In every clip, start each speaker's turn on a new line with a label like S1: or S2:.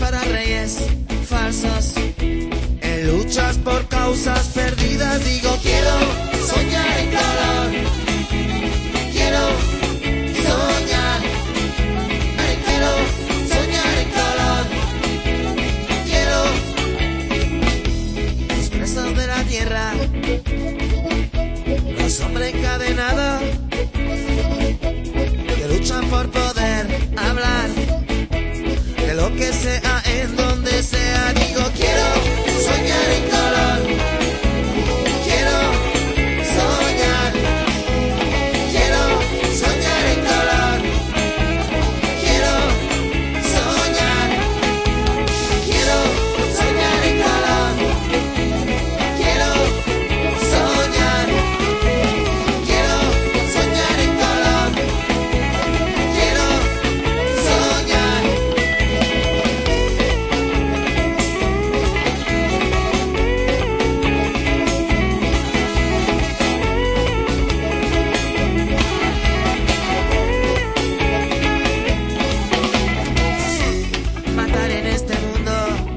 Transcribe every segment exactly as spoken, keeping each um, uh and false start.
S1: para reyes falsos, en luchas por causas perdidas. Digo, quiero soñar en color, quiero soñar, quiero soñar en color, quiero los presos de la tierra, los hombres encadenados que luchan por poder hablar de lo que sea, en donde sea. Digo, quiero soñar en color, quiero soñar, quiero soñar en color, quiero soñar, quiero soñar en color, quiero soñar, quiero soñar en color, quiero soñar. Matar en este mundo,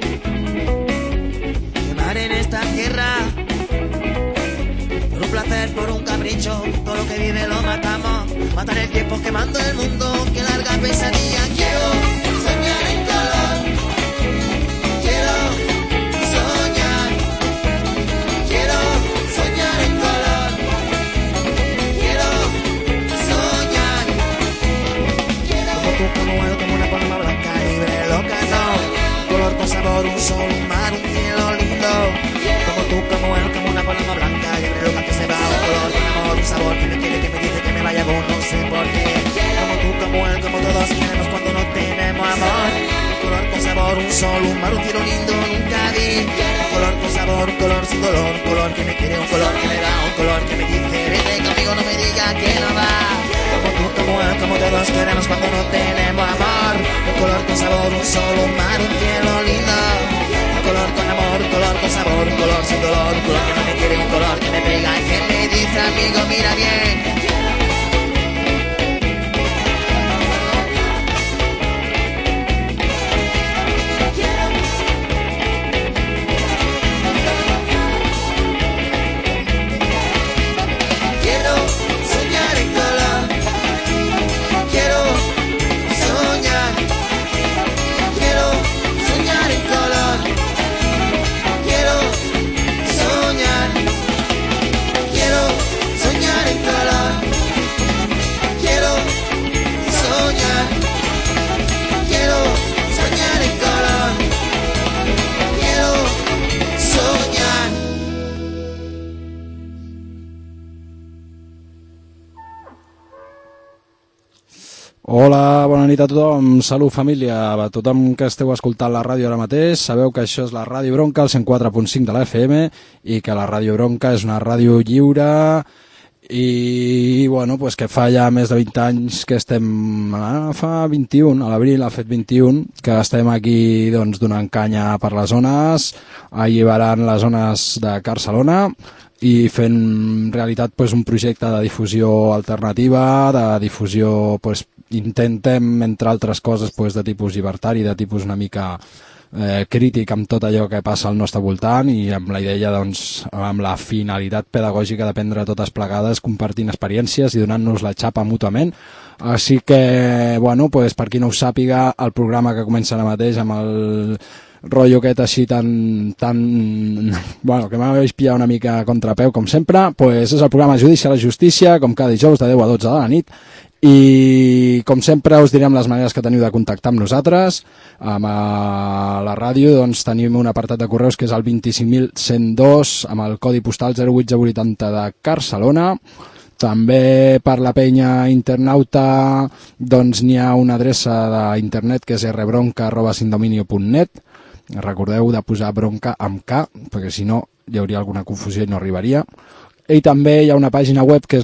S1: quemar en esta tierra, por un placer, por un capricho, todo lo que vive lo matamos. Matar el tiempo quemando el mundo, que larga pesadilla. Quiero soñar en color, quiero soñar, quiero soñar en color, quiero soñar, quiero. Como tú, como él, como una paloma blanca, libre, loca, no. Color con sabor, un sol, un mar, un cielo lindo. Como tú, como él, como una paloma blanca, libre, loca, que se va. Un color con amor, un sabor, que me quiere, que me dice que me vaya con, no sé por qué. Como tú, como él, como todos queremos cuando no tenemos amor. Un color con sabor, un sol, un mar, un cielo lindo, nunca vi. Un color con sabor, un color sin dolor, un color que me quiere, un color que me da, un color que me dice, vete conmigo, no me diga que no va. Como tú, como él, como todos queremos cuando no tenemos amor. Un color con sabor, un sol, un mar, un cielo lindo. Un color con amor, un color con sabor, un color sin dolor, un color que no me quiere, un color que me pega y que me dice, amigo, mira bien. Quiero soñar en color, quiero soñar, quiero soñar en color, quiero soñar, quiero soñar en color, quiero soñar, quiero soñar en color, quiero soñar.
S2: Hola, bona nit a tothom, salut família, a tothom que esteu escoltant la ràdio ara mateix. Sabeu que això és la Ràdio Bronca, el cent quatre punt cinc de la F M, i que la Ràdio Bronca és una ràdio lliure i, bueno, pues que fa ja més de vint anys que estem, ah, fa vint-i-un, a l'abril ha fet vint-i-un, que estem aquí, doncs, donant canya per les zones, alliberant les zones de Barcelona i fent realitat, pues, un projecte de difusió alternativa, de difusió, pues, intentem, entre altres coses, pues, de tipus llibertari, de tipus una mica eh, crític amb tot allò que passa al nostre voltant i amb la idea, doncs, amb la finalitat pedagògica d'aprendre totes plegades, compartint experiències i donant-nos la xapa mútuament. Així que, bueno, pues, per qui no ho sàpiga, el programa que comença ara mateix amb el rotllo aquest així tan, tan, bueno, que m'ha pillat una mica a contrapeu, com sempre, pues és el programa Judici a la Justícia, com cada dijous de deu a dotze de la nit, i com sempre us direm les maneres que teniu de contactar amb nosaltres. Amb la ràdio, doncs, tenim un apartat de correus que és el vint-i-cinc mil cent dos amb el codi postal zero vuit zero vuitanta de Barcelona. També per la penya internauta, doncs, n'hi ha una adreça d'internet que és rbronca arroba sindominio punt net. Recordeu de posar bronca amb K, perquè si no hi hauria alguna confusió i no arribaria. I també hi ha una pàgina web que és les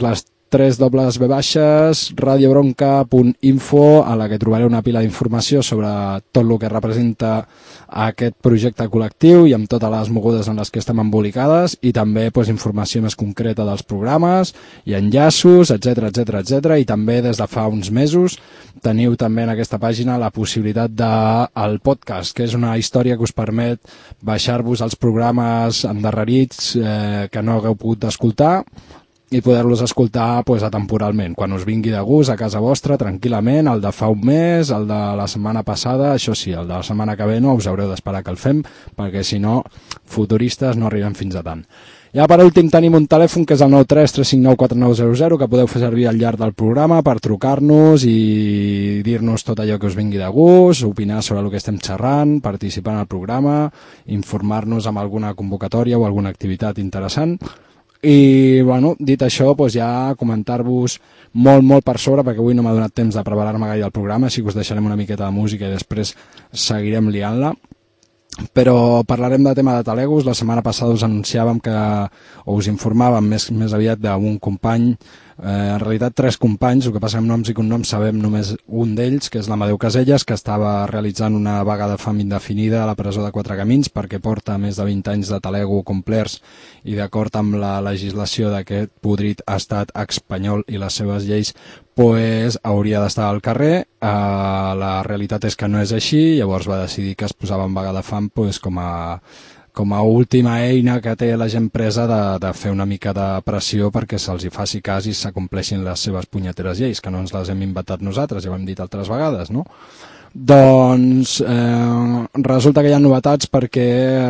S2: tres dobles ve baixes radiobronca punt info, a la que trobareu una pila d'informació sobre tot el que representa aquest projecte col·lectiu i amb totes les mogudes en les que estem embolicades, i també pues, informació més concreta dels programes i enllaços, etcètera, etcètera, etcètera. I també des de fa uns mesos teniu també en aquesta pàgina la possibilitat del podcast, que és una història que us permet baixar-vos els programes endarrerits eh, que no hagueu pogut escoltar i poder-los escoltar pues, atemporalment, quan us vingui de gust a casa vostra, tranquil·lament, el de fa un mes, el de la setmana passada, això sí, el de la setmana que ve no us haureu d'esperar que el fem, perquè si no, futuristes no arribem fins a tant. Ja per últim tenim un telèfon que és el nou tres tres cinc nou quatre nou zero zero, que podeu fer servir al llarg del programa per trucar-nos i dir-nos tot allò que us vingui de gust, opinar sobre el que estem xerrant, participar en el programa, informar-nos amb alguna convocatòria o alguna activitat interessant. I, bueno, dit això, doncs ja comentar-vos molt, molt per sobre, perquè avui no m'ha donat temps de preparar-me gaire el programa, així que us deixarem una miqueta de música i després seguirem liant-la. Però parlarem de tema de talegos. La setmana passada us anunciàvem que, o us informàvem més, més aviat d'un company, eh, en realitat tres companys, el que passa amb noms i cognoms sabem només un d'ells, que és l'Amadeu Caselles, que estava realitzant una vaga de fam indefinida a la presó de Quatre Camins perquè porta més de vint anys de talego complerts i d'acord amb la legislació d'aquest podrit estat espanyol i les seves lleis pues, hauria d'estar al carrer. Uh, la realitat és que no és així, llavors va decidir que es posava en vaga de fam pues, com a com a última eina que té la gent presa de, de fer una mica de pressió perquè se'ls hi faci cas i s'acompleixin les seves punyeteres lleis, que no ens les hem inventat nosaltres, ja ho hem dit altres vegades, no? Doncs eh, resulta que hi ha novetats perquè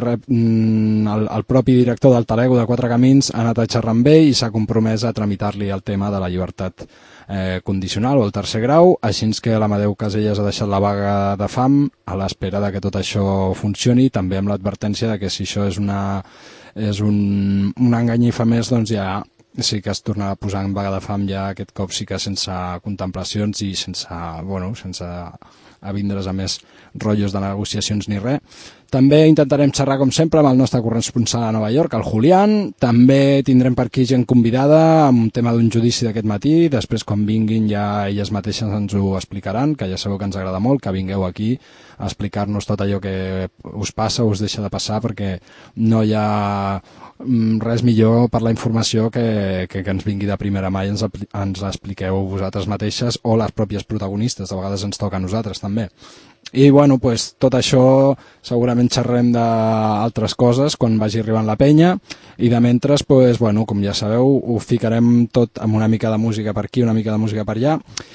S2: el, el propi director del Talego de Quatre Camins ha anat a xerrar amb ell i s'ha compromès a tramitar-li el tema de la llibertat eh, condicional o el tercer grau, així que l'Amadeu Caselles ha deixat la vaga de fam a l'espera de que tot això funcioni, també amb l'advertència de que si això és una és un, una enganyifa més, doncs ja sí que es tornarà a posar en vaga de fam, ja aquest cop sí que sense contemplacions i sense, bueno, sense a vindre's a més rotllos de negociacions ni res. També intentarem xerrar, com sempre, amb el nostre corresponsal a Nova York, el Julián. També tindrem per aquí gent convidada amb un tema d'un judici d'aquest matí. Després, quan vinguin, ja elles mateixes ens ho explicaran, que ja sabeu que ens agrada molt que vingueu aquí a explicar-nos tot allò que us passa o us deixa de passar, perquè no hi ha res millor per la informació que, que, que ens vingui de primera mà i ens, ens l'expliqueu vosaltres mateixes o les pròpies protagonistes. De vegades ens toca a nosaltres també. I bueno, pues, tot això segurament xerrem d'altres coses quan vagi arribant la penya, i de mentres, pues, bueno, com ja sabeu, ho ficarem tot amb una mica de música per aquí, una mica de música per allà,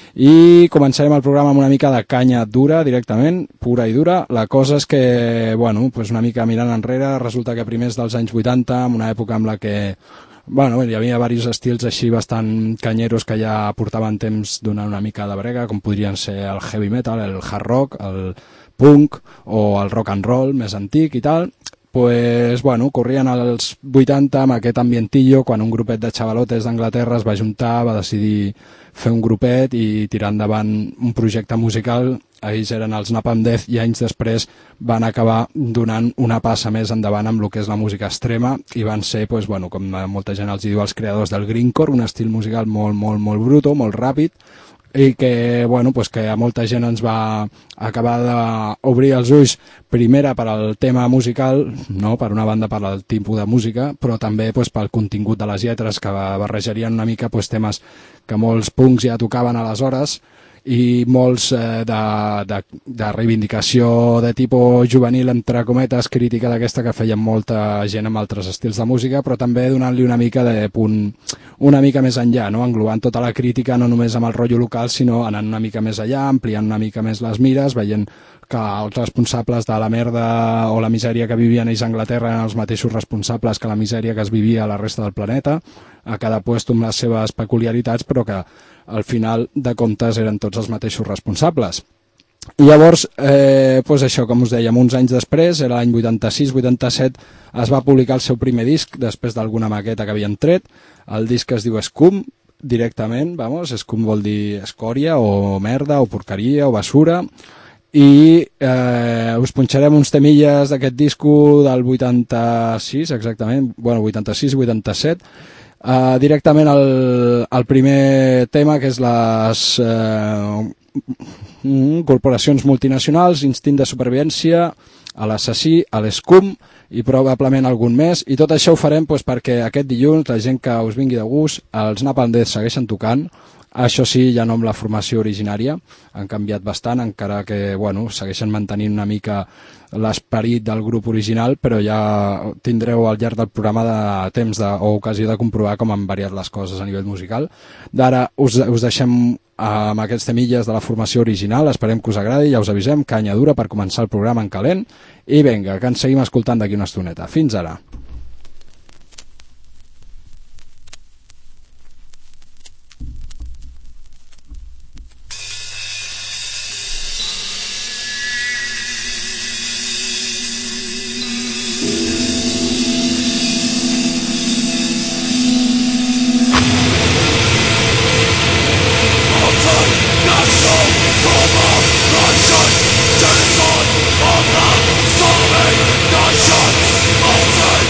S2: i començarem el programa amb una mica de canya dura directament, pura i dura. La cosa és que, bueno, pues una mica mirant enrere, resulta que a primers dels anys vuitanta, en una època en la que bueno, hi havia diversos estils així bastant canyeros que ja portaven temps donant una mica de brega, com podrien ser el heavy metal, el hard rock, el punk o el rock and roll més antic i tal. Pues, bueno, corrien als vuitanta amb aquest ambientillo, quan un grupet de xavalotes d'Anglaterra es va juntar, va decidir fer un grupet i tirar endavant un projecte musical. Ells eren els Napalm Death i anys després van acabar donant una passa més endavant amb el que és la música extrema i van ser, pues, bueno, com molta gent els diu, els creadors del grindcore, un estil musical molt, molt, molt bruto, molt ràpid, i que, bueno, pues que a molta gent ens va acabar d'obrir els ulls, primera per al tema musical, no? Per una banda per al tipus de música, però també pues, pel contingut de les lletres, que barrejarien una mica pues, temes que molts punks ja tocaven aleshores, i molts eh, de, de, de reivindicació de tipus juvenil, entre cometes, crítica d'aquesta que feien molta gent amb altres estils de música, però també donant-li una mica de punt, una mica més enllà, no? Englobant tota la crítica, no només amb el rotllo local, sinó anant una mica més allà, ampliant una mica més les mires, veient que els responsables de la merda o la misèria que vivien ells a Anglaterra eren els mateixos responsables que la misèria que es vivia a la resta del planeta, a cada puesto amb les seves peculiaritats, però que al final de comptes eren tots els mateixos responsables. I llavors, eh, pues això, com us dèiem, uns anys després, era l'any vuitanta-sis vuitanta-set, es va publicar el seu primer disc, després d'alguna maqueta que havien tret. El disc es diu Scum, directament, vamos, Scum vol dir escòria, o merda, o porqueria, o basura, i eh, us punxarem uns temilles d'aquest disco del vuitanta-sis, exactament, bueno, vuitanta-sis vuitanta-set. Uh, directament al, al primer tema, que és les uh, corporacions multinacionals, instint de supervivència, a l'assassí, a l'escum i probablement algun més, i tot això ho farem doncs, perquè aquest dilluns la gent que us vingui de gust, els Napalm Death segueixen tocant. Això sí, ja no amb la formació originària, han canviat bastant, encara que bueno, segueixen mantenint una mica l'esperit del grup original, però ja tindreu al llarg del programa de temps de, o ocasió de comprovar com han variat les coses a nivell musical. D'ara us, us deixem amb aquests temilles de la formació original, esperem que us agradi, ja us avisem, canya dura per començar el programa en calent, i vinga, que ens seguim escoltant d'aquí una estoneta. Fins ara.
S3: Genocide of the starving nations, altered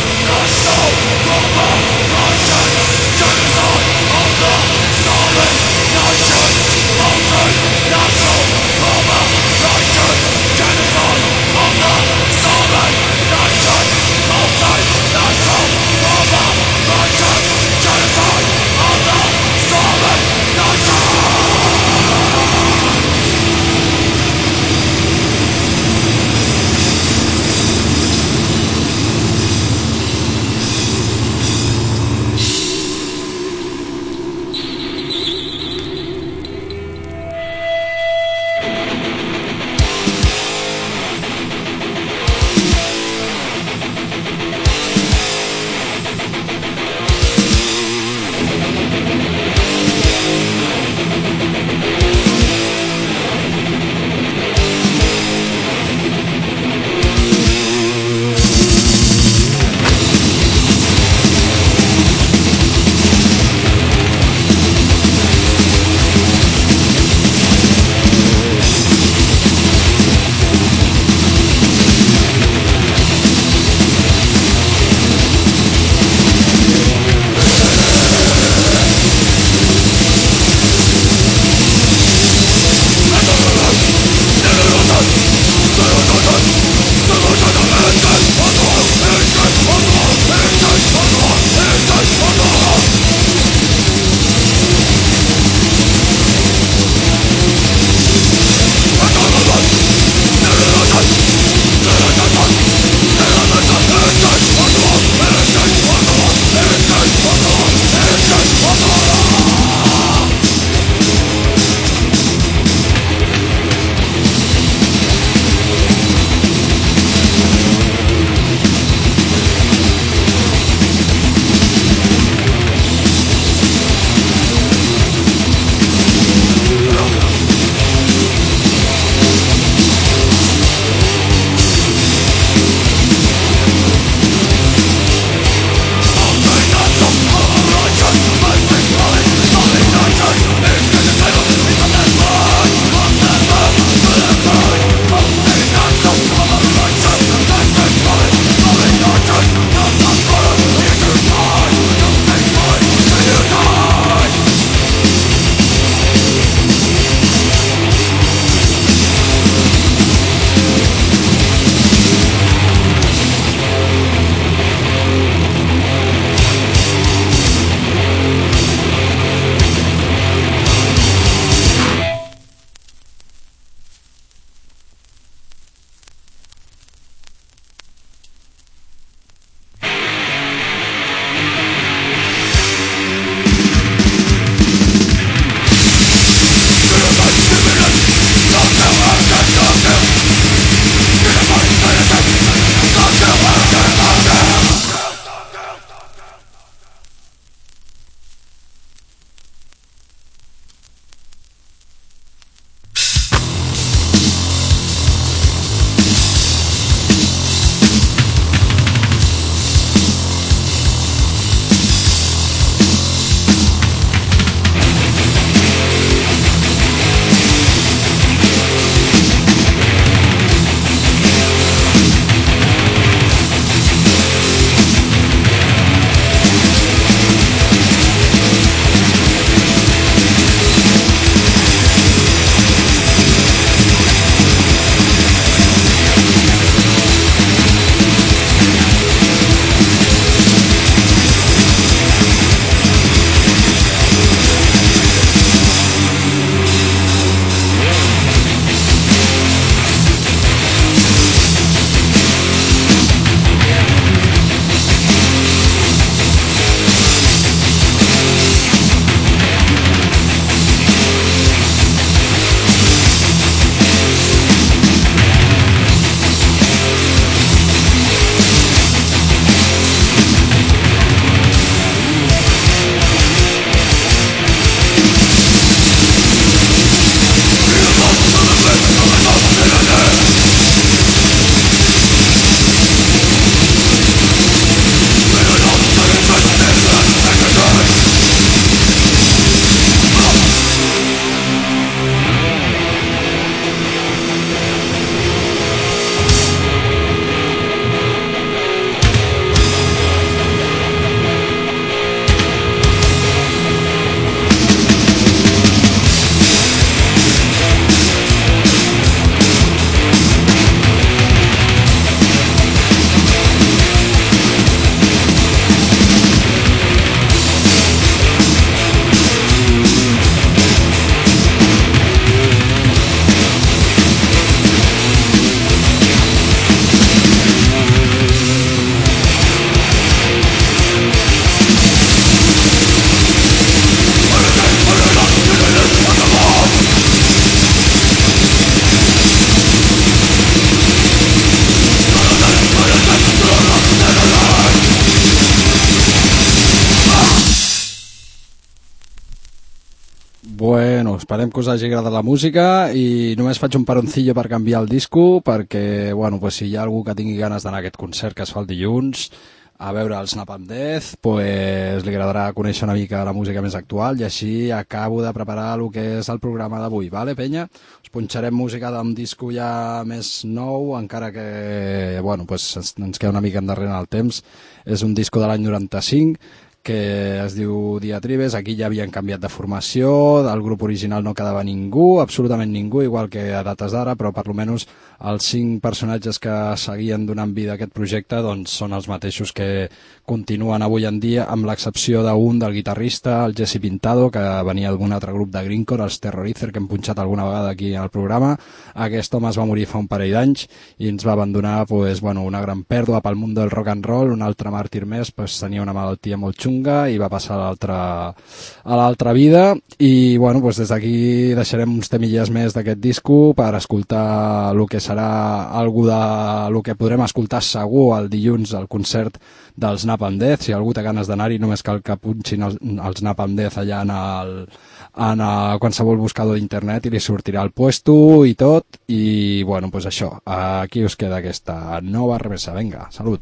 S2: Bueno, esperem que us hagi agradat la música i només faig un paroncillo per canviar el disco perquè, bueno, pues si hi ha algú que tingui ganes d'anar a aquest concert que es fa el dilluns a veure els Napalm Death, pues li agradarà conèixer una mica la música més actual i així acabo de preparar el que és el programa d'avui, vale, penya? Us punxarem música d'un disco ja més nou, encara que, bueno, pues ens queda una mica endarrere en el temps. És un disco de l'any noranta-cinc, que es diu Diatribes. Aquí ja havien canviat de formació, del grup original no quedava ningú, absolutament ningú, igual que a dates d'ara, però per almenys els cinc personatges que seguien donant vida a aquest projecte doncs, són els mateixos que continuen avui en dia, amb l'excepció d'un del guitarrista, el Jesse Pintado, que venia d'un altre grup de Grindcore, els Terrorizer, que hem punxat alguna vegada aquí al programa. Aquest home es va morir fa un parell d'anys i ens va abandonar pues, bueno, una gran pèrdua pel món del rock and roll. Un altre màrtir més pues, tenia una malaltia molt xunga i va passar a l'altra a l'altra vida i bueno, pues des d'aquí deixarem uns temilles més d'aquest disco per escoltar el que serà algú de el que podrem escoltar segur el dilluns al concert dels Napalm Death. Si algú té ganes d'anar-hi només cal que punxin els, els Napalm Death allà en, el, en el, qualsevol buscador d'internet i li sortirà el puesto i tot i bueno, pues això, aquí us queda aquesta nova remesa. Vinga, salut.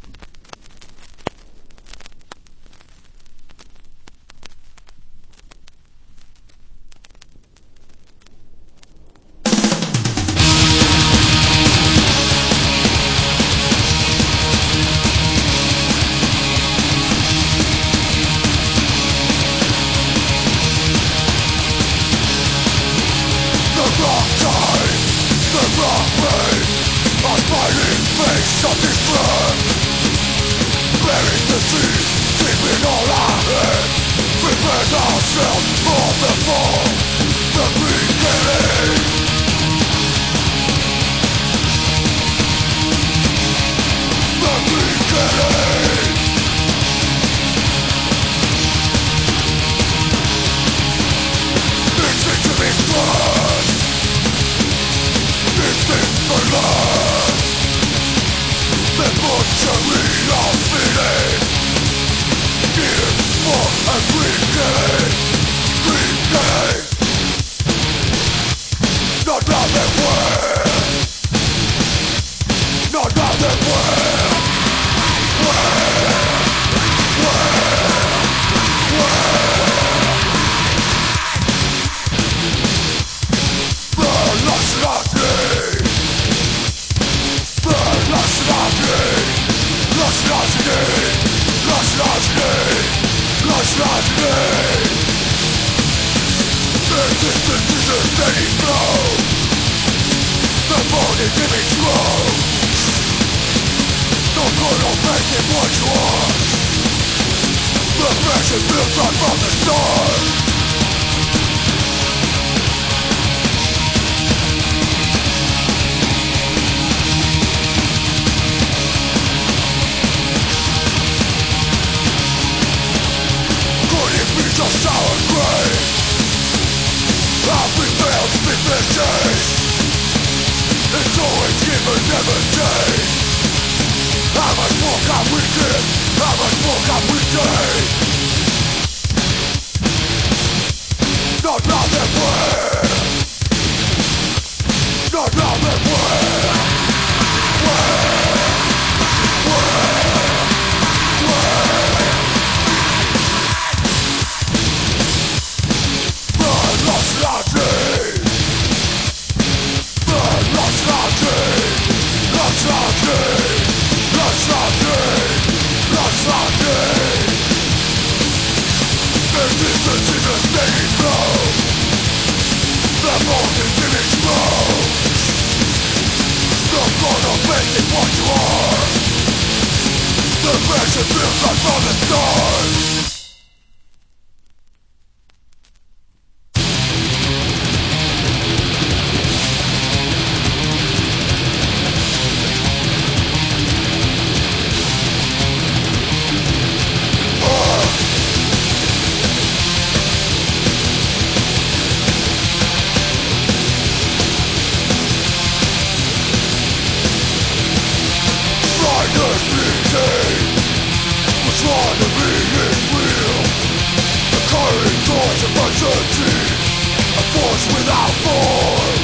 S3: Trying to be his real, the current thoughts of uncertainty. force without form.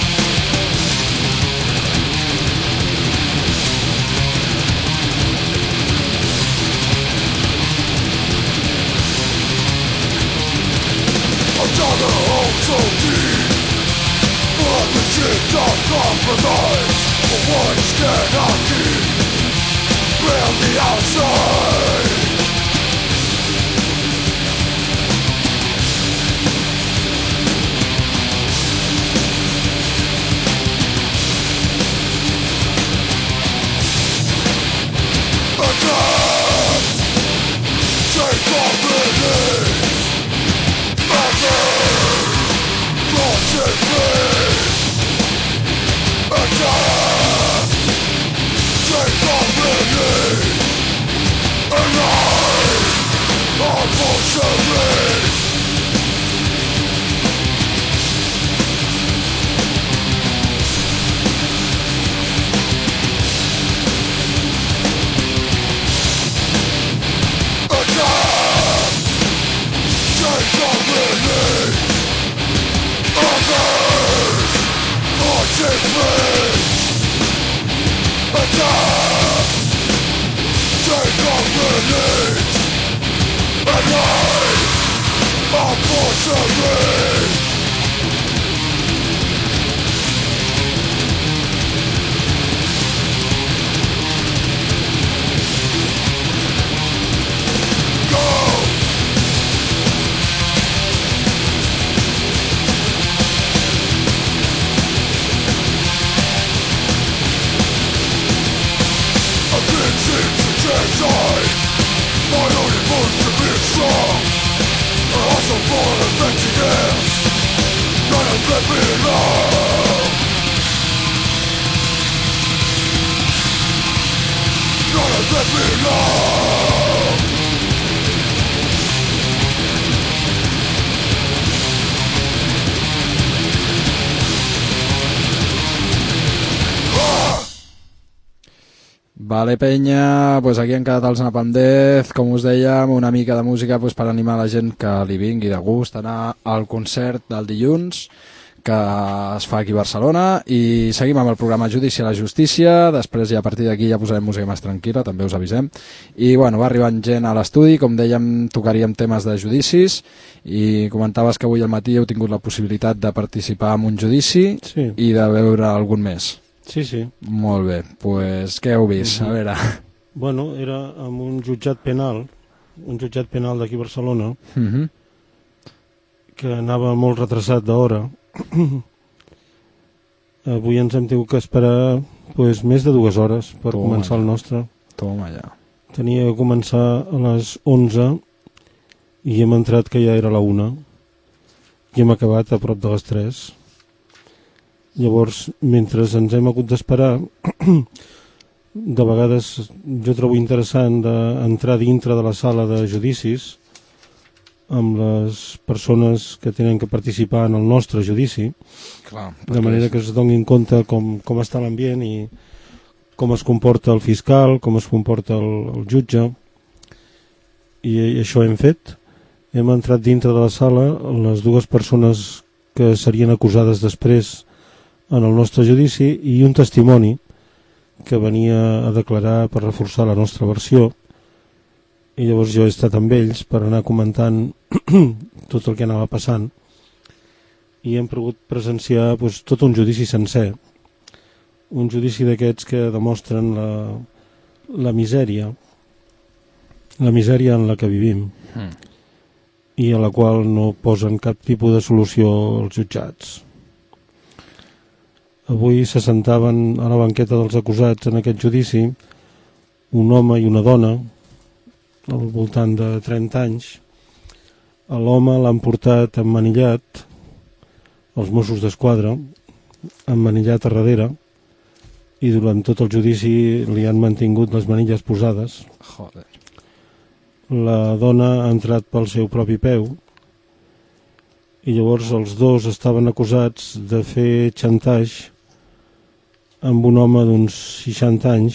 S3: Another home so deep, but the shit of compromise. For once cannot keep round the outside. Attack! Take off the lead! Attack! Concentrate! Attack! Take off the lead! Alive! Unfortunate! Attack! Take off the lead! Others! Concentrate! Attack! Take off the lead! Alive! Unfortunate! Inside, my only force to be strong. I also for the emptiness. None of them belong. None of them belong. Ah!
S2: Vale, penya, pues aquí han quedat els Napalm Death, com us dèiem, una mica de música pues, per animar la gent que li vingui de gust anar al concert del dilluns que es fa aquí a Barcelona, i seguim amb el programa Judici a la Justícia. Després ja a partir d'aquí ja posarem música més tranquil·la, també us avisem, i bueno, va arribant gent a l'estudi, com dèiem tocaríem temes de judicis, i comentaves que avui al matí heu tingut la possibilitat de participar en un judici, sí, i de veure algun més.
S4: Sí, sí.
S2: Molt bé, doncs pues, què heu vist? A veure.
S4: Bueno, era amb un jutjat penal, un jutjat penal d'aquí a Barcelona,
S2: uh-huh,
S4: que anava molt retrasat d'hora. Avui ens hem tingut que esperar pues, més de dues hores per Toma començar el nostre.
S2: Toma ja.
S4: Tenia que començar a les onze i hem entrat que ja era la una i hem acabat a prop de les tres. Llavors, mentre ens hem hagut d'esperar, de vegades jo trobo interessant d'entrar dintre de la sala de judicis amb les persones que tenen que participar en el nostre judici.
S2: Clar,
S4: de manera que es donin compte com, com està l'ambient i com es comporta el fiscal, com es comporta el, el jutge. I, I això hem fet. Hem entrat dintre de la sala les dues persones que serien acusades després en el nostre judici i un testimoni que venia a declarar per reforçar la nostra versió, i llavors jo he estat amb ells per anar comentant tot el que anava passant, i hem pogut presenciar pues, tot un judici sencer, un judici d'aquests que demostren la, la misèria la misèria en la que vivim mm. i a la qual no posen cap tipus de solució els jutjats. Avui se sentaven a la banqueta dels acusats en aquest judici un home i una dona al voltant de trenta anys. A l'home l'han portat emmanillat, els Mossos d'Esquadra, emmanillat a darrere, i durant tot el judici li han mantingut les manilles posades.
S2: Joder.
S4: La dona ha entrat pel seu propi peu i llavors els dos estaven acusats de fer xantatge amb un home d'uns seixanta anys,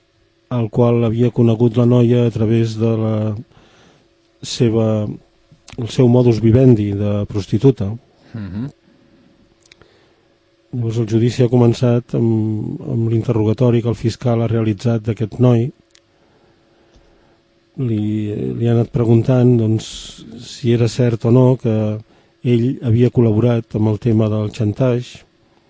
S4: al qual havia conegut la noia a través de la seva el seu modus vivendi de prostituta.
S2: Mhm.
S4: Llavors el judici ha començat amb, amb l'interrogatori que el fiscal ha realitzat d'aquest noi. Li, li ha anat preguntant doncs, si era cert o no que ell havia col·laborat amb el tema del xantatge.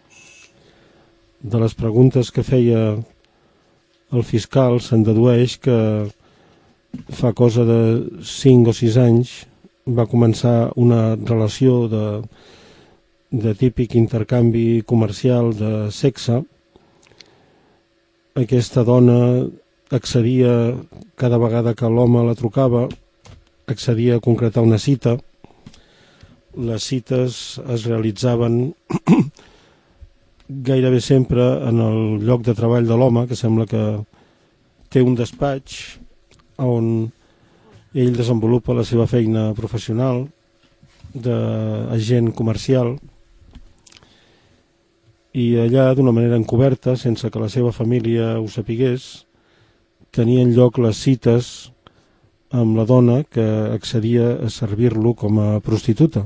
S4: De les preguntes que feia el fiscal se'n dedueix que fa cosa de cinc o sis anys va començar una relació de, de típic intercanvi comercial de sexe. Aquesta dona accedia cada vegada que l'home la trucava, accedia a concretar una cita. Les cites es realitzaven gairebé sempre en el lloc de treball de l'home, que sembla que té un despatx on ell desenvolupa la seva feina professional d'agent comercial, i allà d'una manera encoberta, sense que la seva família ho sapigués, tenien lloc les cites amb la dona que accedia a servir-lo com a prostituta.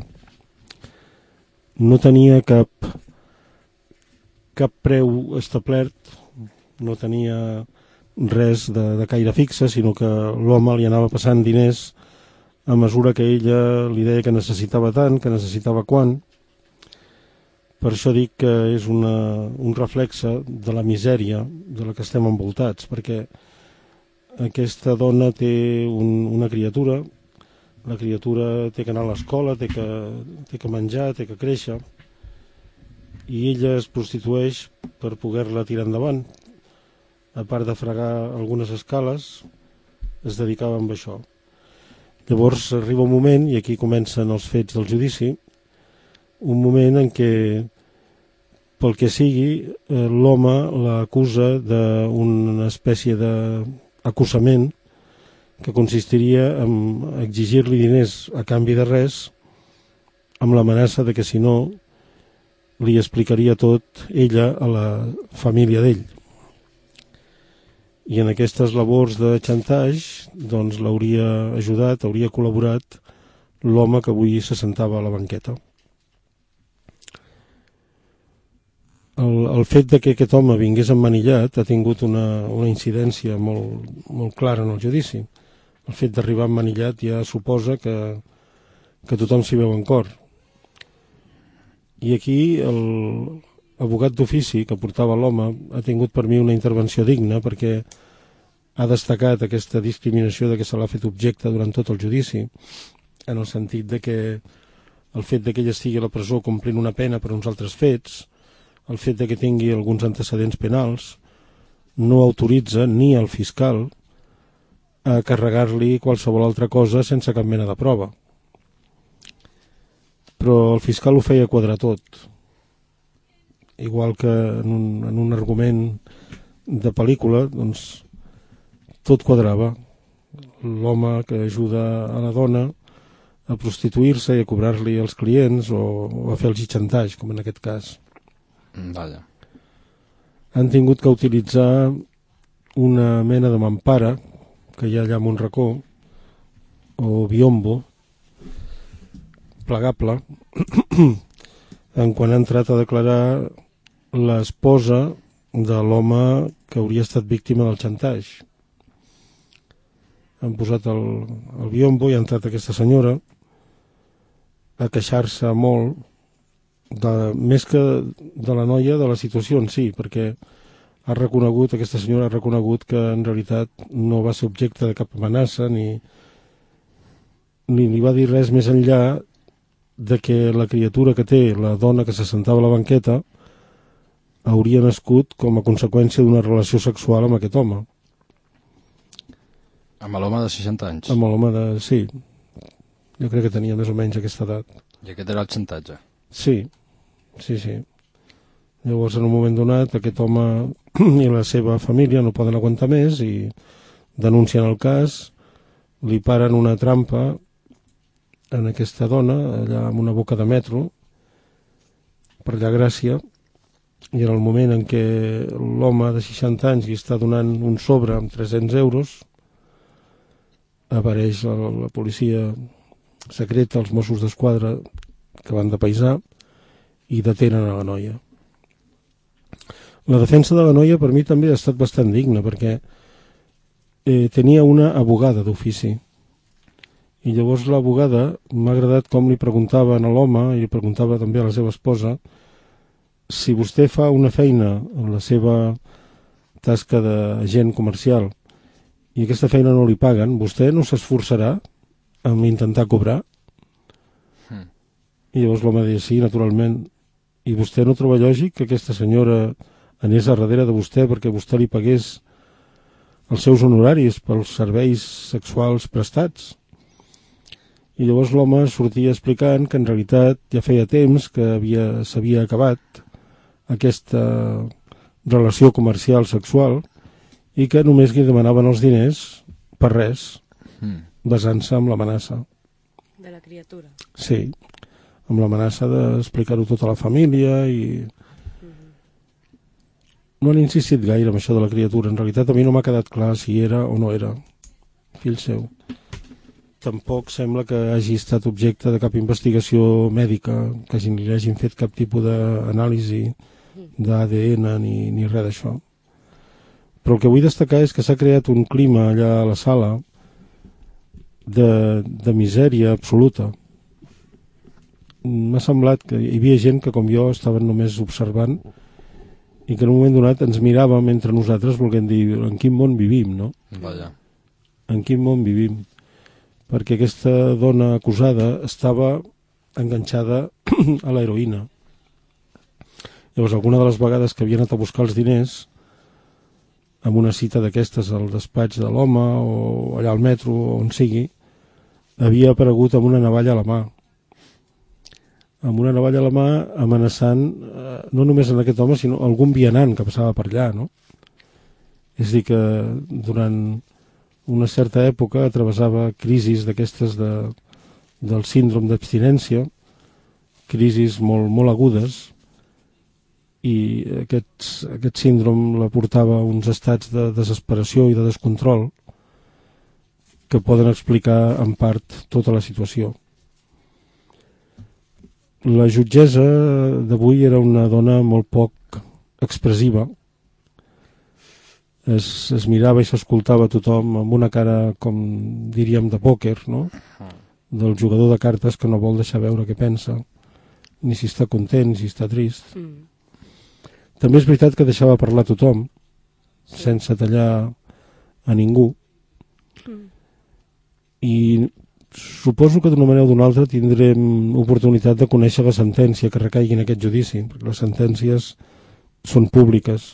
S4: No tenia cap cap preu establert, no tenia res de, de caire fixe, sinó que l'home li anava passant diners a mesura que ella li deia que necessitava tant, que necessitava quant. Per això dic que és una, un reflexe de la misèria de la que estem envoltats, perquè aquesta dona té un, una criatura, la criatura té que anar a l'escola, té que, té que menjar, té que créixer, i ella es prostitueix per poder-la tirar endavant. A part de fregar algunes escales, es dedicava amb això. Llavors arriba un moment, i aquí comencen els fets del judici, un moment en què, pel que sigui, l'home l'acusa d'una espècie d'acusament que consistiria en exigir-li diners a canvi de res, amb l'amenaça de que si no li explicaria tot ella a la família d'ell. I en aquestes labors de xantatge doncs l'hauria ajudat, hauria col·laborat l'home que avui s'assentava a la banqueta. El, el fet de que aquest home vingués emmanillat ha tingut una, una incidència molt, molt clara en el judici. El fet d'arribar emmanillat ja suposa que, que tothom s'hi veu en cor. I aquí l'abogat d'ofici que portava l'home ha tingut per mi una intervenció digna, perquè ha destacat aquesta discriminació de què se l'ha fet objecte durant tot el judici, en el sentit de que el fet de que ella estigui a la presó complint una pena per uns altres fets, el fet de que tingui alguns antecedents penals, no autoritza ni el fiscal a carregar-li qualsevol altra cosa sense cap mena de prova. Però el fiscal ho feia quadrar tot. Igual que en un, en un argument de pel·lícula, doncs tot quadrava. L'home que ajuda a la dona a prostituir-se i a cobrar-li els clients o, o a fer el xantatge, com en aquest cas.
S2: Vaja.
S4: Han tingut que utilitzar una mena de mampara que hi ha allà a un racó, o biombo, plegable, en quan ha entrat a declarar l'esposa de l'home que hauria estat víctima del xantatge. Han posat el, el biombo i ha entrat aquesta senyora a queixar-se molt, de, més que de la noia, de la situació en si, perquè ha reconegut, aquesta senyora ha reconegut que en realitat no va ser objecte de cap amenaça, ni, ni li va dir res més enllà de que la criatura que té, la dona que s'assentava a la banqueta, hauria nascut com a conseqüència d'una relació sexual amb aquest home.
S2: Amb l'home de seixanta anys?
S4: Amb l'home de... sí. Jo crec que tenia més o menys aquesta edat.
S2: I aquest era el xantatge?
S4: Sí, sí, sí. Llavors, en un moment donat, aquest home i la seva família no poden aguantar més i denuncien el cas, li paren una trampa en aquesta dona, allà amb una boca de metro, per allà a Gràcia, i en el moment en què l'home de seixanta anys li està donant un sobre amb tres-cents euros, apareix la, la policia secreta els Mossos d'Esquadra que van de paisà i detenen a la noia. La defensa de la noia per mi també ha estat bastant digna, perquè eh, tenia una abogada d'ofici. I llavors l'abogada m'ha agradat com li preguntava a l'home, i li preguntava també a la seva esposa, si vostè fa una feina en la seva tasca d'agent comercial i aquesta feina no li paguen, vostè no s'esforçarà en intentar cobrar? Mm. I llavors l'home deia, sí, naturalment. I vostè no troba lògic que aquesta senyora anés a darrere de vostè perquè vostè li pagués els seus honoraris pels serveis sexuals prestats? I llavors l'home sortia explicant que en realitat ja feia temps que havia, s'havia acabat aquesta relació comercial sexual i que només li demanaven els diners per res, mm. basant-se en l'amenaça.
S5: De la criatura.
S4: Sí, amb l'amenaça d'explicar-ho tot a la família i... No han insistit gaire en això de la criatura. En realitat a mi no m'ha quedat clar si era o no era fill seu. Tampoc sembla que hagi estat objecte de cap investigació mèdica, que hagin, li hagin fet cap tipus d'anàlisi d'A D N ni, ni res d'això. Però el que vull destacar és que s'ha creat un clima allà a la sala de, de misèria absoluta. M'ha semblat que hi havia gent que com jo estaven només observant i que en un moment donat ens miràvem entre nosaltres volent dir en quin món vivim, no?
S2: Vaja.
S4: En quin món vivim? Perquè aquesta dona acusada estava enganxada a l'heroïna. Llavors, alguna de les vegades que havia anat a buscar els diners amb una cita d'aquestes al despatx de l'home o allà al metro o on sigui, havia aparegut amb una navalla a la mà. amb una navalla a la mà amenaçant eh, no només en aquest home sinó algun vianant que passava per allà, no? És a dir que durant una certa època travessava crisis d'aquestes de, del síndrom d'abstinència, crisis molt, molt agudes, i aquests, aquest síndrom la portava a uns estats de desesperació i de descontrol que poden explicar en part tota la situació. La jutgessa d'avui era una dona molt poc expressiva. Es, es mirava i s'escoltava tothom amb una cara, com diríem, de pòquer, no? Del jugador de cartes que no vol deixar veure què pensa, ni si està content, ni si està trist. Mm. També és veritat que deixava parlar tothom, sí, sense tallar a ningú. Mm. I suposo que d'una manera o d'una altra tindrem oportunitat de conèixer la sentència que recaigui en aquest judici, perquè les sentències són públiques.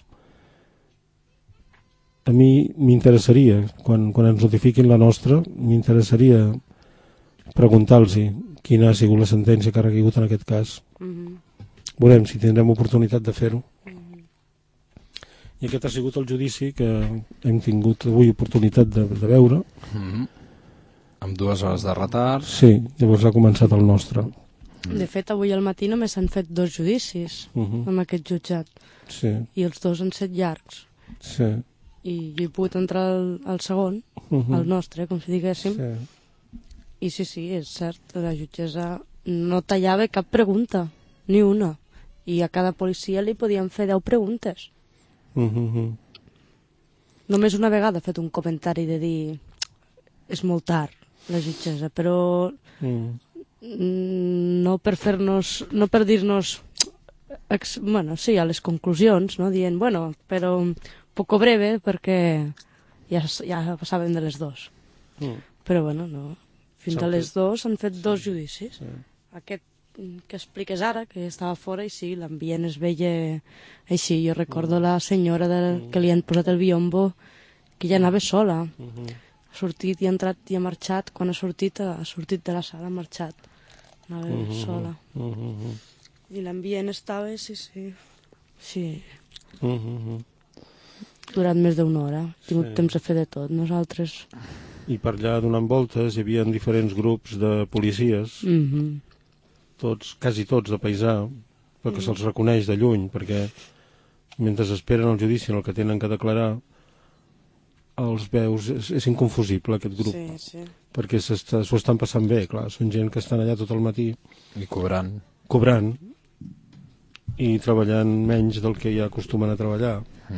S4: A mi m'interessaria, quan, quan ens notifiquin la nostra, m'interessaria preguntar-los quina ha sigut la sentència que ha recaigut en aquest cas. Mm-hmm. Veurem si tindrem oportunitat de fer-ho. Mm-hmm. I aquest ha sigut el judici que hem tingut avui oportunitat de, de veure.
S2: Mm-hmm. Amb dues hores de retard.
S4: Sí, llavors ha començat el nostre.
S5: De fet, avui al matí només s'han fet dos judicis uh-huh. amb aquest jutjat.
S4: Sí.
S5: I els dos han set llargs.
S4: Sí.
S5: I jo he pogut entrar al, al segon, uh-huh. al nostre, com si diguéssim. Sí. I sí, sí, és cert, la jutgessa no tallava cap pregunta, ni una. I a cada policia li podien fer deu preguntes.
S4: Uh-huh.
S5: Només una vegada ha fet un comentari de dir és molt tard, la jutgessa, però mm. no per fer-nos, no per dir-nos, ex, bueno, sí, a les conclusions, no? Dient, bueno, però poco breve perquè ja, ja passàvem de les dos. Mm. Però bueno, no. Fins a les dos s'han fet sí. dos judicis. Sí. Aquest que expliques ara, que estava fora, i sí, l'ambient es veia així. Jo recordo mm. la senyora del, mm. que li han posat el biombo, que ja anava sola. Mm-hmm. Ha sortit i ha entrat i ha marxat. Quan ha sortit, ha sortit de la sala, ha marxat. Anava uh-huh, sola. Uh-huh. I l'ambient estava, sí, sí. Sí. Uh-huh. Durant més d'una hora. He tingut sí. temps de fer de tot, nosaltres.
S4: I per allà donant voltes hi havia diferents grups de policies, uh-huh. tots, quasi tots de paisà, però que uh-huh. se'ls reconeix de lluny, perquè mentre esperen el judici en el que tenen que declarar, els veus, és, és inconfusible aquest grup,
S5: Sí, sí.
S4: perquè s'ho estan passant bé, clar, són gent que estan allà tot el matí
S2: I cobrant.
S4: cobrant i treballant menys del que ja acostumen a treballar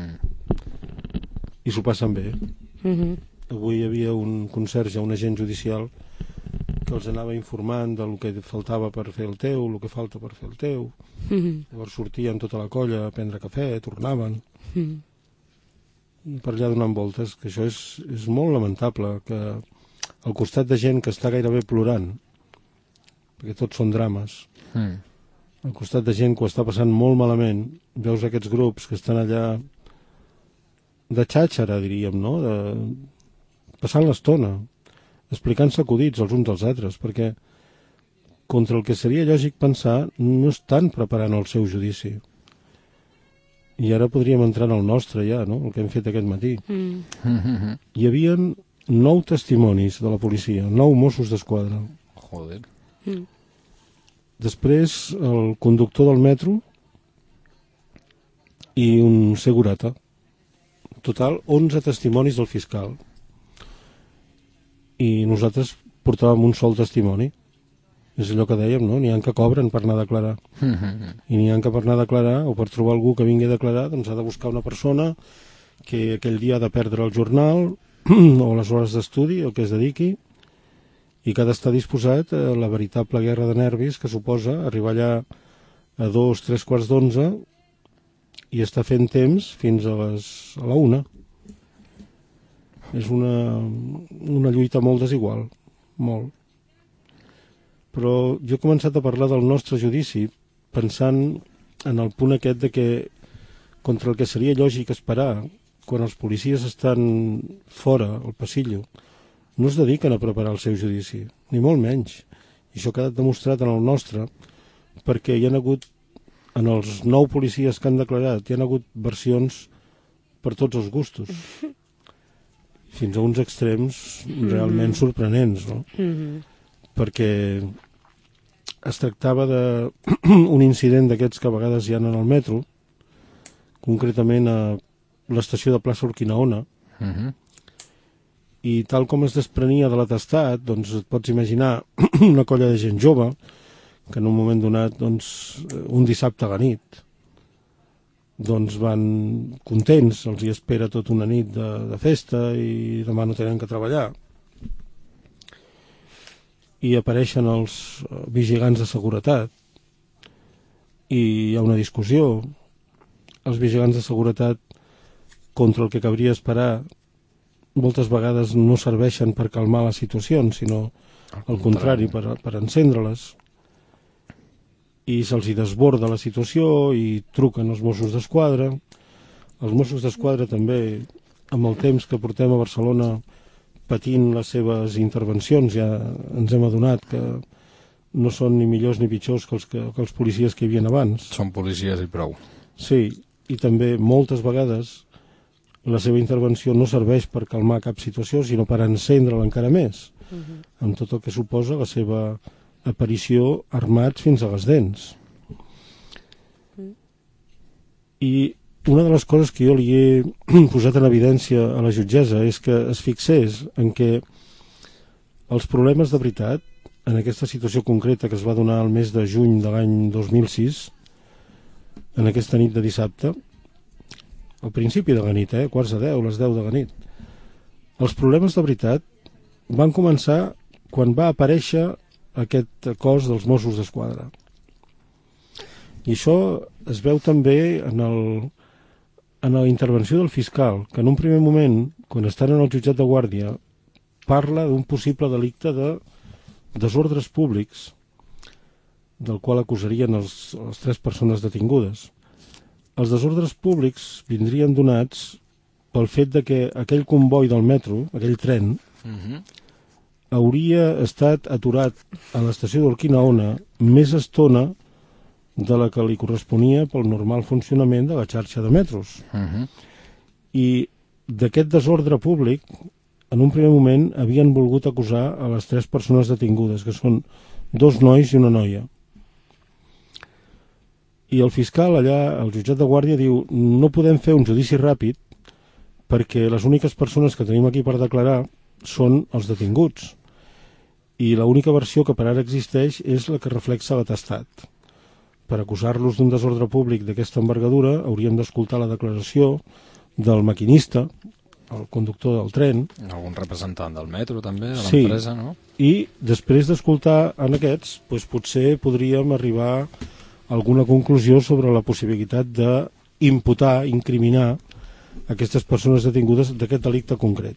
S2: Mm.
S4: i s'ho passen bé.
S5: Mhm.
S4: Avui hi havia un conserge, un agent judicial que els anava informant del que faltava per fer el teu, el que falta per fer el teu.
S5: Mhm.
S4: Llavors sortien tota la colla a prendre cafè, tornaven
S5: Mhm.
S4: i per allà donant voltes, que això és, és molt lamentable, que al costat de gent que està gairebé plorant, perquè tots són drames,
S2: Mm.
S4: al costat de gent que ho està passant molt malament, veus aquests grups que estan allà de xàxera, diríem, no? De... passant l'estona, explicant-se acudits els uns als altres, perquè contra el que seria lògic pensar no estan preparant el seu judici. I ara podríem entrar en el nostre ja, no? El que hem fet aquest matí.
S5: Mm.
S2: Mm-hmm.
S4: Hi havia nou testimonis de la policia, nou Mossos d'Esquadra.
S2: Joder.
S5: Mm.
S4: Després el conductor del metro i un segurata. Total, onze testimonis del fiscal. I nosaltres portàvem un sol testimoni. És allò que dèiem, no? N'hi ha que cobren per anar a declarar.
S2: Mm-hmm.
S4: I n'hi ha que per anar a declarar o per trobar algú que vingui a declarar doncs ha de buscar una persona que aquell dia ha de perdre el jornal o les hores d'estudi, el que es dediqui, i que ha d'estar disposat a la veritable guerra de nervis que suposa arribar allà a dos, tres quarts d'onze i estar fent temps fins a, les, a la una. És una, una lluita molt desigual, molt. Però jo he començat a parlar del nostre judici pensant en el punt aquest de que contra el que seria lògic esperar quan els policies estan fora, al passillo, no es dediquen a preparar el seu judici, ni molt menys. I això ha quedat demostrat en el nostre, perquè hi ha hagut, en els nou policies que han declarat, hi ha hagut versions per tots els gustos, fins a uns extrems realment sorprenents, no?
S5: Mhm.
S4: Perquè es tractava d'un incident d'aquests que a vegades hi ha en el metro, concretament a l'estació de plaça Urquinaona,
S2: Mm-hmm.
S4: i tal com es desprenia de l'atestat, doncs et pots imaginar una colla de gent jove que en un moment donat, doncs, un dissabte a la nit, doncs van contents, els hi espera tota una nit de, de festa i demà no tenen que treballar. I apareixen els vigilants de seguretat i hi ha una discussió. Els vigilants de seguretat contra el que cabria esperar moltes vegades no serveixen per calmar les situacions, sinó al contrari, per, per encendre-les. I se'ls hi desborda la situació i truquen els Mossos d'Esquadra. Els Mossos d'Esquadra també, amb el temps que portem a Barcelona patint les seves intervencions, ja ens hem adonat que no són ni millors ni pitjors que els, que, que els policies que hi havia abans.
S2: Són policies i prou.
S4: Sí, i també moltes vegades la seva intervenció no serveix per calmar cap situació, sinó per encendre-la encara més,
S5: Mhm.
S4: amb tot el que suposa la seva aparició armats fins a les dents. I una de les coses que jo li he posat en evidència a la jutgessa és que es fixés en que els problemes de veritat, en aquesta situació concreta que es va donar el mes de juny de l'any dos mil sis, en aquesta nit de dissabte, al principi de la nit, eh, quarts de deu, les deu de la nit, els problemes de veritat van començar quan va aparèixer aquest cos dels Mossos d'Esquadra. I això es veu també en, el, en la intervenció del fiscal, que en un primer moment, quan estan en el jutjat de guàrdia, parla d'un possible delicte de desordres públics, del qual acusarien els, les tres persones detingudes. Els desordres públics vindrien donats pel fet de que aquell comboi del metro, aquell tren,
S2: Mm-hmm.
S4: hauria estat aturat a l'estació d'Urquinaona més estona de la que li corresponia pel normal funcionament de la xarxa de metros.
S2: Mm-hmm.
S4: I d'aquest desordre públic, en un primer moment, havien volgut acusar a les tres persones detingudes, que són dos nois i una noia. I el fiscal allà, al jutjat de guàrdia, diu no podem fer un judici ràpid perquè les úniques persones que tenim aquí per declarar són els detinguts. I l'única versió que per ara existeix és la que reflexa l'atestat. Per acusar-los d'un desordre públic d'aquesta envergadura hauríem d'escoltar la declaració del maquinista, el conductor del tren.
S2: Algun representant del metro també, de
S4: Sí.
S2: l'empresa, no?
S4: I després d'escoltar en aquests, doncs potser podríem arribar a alguna conclusió sobre la possibilitat d'imputar, incriminar aquestes persones detingudes d'aquest delicte concret.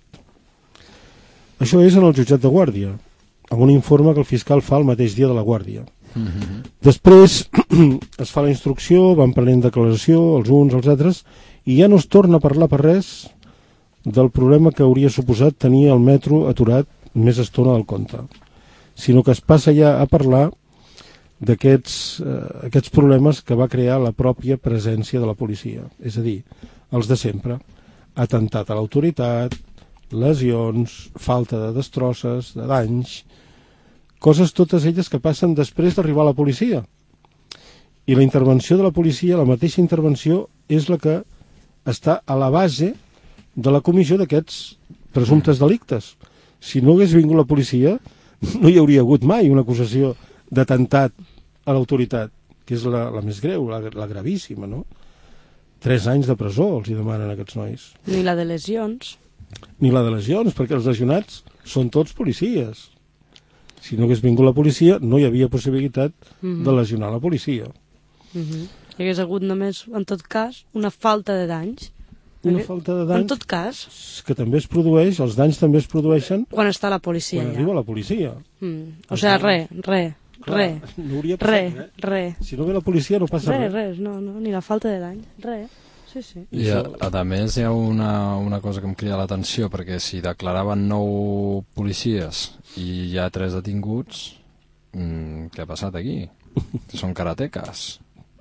S4: Això és en el jutjat de Guàrdia, amb un informe que el fiscal fa el mateix dia de la Guàrdia.
S2: Mm-hmm.
S4: Després es fa la instrucció, van prenent declaració els uns als altres, i ja no es torna a parlar per res del problema que hauria suposat tenir el metro aturat més estona del compte, sinó que es passa ja a parlar d'aquests eh, aquests problemes que va crear la pròpia presència de la policia, és a dir, els de sempre, atemptat a l'autoritat, lesions, falta de destrosses, de danys, coses totes elles que passen després d'arribar a la policia. I la intervenció de la policia, la mateixa intervenció, és la que està a la base de la comissió d'aquests presumptes delictes. Si no hagués vingut la policia, no hi hauria hagut mai una acusació d'atemptat a l'autoritat, que és la, la més greu, la, la gravíssima, no? Tres anys de presó els hi demanen aquests nois.
S5: Ni la de lesions.
S4: Ni la de lesions, perquè els lesionats són tots policies. Si no hagués vingut la policia, no hi havia possibilitat
S5: Mhm.
S4: de lesionar la policia.
S5: Mhm. Hi hagués hagut només, en tot cas, una falta de danys.
S4: Una
S5: Perquè-
S4: falta de
S5: En
S4: danys
S5: tot cas,
S4: que també es produeix, els danys també es produeixen
S5: quan està la policia
S4: quan
S5: allà.
S4: arriba la policia.
S5: Mm. O sigui, res, res, res,
S4: No hauria passat
S5: res,
S4: res.
S5: res.
S4: Si no ve la policia no passa
S5: Res,
S4: res.
S5: res, no, no, ni la falta de dany, res. Sí, sí.
S2: I a, a més hi ha una, una cosa que em crida l'atenció, perquè si declaraven nou policies i hi ha tres detinguts, mmm, què ha passat aquí? Són karateques.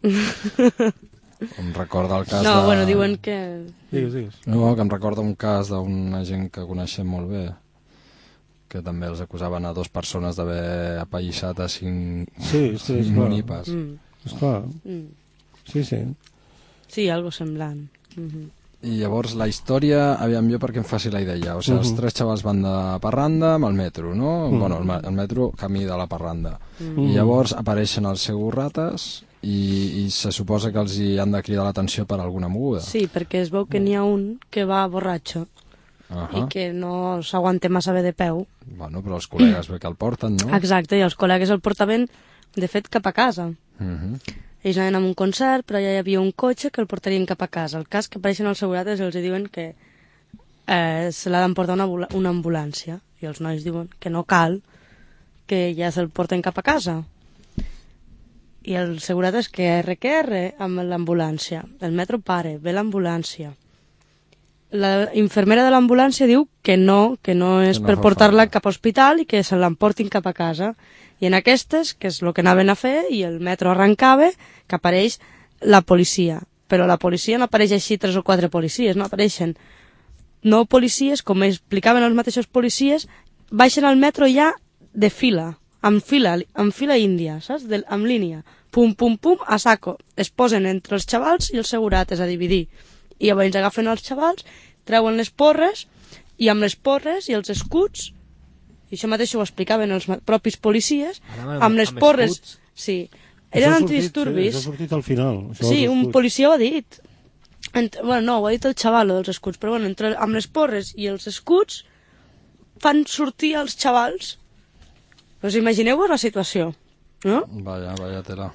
S2: Em recorda el cas
S5: No,
S2: de...
S5: bueno, diuen que...
S4: Digues, digues.
S2: No, que em recorda un cas d'una gent que coneixem molt bé, que també els acusaven a dues persones d'haver apallissat a cinc,
S4: Sí, sí,
S2: cinc
S4: esclar.
S2: munipes.
S5: Mm,
S4: Esclar,
S5: mm.
S4: sí, sí.
S5: Sí, algo semblant. Mhm.
S2: I llavors la història, aviam jo perquè em faci la idea, o sigui, els
S4: Mhm.
S2: tres xavals van de parranda amb el metro, no?
S4: Mhm.
S2: Bueno, el, ma- el metro camí de la parranda.
S5: Mm.
S2: I llavors apareixen els segurrates i, i se suposa que els hi han de cridar l'atenció per alguna moguda.
S5: Sí, perquè es veu que n'hi ha un que va borratxo
S2: Uh
S5: i que no s'aguanta massa bé de peu.
S2: Bueno, però els col·legues bé que el porten, no?
S5: Exacte, i els col·legues el portaven, de fet, cap a casa.
S2: Mhm.
S5: Ells anaven a un concert, però ja hi havia un cotxe que el portarien cap a casa. El cas que apareixen els segurates els diuen que eh, se l'ha d'emportar una, ambula- una ambulància. I els nois diuen que no cal, que ja se'l porten cap a casa. I el segurat és que R que R amb l'ambulància. El metro pare, ve l'ambulància. La infermera de l'ambulància diu que no, que no és
S2: Que no
S5: per
S2: fa
S5: portar-la
S2: falta.
S5: cap a hospital i que se l'emportin cap a casa. I en aquestes, que és el que anaven a fer, i el metro arrencava, que apareix la policia. Però la policia no apareix així tres o quatre policies, no apareixen nou policies, com explicaven els mateixos policies, baixen al metro ja de fila, amb fila, amb fila índia, saps? De, amb línia. Pum, pum, pum, a saco. Es posen entre els xavals i els segurates a dividir. I llavors agafen els xavals, treuen les porres, i amb les porres i els escuts, i això mateix ho explicaven els ma- propis policies,
S6: Anaven amb-
S5: amb les
S6: amb
S5: porres...
S6: escuts?
S5: Sí.
S4: Això
S5: Eren
S4: ha sortit,
S5: antidisturbis.
S4: Sí, això ha sortit al final. Això
S5: Sí,
S4: dels
S5: un
S4: escuts.
S5: policia ho ha dit. Ent bueno, no, ho ha dit el xaval, lo dels escuts, però bueno, entre, amb les porres i els escuts fan sortir els xavals. Us imagineu-vos la situació, no?
S2: Vaja, vaja tela.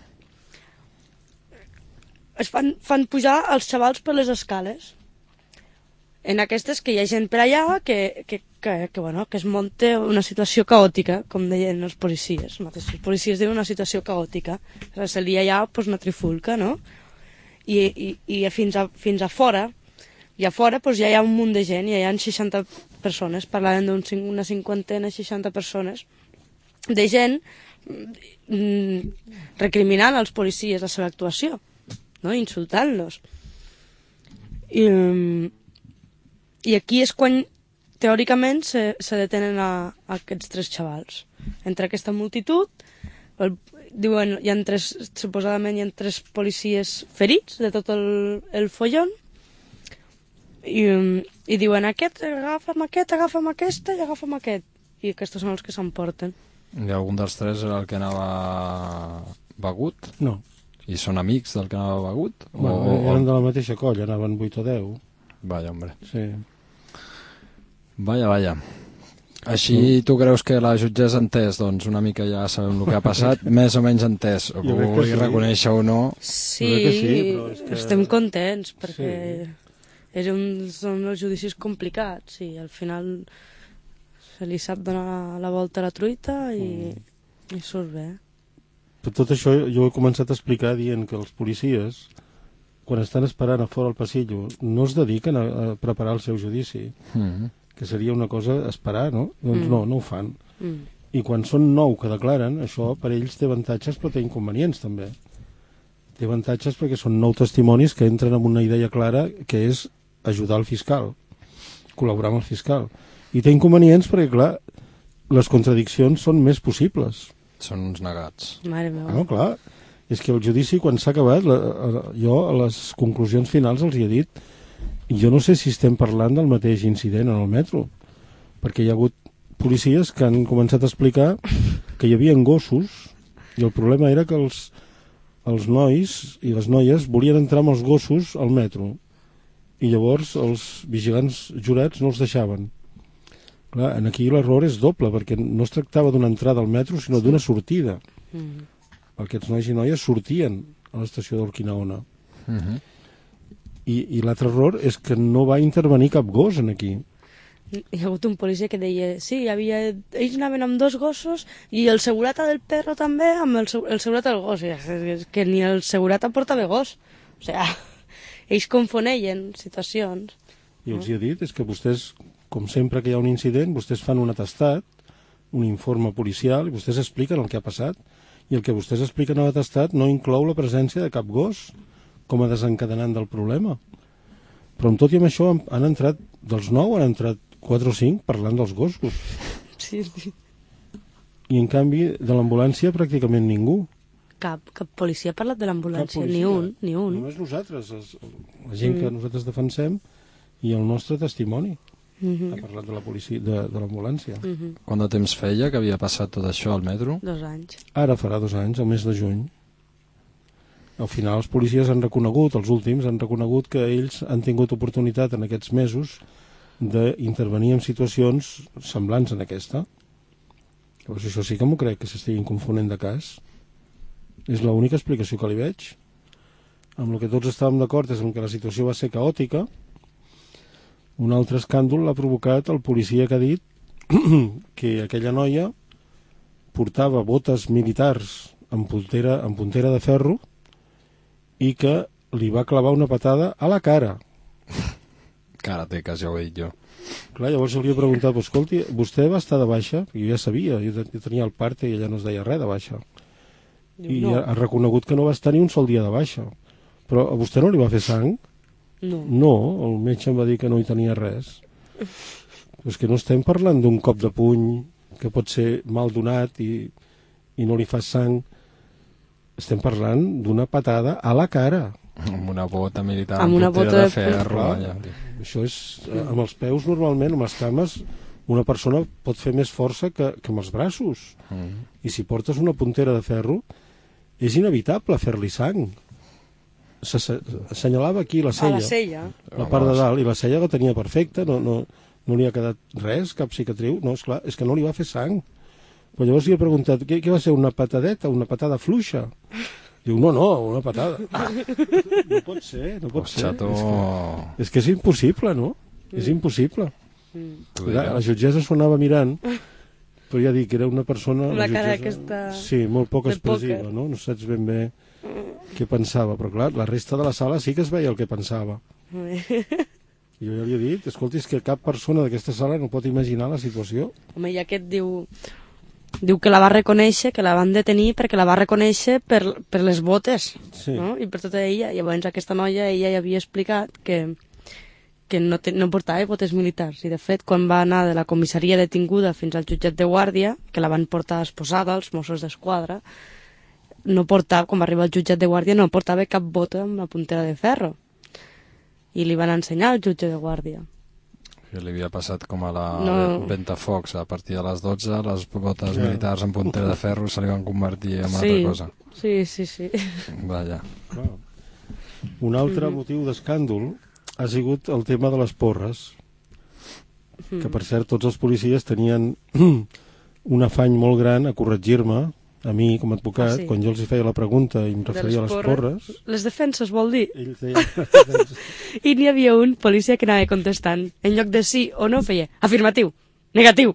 S5: Es fan, fan pujar els xavals per les escales. En aquestes que hi ha gent per allà que, que, que, que, bueno, que es munta una situació caòtica, com deien els policies. Els mateixos policies diuen una situació caòtica. Se li allà pues, una trifulca, no? I, i, i fins, a, fins a fora, i a fora pues, ja hi ha un munt de gent, ja hi ha seixanta persones, parlaven d'una cinquantena, seixanta persones, de gent mm, recriminant als policies la seva actuació, no? Insultant-los. I, mm, I aquí és quan teòricament se, se detenen a, a aquests tres xavals. Entre aquesta multitud, el, diuen, hi ha tres, suposadament hi ha tres policies ferits de tot el, el follon, I, i diuen, aquest, agafa'm aquest, agafa'm aquesta i agafa'm aquest. I aquests són els que s'emporten.
S2: I algun dels tres era el que anava begut?
S4: No.
S2: I són amics del que anava begut?
S4: Bueno,
S2: o...
S4: eren de la mateixa colla, anaven vuit o deu.
S2: Vaya, hombre.
S4: Sí.
S2: Vaya, vaya. Així mm. tu creus que la jutgessa ha entès, doncs una mica ja sabem el que ha passat, més o menys entès, o que ho vulgui sí. reconèixer o no.
S5: Sí,
S4: que sí però és que...
S5: estem contents, perquè sí. és un, són els judicis complicats, i al final se li sap donar la volta a la truita i, mm. i surt bé.
S4: Per tot això jo he començat a explicar dient que els policies, quan estan esperant a fora al passillo, no es dediquen a, a preparar el seu judici. Mm. Que seria una cosa esperar, no? Doncs mm. no, no ho fan. Mm. I quan són nou que declaren, això per ells té avantatges però té inconvenients també. Té avantatges perquè són nou testimonis que entren amb una idea clara que és ajudar el fiscal, col·laborar amb el fiscal. I té inconvenients perquè, clar, les contradiccions són més possibles.
S2: Són uns negats.
S5: Mare meva.
S4: Ah, no, clar. És que el judici, quan s'ha acabat, la, la, jo a les conclusions finals els hi he dit jo no sé si estem parlant del mateix incident en el metro, perquè hi ha hagut policies que han començat a explicar que hi havia gossos i el problema era que els, els nois i les noies volien entrar amb els gossos al metro i llavors els vigilants jurats no els deixaven. Clar, aquí l'error és doble, perquè no es tractava d'una entrada al metro sinó d'una sortida. Mm. Aquests nois i noies sortien a l'estació d'Urquinaona. Mhm. I, i l'altre error és que no va intervenir cap gos en aquí.
S5: Hi ha hagut un policia que deia sí, hi havia, ells anaven amb dos gossos i el segurata del perro també amb el, el segurata del gos. És que ni el segurata portava gos. O sigui, ells confonien situacions.
S4: I els hi he dit, és que vostès, com sempre que hi ha un incident, vostès fan un atestat, un informe policial, i vostès expliquen el que ha passat. I el que vostès expliquen a l'atestat no inclou la presència de cap gos com a desencadenant del problema. Però amb tot i amb això han, han entrat, dels nou han entrat quatre o cinc parlant dels gossos.
S5: Sí, sí.
S4: I en canvi de l'ambulància pràcticament ningú.
S5: Cap, cap policia ha parlat de l'ambulància, ni un, ni un.
S4: Només nosaltres, els, la gent mm. que nosaltres defensem i el nostre testimoni. Mm-hmm. Ha parlat de la policia, de, de l'ambulància.
S5: Mm-hmm.
S2: Quant de temps feia que havia passat tot això al metro?
S5: Dos anys.
S4: Ara farà dos anys, al mes de juny. Al final els policies han reconegut, els últims han reconegut que ells han tingut oportunitat en aquests mesos d'intervenir en situacions semblants en aquesta. Llavors això sí que m'ho crec, que s'estiguin confonent de cas. És l'única explicació que li veig. Amb el que tots estàvem d'acord és que la situació va ser caòtica. Un altre escàndol l'ha provocat el policia que ha dit que aquella noia portava botes militars amb puntera, amb puntera de ferro i que li va clavar una patada a la cara.
S2: Karatecas, ja ho he dit jo.
S4: Clar, llavors li he preguntat, escolti, vostè va estar de baixa? Jo ja sabia, jo tenia el parte i ella no es deia res de baixa. I no. ha reconegut que no va estar ni un sol dia de baixa. Però a vostè no li va fer sang?
S5: No.
S4: No, el metge em va dir que no hi tenia res. Però és que no estem parlant d'un cop de puny que pot ser mal donat i, i no li fa sang. Estem parlant d'una patada a la cara.
S2: Amb una bota militar,
S5: amb una bota de, de
S2: ferro.
S4: Clar, això és, amb els peus normalment, amb les cames, una persona pot fer més força que, que amb els braços. Mm. I si portes una puntera de ferro, és inevitable fer-li sang. Assenyalava aquí la cella,
S5: a la cella,
S4: la part de dalt, i la cella la tenia perfecta, no, no, no li ha quedat res, cap cicatriu, no, esclar, és que no li va fer sang. Però llavors li he preguntat, què, què va ser, una patadeta, una patada fluixa? Diu, no, no, una patada. No pot ser, no pot ser. És que, és que és impossible, no? Mm. És impossible. Mm. La, la jutgessa s'ho anava mirant, però ja dic, era una persona...
S5: La, la cara
S4: jutgessa,
S5: aquesta...
S4: Sí, molt poc expressiva, no? No saps ben bé què pensava, però clar, la resta de la sala sí que es veia el que pensava. Jo ja li he dit, escolti, és que cap persona d'aquesta sala no pot imaginar la situació.
S5: Home, i aquest diu... Diu que la va reconèixer, que la van detenir perquè la va reconèixer per, per les botes, sí. No? I per tota ella. Llavors aquesta noia, ella ja havia explicat que, que no, te, no portava botes militars. I de fet, quan va anar de la comissaria detinguda fins al jutjat de guàrdia, que la van portar esposada als Mossos d'Esquadra, no portava, quan va arribar al jutjat de guàrdia, no portava cap bota amb la puntera de ferro. i li van ensenyar al jutge de guàrdia.
S2: Que li havia passat com a la
S5: No.
S2: Ventafocs, a partir de les dotze, les botes militars en puntera de ferro se li van convertir en una
S5: Sí,
S2: altra cosa.
S5: sí, sí, sí.
S2: Vaja.
S4: Clar. Un altre
S5: Mhm.
S4: motiu d'escàndol ha sigut el tema de les porres, que per cert tots els policies tenien un afany molt gran a corregir-me, a mi com a advocat,
S5: Ah, sí?
S4: quan jo els hi feia la pregunta i em
S5: De
S4: referia a les porres,
S5: Les defenses, vol dir?
S4: ells deien...
S5: I n'hi havia un policia que anava contestant. En lloc de sí o no, feia afirmatiu, negatiu.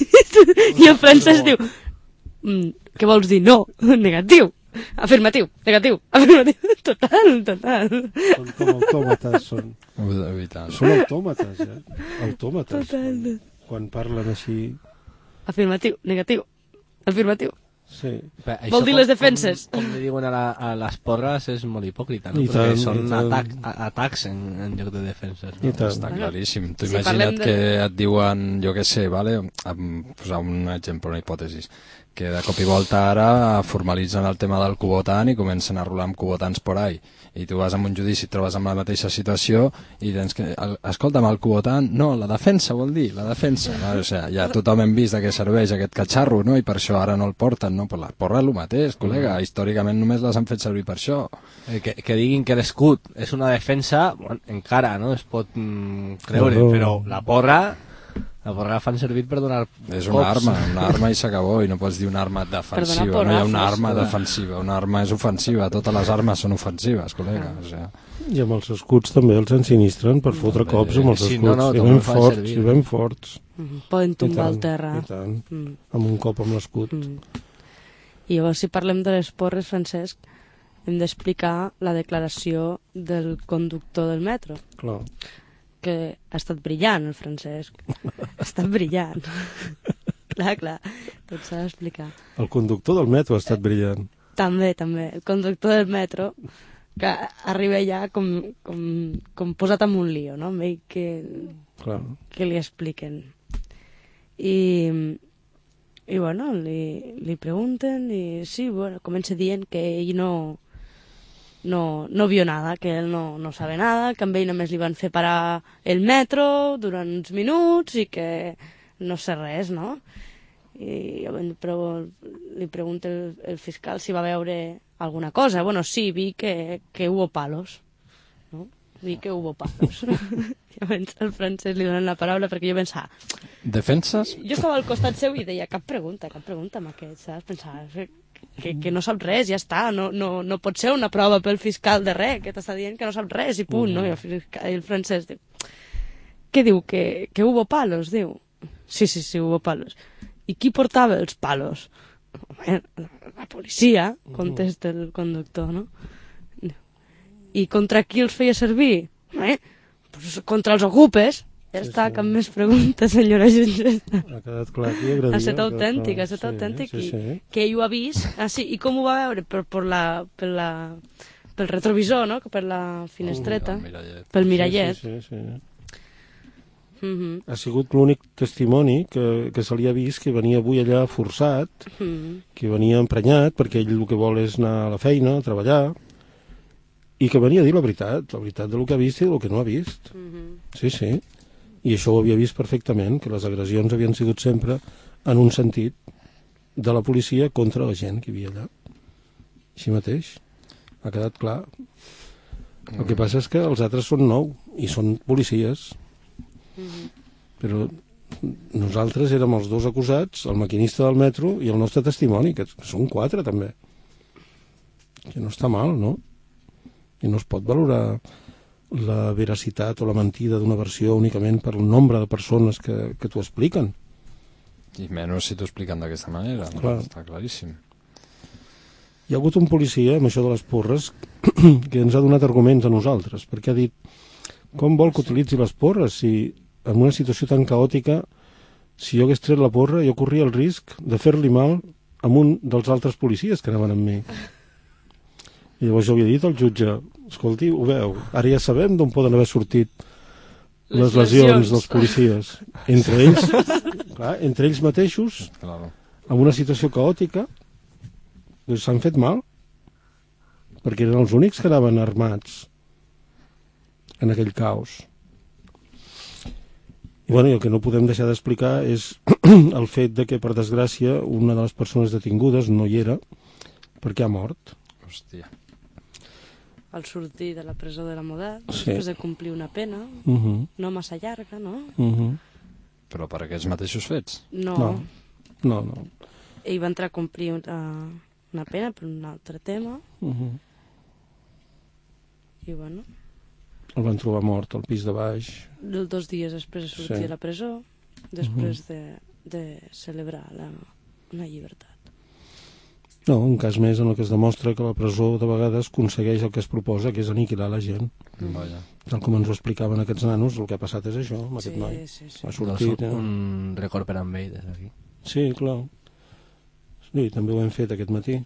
S5: I el francès diu, mm, què vols dir? No, negatiu. Afirmatiu, negatiu, afirmatiu. Total, total.
S4: Són com autòmates, són.
S2: Evitant.
S4: Són autòmates, eh? Autòmates.
S5: Total.
S4: Quan, quan parlen així...
S5: Afirmatiu, negatiu, afirmatiu.
S4: Sí.
S6: Però això
S5: Vol dir
S6: com-
S5: les defenses.
S6: Com, com li diuen a, la, a les porres és molt hipòcrita, no?
S4: I
S6: Perquè
S4: tant,
S6: són
S4: i tant.
S6: atac, a, atacs en, en lloc de defenses. No?
S4: I tant.
S2: Està claríssim. Tu
S5: Si
S2: imagina't
S5: parlem de-
S2: que et diuen, jo què sé, vale? Em posar un exemple, una hipòtesis, que de cop i volta ara formalitzen el tema del cubotant i comencen a rolar amb cubotants por ahí. I tu vas a un judici, et trobes amb la mateixa situació i tens que... El, escolta'm, el cubotant... No, la defensa, vol dir, la defensa. No? O sigui, ja tothom hem vist de què serveix aquest catxarro, no? I per això ara no el porten, no? Però la porra és el mateix, col·lega. Històricament només les han fet servir per això.
S6: Eh, que, que diguin que l'escut és una defensa, bueno, encara no es pot mm, creure,
S4: Claro.
S6: però la porra la porra la fan servir per donar
S2: És una
S6: cops.
S2: arma, una arma i s'acabó, i no pots dir una arma defensiva,
S5: donar
S2: no hi ha una
S5: porrazos.
S2: arma defensiva, una arma és ofensiva, totes les armes són ofensives, col·lega. O sigui,
S4: I amb els escuts també els ensinistren per fotre cops amb els
S6: Sí,
S4: escuts.
S6: no, no,
S4: I
S6: també
S4: ben
S6: ho fan
S4: forts,
S6: servir.
S4: i ben forts.
S5: Mm, Poden
S4: I
S5: tombar
S4: tant,
S5: el terra.
S4: I tant,
S5: Mm.
S4: amb un cop amb l'escut.
S5: Mm. I llavors, si parlem de les porres, Francesc, hem d'explicar la declaració del conductor del metro,
S4: Clar.
S5: que ha estat brillant, el Francesc. Ha estat brillant. Clar, clar, tot s'ha d'explicar.
S4: El conductor del metro ha estat brillant.
S5: També, també, el conductor del metro, que arriba ja com, com, com posat en un lío, no? Amb ell que,
S4: Clar.
S5: que li expliquen. I, i bueno, li, li pregunten i sí, bueno, comença dient que ell no, no, no vio nada, que ell no, no sabe nada, que amb ell només li van fer parar el metro durant uns minuts i que no sé res, no? I però li pregunta el, el fiscal si va veure alguna cosa. Bueno, sí, vi que, que hubo palos, no? Vi que hubo palos. Llavors el francès li donen la paraula perquè jo pensava...
S2: defenses?
S5: Jo estava al costat seu i deia cap pregunta, cap pregunta amb aquest, saps? Pensava que, que no sap res, ja està, no, no, no pot ser una prova pel fiscal de res, que t'està dient que no sap res i punt, no? I el, fiscal, el francès diu... Què diu? Que, que hubo palos, diu. Sí, sí, sí, hubo palos. I qui portava els palos? Home, la policia, contesta el conductor, no? I contra qui els feia servir? Home, pues contra els ocupes. Ja
S4: Sí,
S5: està,
S4: sí.
S5: cap més preguntes, senyora jutgessa.
S4: Ha quedat clar aquí, agradia.
S5: Ha estat
S4: que-
S5: autèntic, ha
S4: que-
S5: estat autèntic.
S4: Sí,
S5: I,
S4: sí, sí.
S5: que ell ho ha vist. Ah, sí, i com ho va veure? Per, per la, per la, pel retrovisor, no? Per la finestreta.
S2: El mirallet.
S5: Pel mirallet.
S4: Sí, sí, sí, sí.
S5: Mhm,
S4: Ha sigut l'únic testimoni que, que se li ha vist que venia avui allà forçat,
S5: mhm.
S4: que venia emprenyat, perquè ell el que vol és anar a la feina, a treballar, i que venia a dir la veritat, la veritat del que ha vist i del que no ha vist.
S5: Mhm.
S4: Sí, sí. I això ho havia vist perfectament, que les agressions havien sigut sempre en un sentit de la policia contra la gent que hi havia allà. Així mateix. Ha quedat clar. El que passa és que els altres són nou i són policies. Però nosaltres érem els dos acusats, el maquinista del metro i el nostre testimoni, que són quatre també. Que no està mal, no? I no es pot valorar la veracitat o la mentida d'una versió únicament per el nombre de persones que, que t'ho expliquen.
S2: I menys si t'ho expliquen d'aquesta manera, no?
S4: Clar.
S2: Està claríssim.
S4: Hi ha hagut un policia, amb això de les porres, que ens ha donat arguments a nosaltres, perquè ha dit, com vol que utilitzi les porres si en una situació tan caòtica, si jo hagués tret la porra, jo corria el risc de fer-li mal a un dels altres policies que anaven amb mi. I llavors jo havia dit al jutge, escolti, ho veu, ara ja sabem d'on poden haver sortit les,
S5: Les
S4: lesions,
S5: lesions.
S4: dels policies. Entre ells, clar, entre ells mateixos,
S2: Claro.
S4: en una situació caòtica, doncs s'han fet mal, perquè eren els únics que anaven armats. en aquell caos. I, bueno, i el que no podem deixar d'explicar és el fet de que, per desgràcia, una de les persones detingudes no hi era perquè ha mort.
S2: Hòstia.
S5: Al sortir de la presó de la Model,
S4: Sí.
S5: després de complir una pena,
S4: Uh -huh.
S5: no massa llarga, no?
S4: Uh -huh.
S2: Però per aquests mateixos fets?
S5: No.
S4: No. No, no.
S5: Ell va entrar a complir una, una pena per un altre tema,
S4: Uh -huh.
S5: i bueno,
S4: El van trobar mort al pis de baix.
S5: dos dies després de sortir
S4: Sí.
S5: de la presó, després de, de celebrar la, una llibertat.
S4: No, un cas més en el que es demostra que la presó de vegades aconsegueix el que es proposa, que és aniquilar la gent.
S2: Vaja.
S4: Tal com ens ho explicaven aquests nanos, el que ha passat és això, amb aquest
S5: Sí,
S4: noi.
S5: sí, sí.
S4: Ha
S6: Doncs
S4: sortit... Eh?
S6: un record per amb ell des d'aquí.
S4: Sí, clar. Sí, també ho hem fet aquest matí.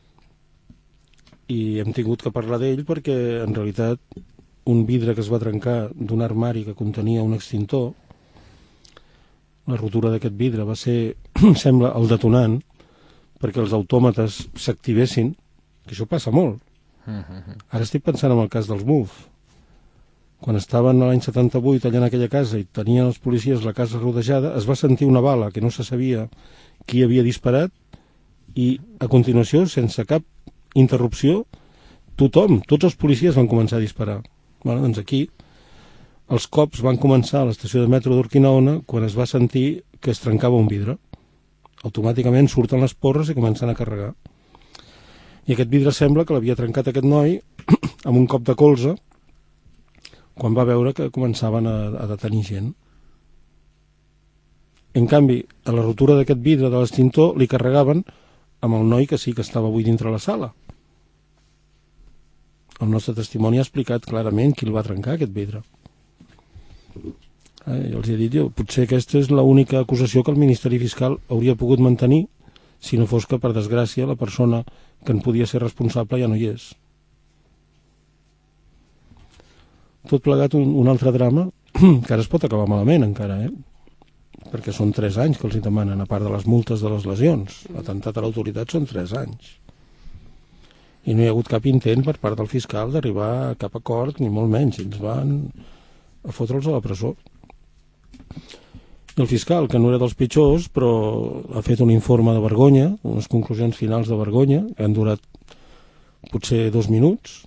S4: I hem tingut que parlar d'ell perquè, en realitat, un vidre que es va trencar d'un armari que contenia un extintor, la rotura d'aquest vidre va ser, sembla, el detonant perquè els autòmates s'activessin, que això passa molt. Ara estic pensant en el cas dels M U F. Quan estaven l'any setanta-vuit allà en aquella casa i tenien els policies la casa rodejada, es va sentir una bala que no se sabia qui havia disparat i, a continuació, sense cap interrupció, tothom, tots els policies van començar a disparar. Bueno, doncs aquí els cops van començar a l'estació de metro d'Urquinaona quan es va sentir que es trencava un vidre. Automàticament surten les porres i comencen a carregar. I aquest vidre sembla que l'havia trencat aquest noi amb un cop de colze quan va veure que començaven a, a detenir gent. En canvi, a la rotura d'aquest vidre de l'extintor li carregaven amb el noi que sí que estava avui dintre la sala. El nostre testimoni ha explicat clarament qui el va trencar, aquest vidre. Eh, jo els he dit, jo, potser aquesta és l'única acusació que el Ministeri Fiscal hauria pogut mantenir si no fos que, per desgràcia, la persona que en podia ser responsable ja no hi és. Tot plegat un, un altre drama que ara es pot acabar malament encara, eh? Perquè són tres anys que els hi demanen, a part de les multes de les lesions. L'atemptat a l'autoritat són tres anys. I no hi ha hagut cap intent per part del fiscal d'arribar a cap acord, ni molt menys. Ells van a fotre'ls a la presó. I el fiscal, que no era dels pitjors, però ha fet un informe de vergonya, unes conclusions finals de vergonya, que han durat potser dos minuts.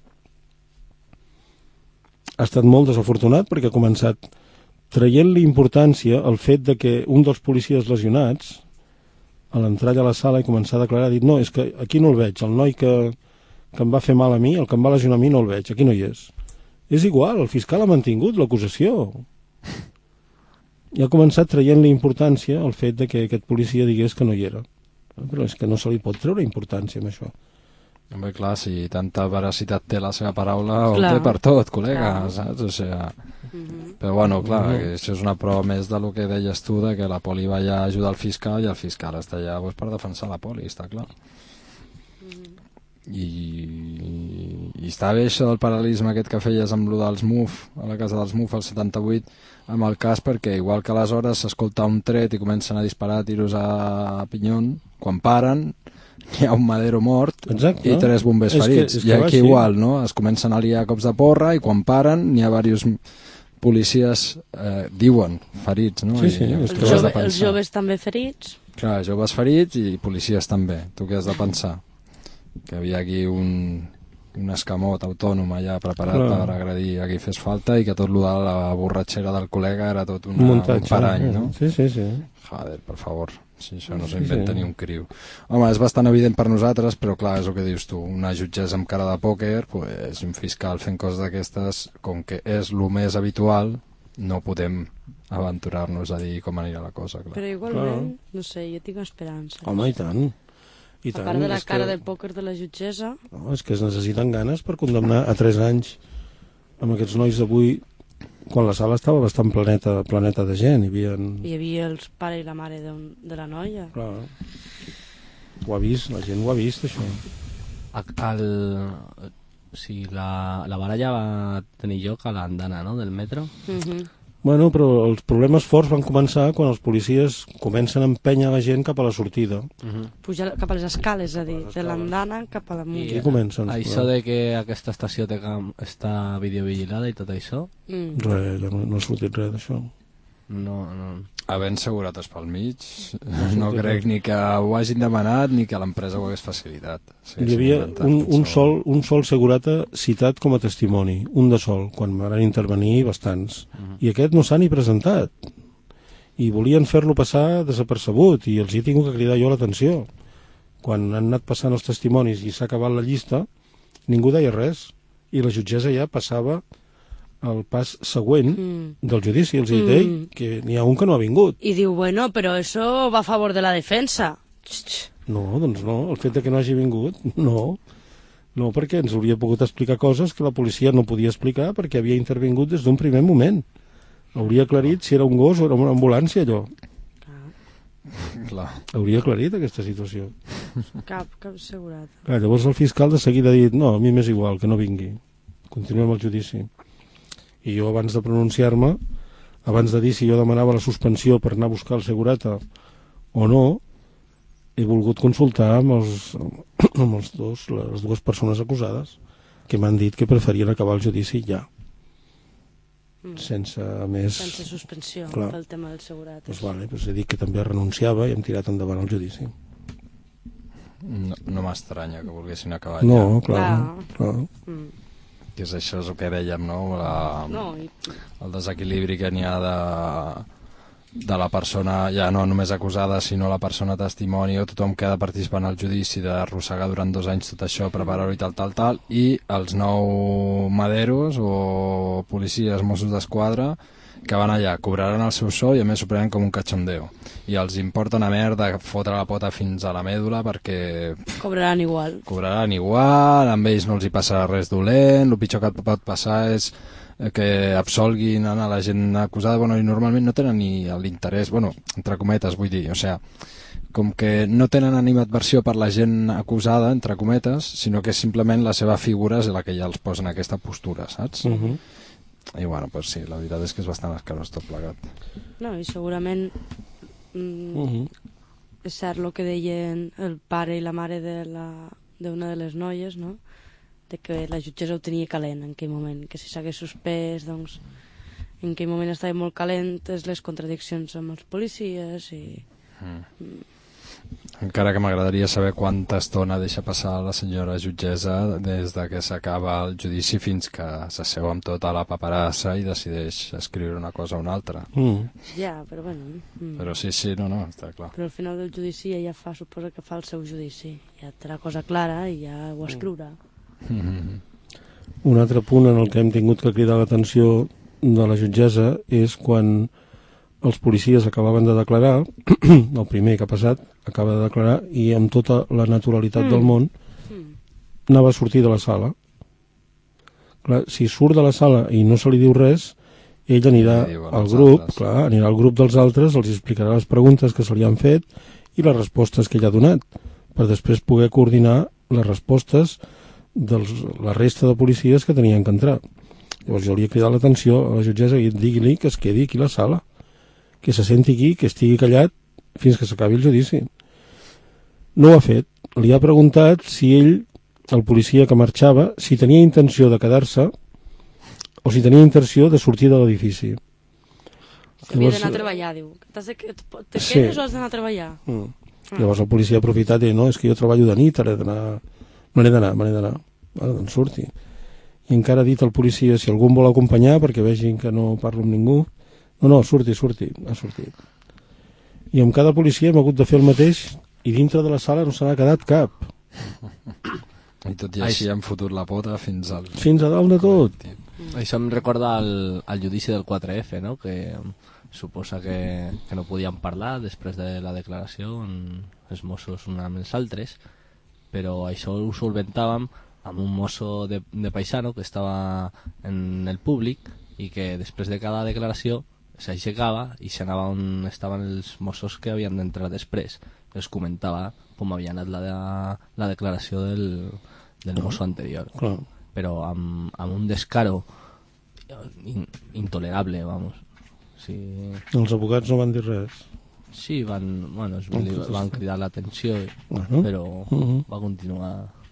S4: Ha estat molt desafortunat perquè ha començat traient-li importància al fet de que un dels policies lesionats, a l'entrar allà a la sala i començar a declarar, ha dit, no, és que aquí no el veig, el noi que, que em va fer mal a mi, el que em va lesionar a mi no el veig, aquí no hi és. És igual, el fiscal ha mantingut l'acusació. I ha començat traient-li importància al fet de que aquest policia digués que no hi era. Però és que no se li pot treure importància amb això.
S2: Home, clar, si tanta veracitat té la seva paraula,
S5: Clar.
S2: ho té per tot, col·lega,
S5: Clar.
S2: saps? O sigui,
S5: Mhm.
S2: però bueno, clar,
S4: No.
S2: que això és una prova més de lo que deies tu, de que la poli va allà a ajudar el fiscal i el fiscal està allà pues, per defensar la poli, està clar. I, i està bé això del paral·lelisme aquest que feies amb lo dels M U F, a la casa dels M U F al setanta-vuit, amb el cas perquè igual que aleshores s'escolta un tret i comencen a disparar tiros a pinyon, quan paren hi ha un Madero mort
S4: Exacte.
S2: i tres bombers
S4: És que-
S2: ferits.
S4: és que
S2: I
S4: va
S2: aquí
S4: així.
S2: igual, no? Es comencen a liar cops de porra i quan paren n'hi ha diversos policies, eh, diuen, ferits, no?
S4: Sí, sí,
S2: I,
S4: és
S5: Els,
S2: tu has de
S5: jove, els
S2: pensar.
S5: joves també ferits.
S2: Clar, joves ferits i policies també. Tu què has de pensar? Que havia aquí un, un escamot autònom allà preparat
S4: Clar.
S2: per agredir a qui fes falta i que tot lo de la borratxera del col·lega era tot una,
S4: Un
S2: un
S4: muntatge.
S2: parany, no?
S4: Sí, sí, sí.
S2: Joder, per favor, si això no
S4: Sí,
S2: s'inventa
S4: sí.
S2: ni un criu. Home, és bastant evident per nosaltres, però clar, és el que dius tu, una jutgessa amb cara de pòquer, pues, un fiscal fent coses d'aquestes, com que és el més habitual, no podem aventurar-nos a dir com anirà la cosa, clar.
S5: Però igualment, no sé, jo tinc esperança.
S4: Home, i tant. I
S5: A
S4: tant.
S5: part de la
S4: és
S5: cara
S4: que,
S5: de pòquer de la jutgessa,
S4: no, és que es necessiten ganes per condemnar a tres anys amb aquests nois d'avui, quan la sala estava bastant planeta, planeta de gent. Hi havia...
S5: hi havia els pare i la mare de, de la noia.
S4: Clar. Ho ha vist, la gent ho ha vist, això.
S6: A- El, o sigui, la, la baralla va tenir lloc a l'andana, no?, del metro.
S5: Mhm.
S4: Bueno, però els problemes forts van començar quan els policies comencen a empènyer la gent cap a la sortida.
S6: Uh-huh.
S5: Pujar cap a les escales, és a dir, de l'andana cap a damunt.
S4: Aquí comencen.
S6: Això de que aquesta estació té cam... està videovigilada i tot això?
S5: Mm.
S4: Res, no, no ha sortit res d'això.
S6: No, no.
S2: Havent seguretes pel mig, no crec ni que ho hagin demanat ni que l'empresa ho hagués facilitat. Sí,
S4: Hi havia un, un, sol, un sol segurata citat com a testimoni, un de sol, quan van intervenir bastants. Uh-huh. I aquest no s'ha ni presentat. I volien fer-lo passar desapercebut i els hi he tingut que cridar jo l'atenció. Quan han anat passant els testimonis i s'ha acabat la llista, ningú deia res. I la jutgessa ja passava el pas següent mm. del judici. Els he dit, mm. que n'hi ha un que no ha vingut.
S5: I diu, bueno, però això va a favor de la defensa.
S4: No, doncs no, el fet de que no hagi vingut, no. No, perquè ens hauria pogut explicar coses que la policia no podia explicar perquè havia intervingut des d'un primer moment. Hauria aclarit si era un gos o era una ambulància, allò.
S2: Clar.
S4: Hauria aclarit aquesta situació.
S5: Cap, cap seguretat.
S4: Clar, llavors el fiscal de seguida ha dit, no, a mi m'és igual, que no vingui. Continuem el judici. I jo abans de pronunciar-me, abans de dir si jo demanava la suspensió per anar a buscar el segurata o no, he volgut consultar amb els, amb els dos, les dues persones acusades, que m'han dit que preferien acabar el judici ja. Mm. Sense més...
S5: Sense suspensió,
S4: clar,
S5: pel tema del segurata.
S4: Doncs vale, doncs he dit que també renunciava i hem tirat endavant el judici.
S2: No, no m'estranya que volguessin acabar
S4: no,
S2: ja.
S4: Clar, clar. clar.
S5: Mm.
S2: Que és això és el que dèiem, no? La,
S5: no i...
S2: El desequilibri que n'hi ha de, de la persona, ja no només acusada, sinó la persona testimoni o tothom que ha de participar en el judici, d'arrossegar durant dos anys tot això, preparar-ho i tal, tal, tal, i els nou maderos o policies, Mossos d'Esquadra, que van allà, cobraran el seu sou i a més s'ho prenen com un cachondeo. I els importa una merda fotre la pota fins a la mèdula perquè... Pff,
S5: cobraran igual.
S2: Cobraran igual, amb ells no els hi passarà res dolent, el pitjor que et pot passar és que absolguin a la gent acusada, bueno, i normalment no tenen ni l'interès, bueno, entre cometes vull dir, o sigui, com que no tenen animadversió per la gent acusada, entre cometes, sinó que simplement la seva figura és la que ja els posa en aquesta postura, saps?
S4: Uh -huh.
S2: I bueno, pues sí, la veritat és que és bastant escarós tot plegat.
S5: No, i segurament mm, uh -huh. és cert el que deien el pare i la mare de la d'una de les noies, no? De que la jutgessa ho tenia calent en aquell moment, que si s'hagués suspès, doncs en aquell moment estava molt calentes les contradiccions amb els policies i... Mm. Mm.
S2: Encara que m'agradaria saber quanta estona deixa passar la senyora jutgessa des de que s'acaba el judici fins que s'asseu amb tota la paperassa i decideix escriure una cosa o una altra.
S4: Mm.
S5: Ja, però bueno... Mm.
S2: Però sí, sí, no, no, està clar.
S5: Però al final del judici ella fa, suposa que fa el seu judici. Ja té la cosa clara i ja ho escriurà.
S2: Mm-hmm.
S4: Un altre punt en el que hem tingut que cridar l'atenció de la jutgessa és quan els policies acabaven de declarar, el primer que ha passat, acaba de declarar, i amb tota la naturalitat mm. del món anava a sortir de la sala. Clar, si surt de la sala i no se li diu res, ell anirà al grup, clar, anirà al grup dels altres, els explicarà les preguntes que se li han fet i les respostes que ell ha donat, per després poder coordinar les respostes de la resta de policies que tenien que entrar. Llavors jo li he cridat l'atenció a la jutgessa i digui-li que es quedi aquí a la sala, que se senti aquí, que estigui callat fins que s'acabi el judici. No ho ha fet. Li ha preguntat si ell, el policia que marxava, si tenia intenció de quedar-se o si tenia intenció de sortir de l'edifici.
S5: Havia d'anar a treballar, diu. Te quedes sí. o has d'anar a treballar? Mm.
S4: Mm. Llavors el policia ha aprofitat i no, és que jo treballo de nit, ara he d'anar... Me n'he d'anar, me n'he d'anar. Ara, doncs surti. I encara ha dit al policia si algú em vol acompanyar perquè vegin que no parlo amb ningú. No, no, surti, surti, ha sortit. I amb cada policia hem hagut de fer el mateix i dintre de la sala no se n'ha quedat cap.
S2: I tot i així hem fotut la pota fins al...
S4: Fins a dalt de tot.
S6: Això em recorda el, el judici del quatre F, no? Que suposa que, que no podien parlar després de la declaració en els Mossos uns amb els altres, però això ho solventàvem amb un mosso de, de paisano que estava en el públic i que després de cada declaració s'aixecava i s'anava on estaven els Mossos que havien d'entrar després. Els comentava com havia anat la, la declaració del, del mosso anterior.
S4: Clar.
S6: Però amb, amb un descaro in, intolerable, vamos. Sí.
S4: Els advocats no van dir res.
S6: Sí, van, bueno, es, li, van cridar l'atenció,
S4: Bueno.
S6: però
S4: Uh-huh.
S6: va continuar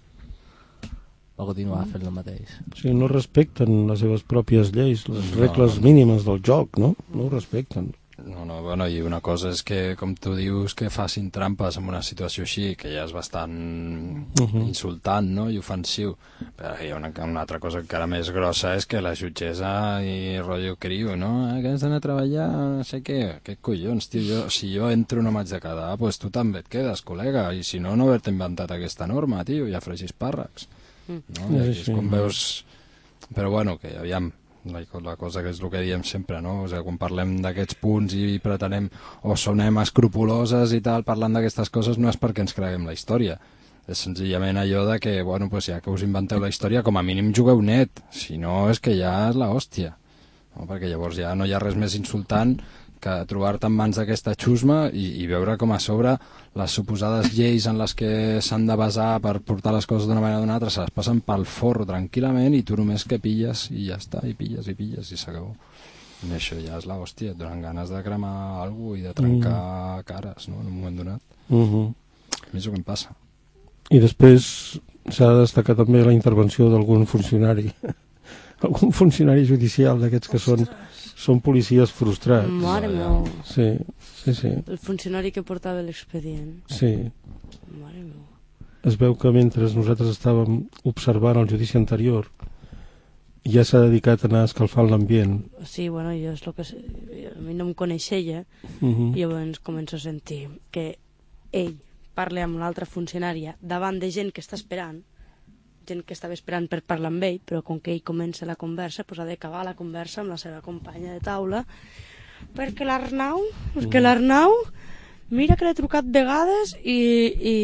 S6: va continuar fent el mateix.
S4: O sigui, no respecten les seves pròpies lleis, les regles mínimes del joc, no? No ho respecten.
S2: No, no, bueno, i una cosa és que, com tu dius, que facin trampes en una situació així, que ja és bastant
S4: Uh-huh.
S2: insultant, no?, i ofensiu. Però hi ha una, una altra cosa encara més grossa, és que la jutgessa i rotllo criu, no?, eh, que has d'anar a treballar, no sé què, què collons, tio, jo, si jo entro no m'haig de quedar, doncs pues tu també et quedes, col·lega, i si no, no haver-te inventat aquesta norma, tio, ja fregis pàrrecs. No? I
S4: És
S2: és
S4: així.
S2: com veus... Però bueno, que aviam, la, la cosa que és el que diem sempre, no? O sigui, quan parlem d'aquests punts i pretenem o sonem escrupuloses i tal, parlant d'aquestes coses, no és perquè ens creguem la història. És senzillament allò de que, bueno, pues ja que us inventeu la història, com a mínim jugueu net. Si no, és que ja és la hòstia. No? Perquè llavors ja no hi ha res més insultant que trobar-te en mans d'aquesta xusma i, i veure com a sobre les suposades lleis en les que s'han de basar per portar les coses d'una manera o d'una altra se les passen pel forro tranquil·lament i tu només que pilles i ja està, i pilles i pilles i s'acabó. I això ja és la hòstia, et donen ganes de cremar alguna cosa i de trencar mm. cares, no?, en un moment donat.
S4: Uh-huh.
S2: A mi és el que em passa.
S4: I després s'ha de destacar també la intervenció d'algun funcionari, algun funcionari judicial d'aquests que són, són policies frustrats.
S5: Mare meva.
S4: Sí, sí, sí.
S5: El funcionari que portava l'expedient.
S4: Sí.
S5: Mare meva.
S4: Es veu que mentre nosaltres estàvem observant el judici anterior ja s'ha dedicat a anar a escalfar l'ambient.
S5: Sí, bueno, jo és el que... A mi no em coneixia,
S4: Uh-huh.
S5: i llavors començo a sentir que ell parla amb una altra funcionària davant de gent que està esperant, gent que estava esperant per parlar amb ell, però com que ell comença la conversa, pues ha d'acabar la conversa amb la seva companya de taula, perquè l'Arnau, perquè l'Arnau, mira que l'he trucat vegades i, i,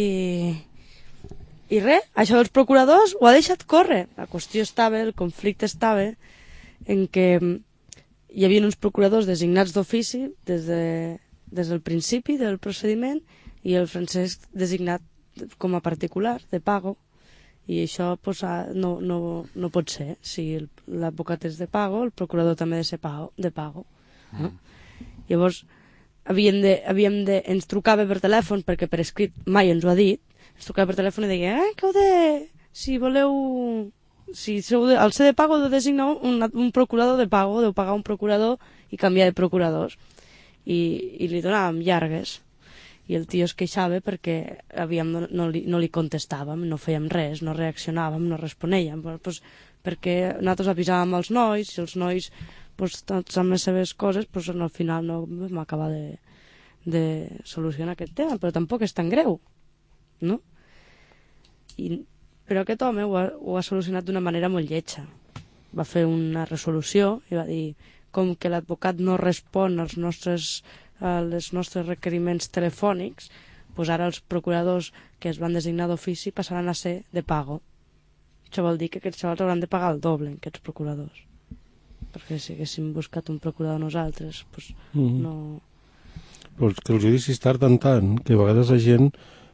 S5: i res, això dels procuradors ho ha deixat córrer. La qüestió estava, el conflicte estava en que hi havia uns procuradors designats d'ofici des, de, des del principi del procediment i el Francesc designat com a particular, de pago, i això pues, no, no, no pot ser. Si l'advocat és de pago, el procurador també ha de ser pago, de pago. No? Mm. Llavors, havíem de, havíem de, ens trucava per telèfon, perquè per escrit mai ens ho ha dit, ens trucava per telèfon i deia, eh, que heu de... si voleu... si sou de, al ser de pago heu de designar un, un procurador de pago, deu pagar un procurador i canviar de procuradors. I, i li donàvem llargues. I el tio es queixava perquè havíem, no, no, li, no li contestàvem, no fèiem res, no reaccionàvem, no responèiem, pues, perquè nosaltres avisàvem els nois, i els nois, pues, tots amb les seves coses, pues, al final no vam acabar de, de solucionar aquest tema, però tampoc és tan greu, no? I, però aquest home ho ha, ho ha solucionat d'una manera molt lletja. Va fer una resolució i va dir, com que l'advocat no respon als nostres... els nostres requeriments telefònics, pues ara els procuradors que es van designar d'ofici passaran a ser de pago. Això vol dir que aquests xavals hauran de pagar el doble, aquests procuradors. Perquè si haguéssim buscat un procurador nosaltres, pues mm-hmm. no...
S4: Però és que el judici es tarden tant que a vegades la gent,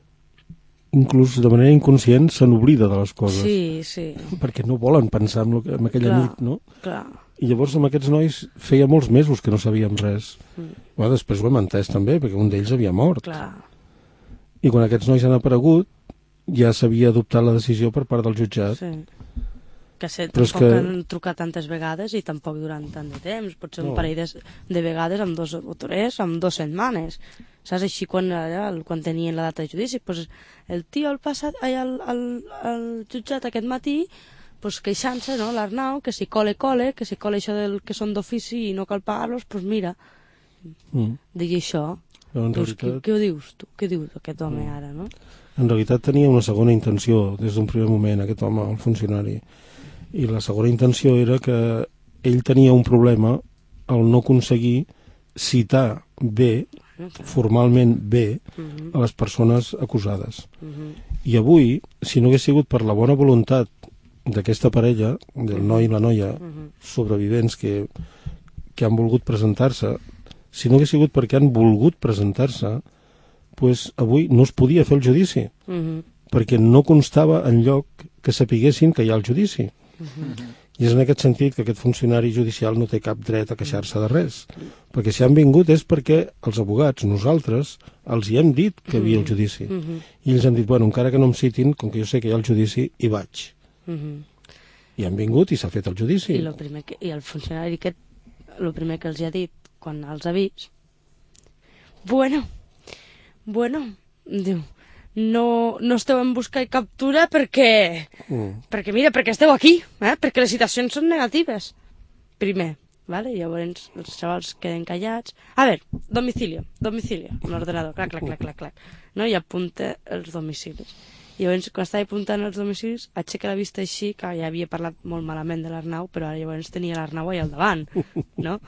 S4: inclús de manera inconscient, se n'oblida de les coses.
S5: Sí, sí.
S4: Perquè no volen pensar en, lo que, en aquella
S5: clar,
S4: nit, no?
S5: Clar.
S4: I llavors amb aquests nois feia molts mesos que no sabíem res.
S5: Mm.
S4: Bueno, després ho hem entès també, perquè un d'ells havia mort.
S5: Clar.
S4: I quan aquests nois han aparegut, ja s'havia adoptat la decisió per part del jutjat.
S5: Sí. Que sé,
S4: Però
S5: tampoc
S4: que...
S5: han trucat tantes vegades i tampoc durant tant de temps. Pot ser un
S4: No.
S5: parell de, de vegades amb dos o tres, amb dues setmanes. Saps? Així quan, allà, quan tenien la data de judici, pues, el tio el passat, allà, al, al, al jutjat aquest matí, pues, queixant-se, no? L'Arnau, que si cole, cole, que si cole això del que són d'ofici i no cal pagar-los, pues mira,
S4: Mm.
S5: digui això.
S4: Però en
S5: Dius,
S4: realitat...
S5: què, què ho dius tu? Què dius aquest home
S4: Mm.
S5: ara, no?
S4: En realitat tenia una segona intenció des d'un primer moment, aquest home, el funcionari. I la segona intenció era que ell tenia un problema al no aconseguir citar bé, formalment bé,
S5: Uh-huh.
S4: a les persones acusades.
S5: Uh-huh.
S4: I avui, si no hagués sigut per la bona voluntat d'aquesta parella, del noi i la noia,
S5: Uh-huh.
S4: sobrevivents que, que han volgut presentar-se, si no hagués sigut perquè han volgut presentar-se, pues avui no es podia fer el judici,
S5: Uh-huh.
S4: perquè no constava enlloc que sapiguessin que hi ha el judici.
S5: Uh-huh.
S4: I és en aquest sentit que aquest funcionari judicial no té cap dret a queixar-se de res. Perquè si han vingut és perquè els abogats, nosaltres, els hi hem dit que hi havia el judici.
S5: Mhm.
S4: I ells han dit, bueno, encara que no em citin, com que jo sé que hi ha el judici, hi vaig.
S5: Mhm.
S4: I han vingut i s'ha fet el judici.
S5: I, lo primer que, i el funcionari aquest, el primer que els ha dit, quan els ha vist, bueno, bueno, diu, no, no esteu en busca i captura perquè,
S4: Mm.
S5: perquè mira, perquè esteu aquí, eh? Perquè les citacions són negatives. Primer, vale? Llavors els xavals queden callats. A veure, domicilio, domicilio, amb l'ordenador, clac, clac, clac, clac, clac. No? I apunta els domicilis. I llavors, quan estava apuntant els domicilis, aixeca la vista així, que ja havia parlat molt malament de l'Arnau, però ara llavors tenia l'Arnau allà al davant, no?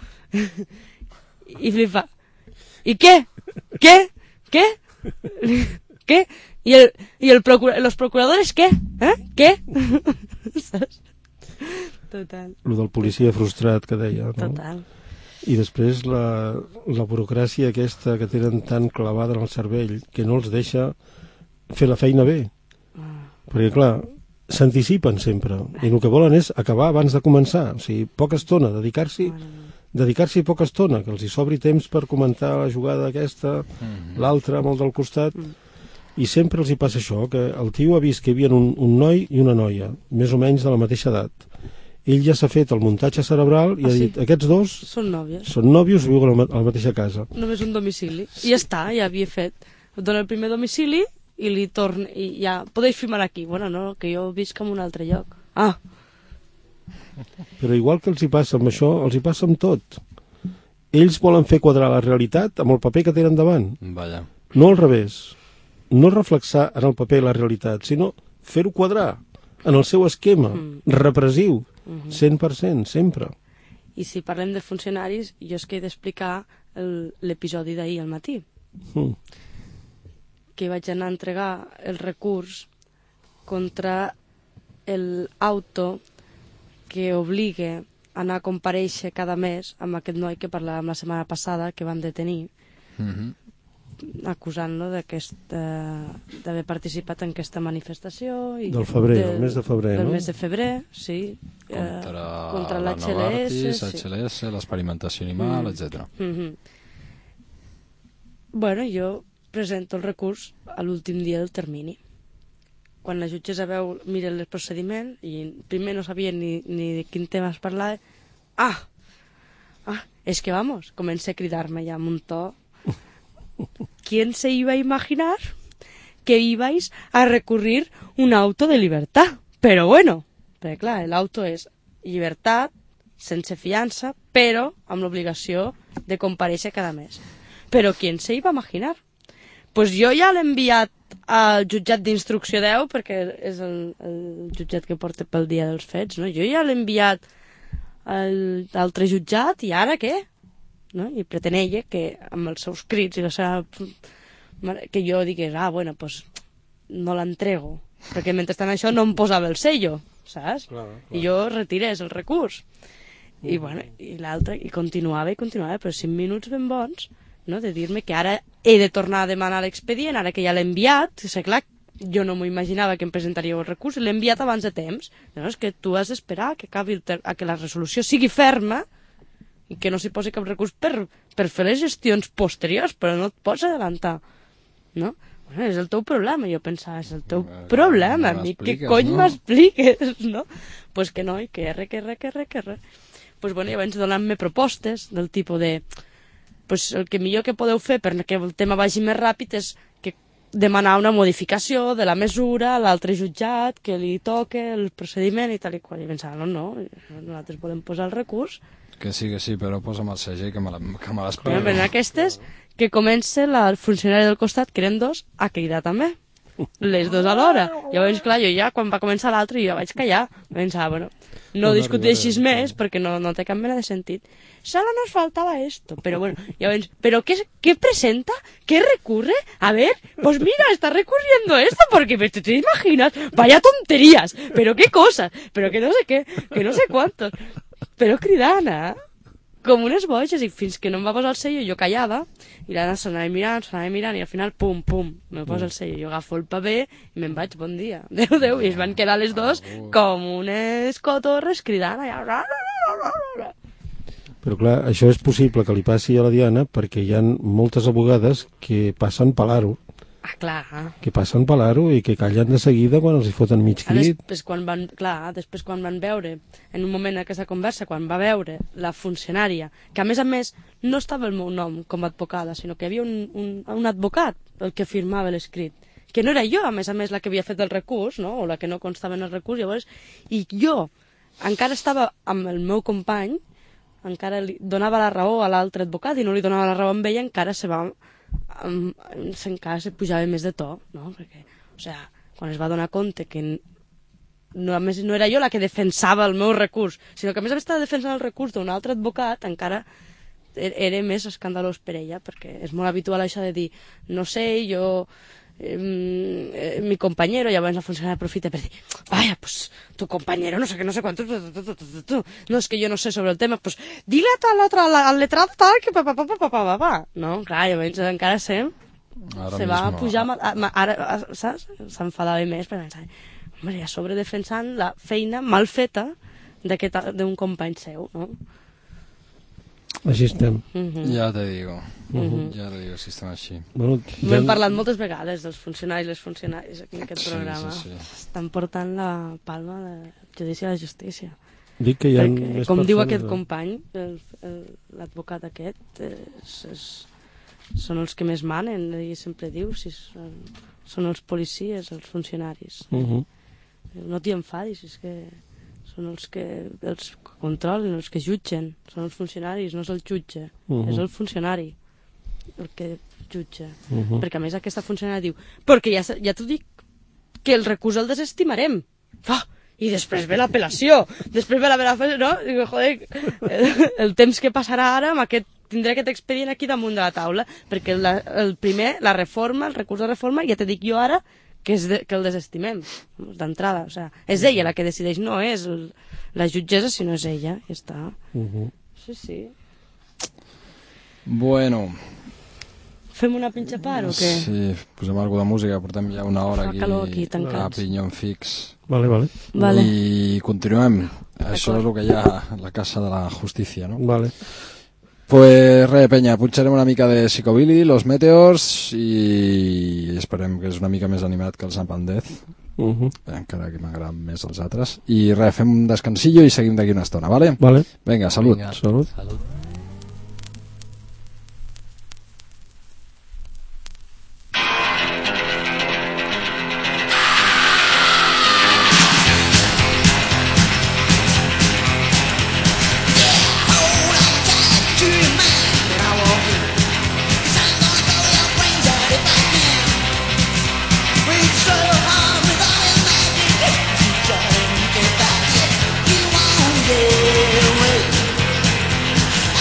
S5: I flipa. I què? Què? Què? ¿Qué? ¿Y, el, y el procura, los procuradores qué? ¿Eh? ¿Qué? ¿Saps? Total.
S4: Lo del policia frustrat que deia, no?
S5: Total.
S4: I després la, la burocràcia aquesta que tenen tan clavada en el cervell que no els deixa fer la feina bé.
S5: Ah.
S4: Perquè, clar, s'anticipen sempre. I el que volen és acabar abans de començar. O sigui, poca estona, dedicar-s'hi dedicar-s'hi poca estona, que els hi sobri temps per comentar la jugada aquesta, mm-hmm. l'altra amb el del costat. Mm. I sempre els hi passa això, que el tio ha vist que hi havia un, un noi i una noia, més o menys de la mateixa edat. Ell ja s'ha fet el muntatge cerebral i
S5: ah,
S4: ha
S5: sí?
S4: dit, aquests dos
S5: són nòvios,
S4: són nòvios i viuen a la, a la mateixa casa.
S5: només un domicili. I ja està, ja havia fet. Dona el primer domicili i li torna, i ja, podeu firmar aquí. Bueno, no, que jo visc en un altre lloc. Ah.
S4: Però igual que els hi passa amb això, els hi passa amb tot. Ells volen fer quadrar la realitat amb el paper que tenen davant.
S2: Vaja.
S4: No al revés. No reflexar en el paper la realitat, sinó fer-ho quadrar en el seu esquema mm. repressiu, mm-hmm. cent per cent, sempre.
S5: I si parlem de funcionaris, jo és que he d'explicar l'episodi d'ahir al matí.
S4: Mm.
S5: Que vaig anar a entregar el recurs contra l'auto que obliga a anar a comparèixer cada mes amb aquest noi que parlàvem la setmana passada que van detenir,
S2: Mm-hmm.
S5: acusant-lo d'haver participat en aquesta manifestació. I
S4: Del febrer,
S5: del,
S4: el mes de febrer,
S5: del
S4: no?
S5: Del mes de febrer, sí.
S2: Contra,
S5: eh, contra
S2: la
S5: l'H L S.
S2: Novartis,
S5: sí.
S2: H L S, l'experimentació animal,
S5: Mm.
S2: etcètera.
S5: Mm-hmm. Bueno, jo presento el recurs a l'últim dia del termini. Quan la jutgessa veu, mira el procediment, i primer no sabia ni, ni de quin tema es parlava, ah, ah, és que vamos, comença a cridar-me ja amb un to. ¿Quién se iba a imaginar que ibais a recurrir un auto de libertad? Pero bueno, perquè clar, l'auto és llibertat, sense fiança, però amb l'obligació de comparèixer cada mes. Però ¿quién se iba a imaginar? Pues jo ja l'he enviat al jutjat d'instrucció deu, perquè és el, el jutjat que porta pel dia dels fets, no? Jo ja l'he enviat al altre jutjat, i ara què? No? I pretén ella que amb els seus crits i la seva... que jo digués, ah, bueno, pues no l'entrego, perquè mentrestant això no em posava el sello, saps?
S4: Clar, clar.
S5: I jo retirés el recurs. I, bueno, i l'altre, i continuava i continuava, però cinc minuts ben bons, no? De dir-me que ara he de tornar a demanar l'expedient, ara que ja l'he enviat, és clar, jo no m'ho imaginava que em presentaríeu el recurs, l'he enviat abans de temps, no? És que tu has d'esperar que acabi el ter- a que la resolució sigui ferma i que no s'hi posi cap recurs per, per fer les gestions posteriors, però no et pots adelantar, no? Bueno, és el teu problema, jo pensava, és el teu
S2: Eh,
S5: problema,
S2: no
S5: a mi què
S2: m'expliques,
S5: cony
S2: no?
S5: m'expliques, no? Pues que no, i que re, que re, que re, que re. Pues bueno, llavors donant-me propostes del tipus de, pues el que millor que podeu fer perquè el tema vagi més ràpid és que demanar una modificació de la mesura a l'altre jutjat, que li toque el procediment i tal i qual. I pensava, no, no, nosaltres volem posar el recurs.
S2: Que sí, que sí, però posa'm el segell que me la- que me
S5: Però
S2: l'espero.
S5: en aquestes, que comença la, el funcionari del costat, que eren dos, a cridar també. Les dos alhora. Llavors, clar, jo ja, quan va començar l'altre, jo vaig callar. Pensava, bueno, no
S4: No
S5: discuteixis
S4: arribaré,
S5: més, perquè no, no té cap mena de sentit. Solo nos faltaba esto. Pero bueno, llavors, ¿pero qué, qué presenta? ¿Qué recurre? A ver, pues mira, está recurriendo esto, porque te, te imaginas, vaya tonterías, pero qué cosas, pero que no sé qué, que no sé cuántos. Pero cridant, eh? com unes boges, i fins que no em va posar el sello jo callada, i l'Anna s'anava mirant, s'anava mirant, i al final, pum, pum, me posa el sello, jo agafo el paper i me'n vaig, bon dia, adéu, adéu, i es van quedar les dos com unes cotorres cridant allà.
S4: Però clar, això és possible que li passi a la Diana perquè hi ha moltes abogades que passen per l'aro,
S5: Ah, clar.
S4: que passen per l'aro i que callen de seguida quan els hi foten mig
S5: Ah,
S4: crit.
S5: Després quan van, clar, després quan van veure, en un moment d'aquesta conversa, quan va veure la funcionària, que a més a més no estava el meu nom com a advocada, sinó que hi havia un, un, un advocat el que firmava l'escrit, que no era jo, a més a més, la que havia fet el recurs, no? O la que no constava en el recurs, llavors, i jo encara estava amb el meu company, encara li donava la raó a l'altre advocat i no li donava la raó a ell, encara se va... Um, encara se pujava més de to, no? Perquè, o sigui, quan es va donar compte que no, a més no era jo la que defensava el meu recurs, sinó que a més a més estava defensant el recurs d'un altre advocat, encara era més escandalós per ella, perquè és molt habitual això de dir, no sé, jo eh, eh, mi compañero, llavors la funcionària aprofita per dir, vaya, pues tu compañero, no sé què, no sé quantos, tu, tu, tu, tu, tu. No, és que jo no sé sobre el tema, pues dile a l'altre, al letrado tal, que pa, pa, pa, pa, pa, pa, pa, pa. No, clar, llavors encara sem, se va a pujar, a, a, ara, saps? S'enfadava més, perquè pensava, home, ja sobre defensant la feina mal feta d'un company seu, no?
S4: Així estem.
S5: Mm-hmm.
S2: Ja te digo,
S5: Mm-hmm.
S2: ja te digo, si estem així.
S4: Bueno,
S5: Ho hem parlat moltes vegades dels funcionaris i les funcionàries aquí en aquest
S2: Sí,
S5: programa.
S2: sí, sí.
S5: Estan portant la palma de judici a la justícia.
S4: dic que hi ha
S5: Perquè,
S4: més
S5: com diu
S4: persones,
S5: aquest
S4: eh?
S5: company, el- el- l'advocat aquest, és, és, són els que més manen, ell sempre diu, si són, són els policies, els funcionaris.
S4: Mhm.
S5: No t'hi enfadis, és que són els que els controlen, els que jutgen, són els funcionaris, no és el jutge,
S4: Mhm.
S5: és el funcionari el que jutja.
S4: Mhm.
S5: Perquè a més aquesta funcionària diu, perquè ja, ja t'ho dic, que el recurs el desestimarem. Ah, i després ve l'apel·lació, després ve l'apel·lació, no? Dic, joder, el, el temps que passarà ara amb aquest, tindré aquest expedient aquí damunt de la taula, perquè la, el primer, la reforma, el recurs de reforma, ja te dic jo ara que, és de, que el desestimem d'entrada, o sigui, és ella la que decideix, no és el, la jutgessa, sinó és ella, ja està.
S4: Mhm.
S5: Sí, sí.
S2: Bueno,
S5: Fem una pinxapar o què?
S2: sí, posem alguna de música, portem ja una hora
S5: Fa
S2: aquí
S5: calor aquí,
S2: a
S5: tancats.
S2: pinyon fix.
S4: Vale, vale.
S5: Vale.
S2: I continuem. Això és el que hi ha a la Casa de la Justícia, no?
S4: Vale.
S2: Pues res, penya, punxarem una mica de Psicobilly, Los Meteors, i esperem que és una mica més animat que el San Pandez,
S4: Mhm.
S2: encara que m'agraden més els altres. I res, fem un descansillo i seguim d'aquí una estona, vale?
S4: Vale.
S2: Vinga, salut.
S6: Vinga,
S4: Salut.
S6: salut.
S1: You won't get away.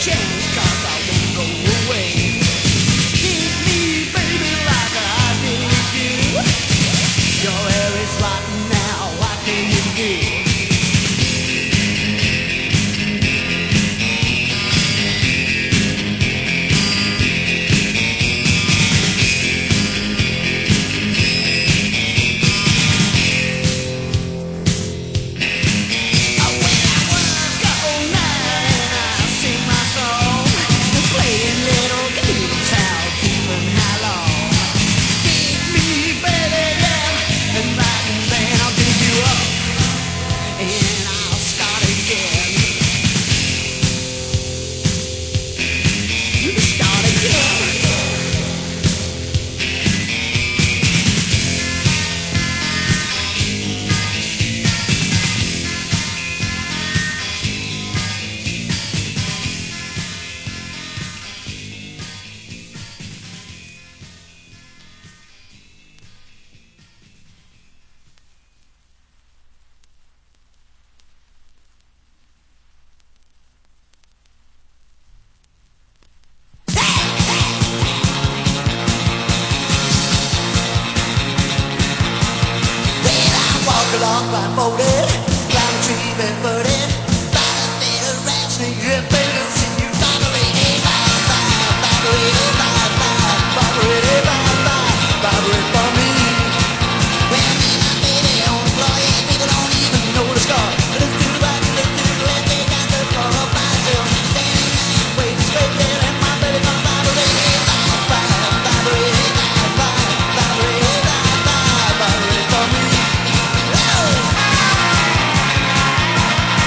S1: along blindfolded, climb a tree barefooted, find a bit of rat snake, yeah, baby, see you vibrate, vibe, vibe, vibrate, vibe, vibe, vibrate, vibe, vibe, vibrate for me. Well, me and my baby on the floor, yeah, people don't even know the score. Let's do the right, let's do the left, they got the floor up myself. Standing nice, wait, straight there, and my baby gonna vibrate, vibe, vibe, vibrate, vibe, vibe, vibrate, vibe, vibe, vibrate for me. Whoa!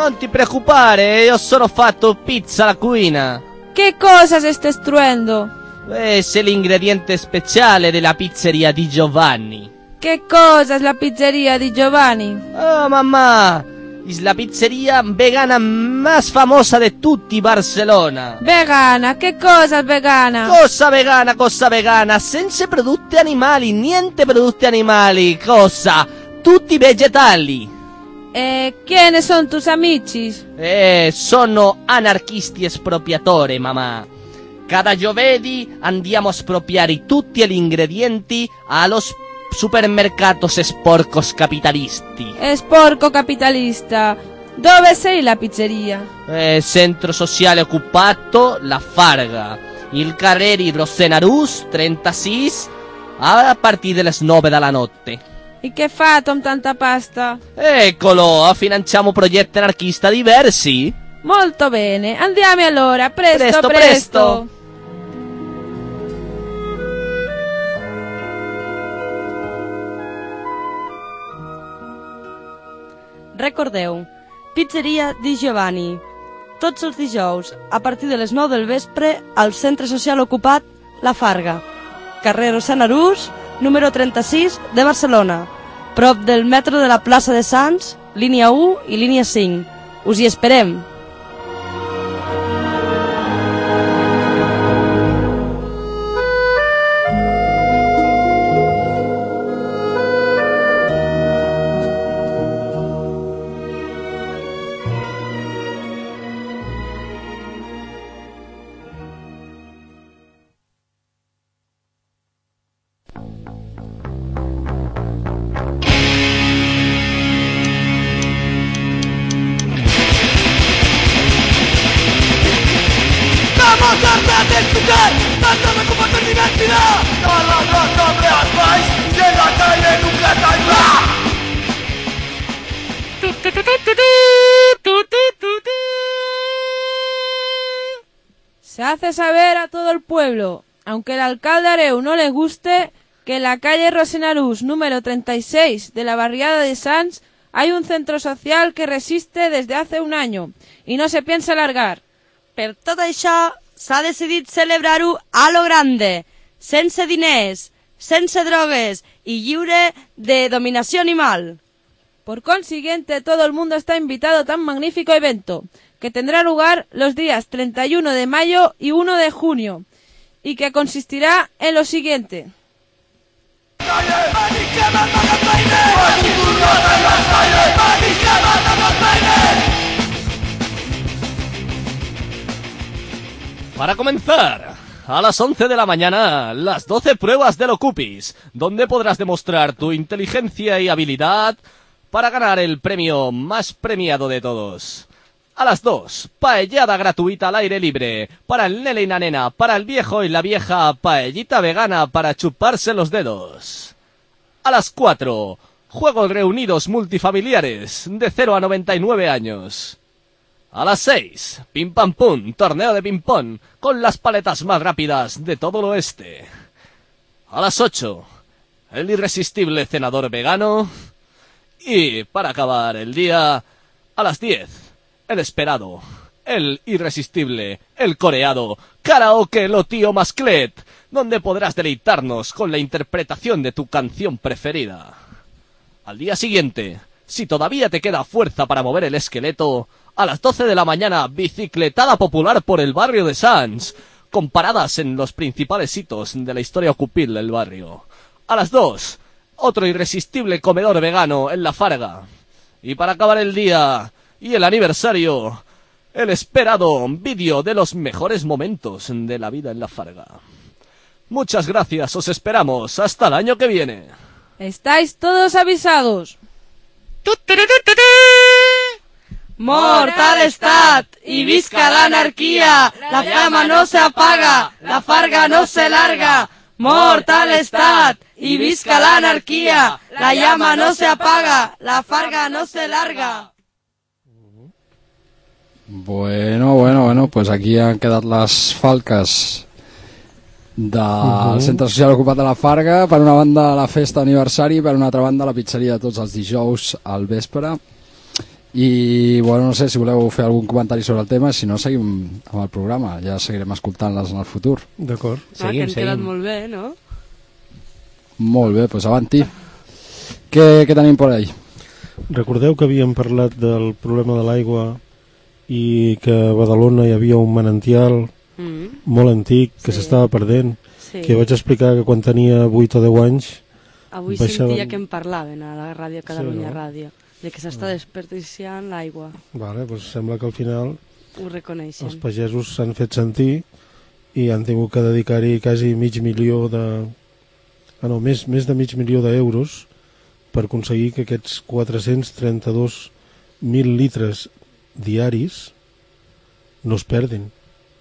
S6: Non ti preoccupare, io sono fatto pizza alla cucina.
S7: Che cosa si sta istruendo?
S6: Ese è l'ingrediente speciale della pizzeria di Giovanni.
S7: Che cosa è la pizzeria di Giovanni?
S6: Oh, mamá, es la pizzeria vegana más famosa de tutti Barcelona.
S7: Vegana, che cosa è vegana?
S6: Cosa vegana, cosa vegana, senza prodotti animali, niente prodotti animali, cosa? Tutti vegetali.
S7: E chi ne sono tus amici?
S6: Eh, sono anarchisti espropriatori, mamma. Cada giovedì andiamo a espropriare tutti gli ingredienti allo supermercatos sporcos capitalisti.
S7: È sporco capitalista. Dove sei la pizzeria?
S6: Eh, centro sociale occupato La Farga. Il carreri Rosenarus trentasei a partire dalle nove della notte.
S7: E che fa con tanta pasta?
S6: Eccolo, financiamo progetti anarchisti diversi.
S7: Molto bene, andiamo allora, presto,
S6: Presto,
S7: presto.
S6: presto.
S5: Recordeu, pizzeria di Giovanni. Tots els dijous, a partir de les nou del vespre, al Centre Social Ocupat La Farga, carrer Rosenarus, número trenta-sis de Barcelona, prop del metro de la plaça de Sants, línia u i línia cinc. Us hi esperem!
S7: Se hace saber a todo el pueblo, aunque el alcalde Areu no le guste, que en la calle Rosenarus número treinta y seis de la barriada de Sants hay un centro social que resiste desde hace un año y no se piensa largar.
S5: Per tot això, s'ha decidit celebrar-ho a lo grande, sense diners, sense drogues y lliure de dominació animal.
S7: Por consiguiente, todo el mundo está invitado a tan magnífico evento, que tendrá lugar los días treinta y uno de mayo y uno de junio, y que consistirá en lo siguiente.
S6: Para comenzar, a las once de la mañana, las doce pruebas del Ocupis, donde podrás demostrar tu inteligencia y habilidad para ganar el premio más premiado de todos. A las dos, paellada gratuita al aire libre, para el nene y la nena, para el viejo y la vieja, paellita vegana para chuparse los dedos. A las cuatro, juegos reunidos multifamiliares, de cero a noventa y nueve años. A las seis, pim pam pum, torneo de ping pong, con las paletas más rápidas de todo el oeste. A las ocho, el irresistible cenador vegano. Y, para acabar el día, a las diez, el esperado, el irresistible, el coreado, karaoke lo tío Masclet, donde podrás deleitarnos con la interpretación de tu canción preferida. Al día siguiente, si todavía te queda fuerza para mover el esqueleto, a las doce de la mañana, bicicletada popular por el barrio de Sants, con paradas en los principales hitos de la historia ocupil del barrio. A las dos, otro irresistible comedor vegano en La Farga. Y para acabar el día y el aniversario, el esperado vídeo de los mejores momentos de la vida en La Farga. Muchas gracias, os esperamos hasta el año que viene.
S7: Estáis todos avisados.
S5: Mort a l'estat i visca l'anarquia, la llama no se apaga, la farga no se larga. Mort a l'estat i visca l'anarquia, la llama no se apaga, la farga no se larga.
S2: Bueno, bueno, bueno, pues aquí han quedat les falques del uh-huh. Centre Social Ocupat de La Farga. Per una banda la festa d'aniversari, per una altra banda la pizzeria de tots els dijous al vespre. I, bueno, no sé si voleu fer algun comentari sobre el tema, si no, seguim amb el programa, ja seguirem escoltant-les en el futur.
S4: D'acord.
S5: Ah, que han quedat molt bé, no?
S2: Molt bé, doncs avanti. Què, què tenim per ahí?
S4: Recordeu que havíem parlat del problema de l'aigua i que a Badalona hi havia un manantial mm. molt antic que
S5: sí.
S4: s'estava perdent,
S5: sí.
S4: que vaig explicar que quan tenia vuit o deu anys
S5: avui
S4: baixaven...
S5: sentia que en parlaven a la ràdio Catalunya sí, no? Ràdio, de que s'està desperdiciant l'aigua.
S4: Vale, doncs sembla que al final
S5: ho reconeixen.
S4: Els pagesos s'han fet sentir i han tingut que dedicar-hi quasi mig milió de... Ah, no, més, més de mig milió d'euros per aconseguir que aquests quatre-cents trenta-dos mil litres diaris no es perdin.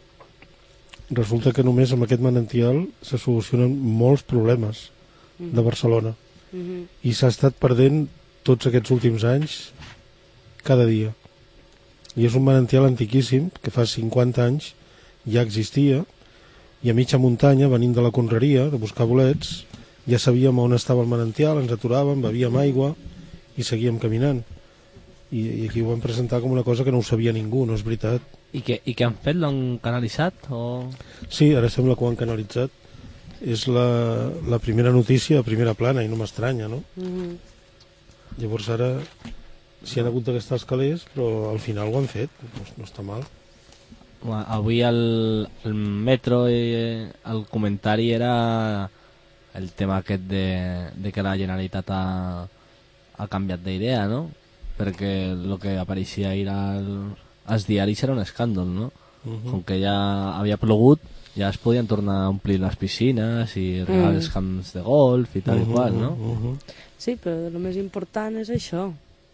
S4: Resulta que només amb aquest manantial se solucionen molts problemes mm-hmm. de Barcelona mm-hmm. i s'ha estat perdent tots aquests últims anys cada dia. I és un manantial antiquíssim que fa cinquanta anys ja existia i a mitja muntanya, venint de la conreria de buscar bolets, ja sabíem on estava el manantial, ens aturàvem, bevíem aigua i seguíem caminant. I, i aquí ho vam presentar com una cosa que no ho sabia ningú, no és veritat.
S6: I què, i què han fet? L'han canalitzat? O...
S4: Sí, ara sembla que ho han canalitzat. És la, la primera notícia a primera plana i no m'estranya, no? Mm-hmm. Llavors ara s'hi han hagut de gastar els calés, però al final ho han fet, no, no està mal.
S6: Avui el, el Metro i el comentari era el tema aquest de, de que la Generalitat ha, ha canviat d'idea, no? Perquè el que apareixia ahir al, als diaris era un escàndol, no? Uh-huh. Com que ja havia plogut, ja es podien tornar a omplir les piscines i regar mm. els camps de golf i tal uh-huh, i qual, no?
S4: Uh-huh.
S5: Sí, però el més important és això.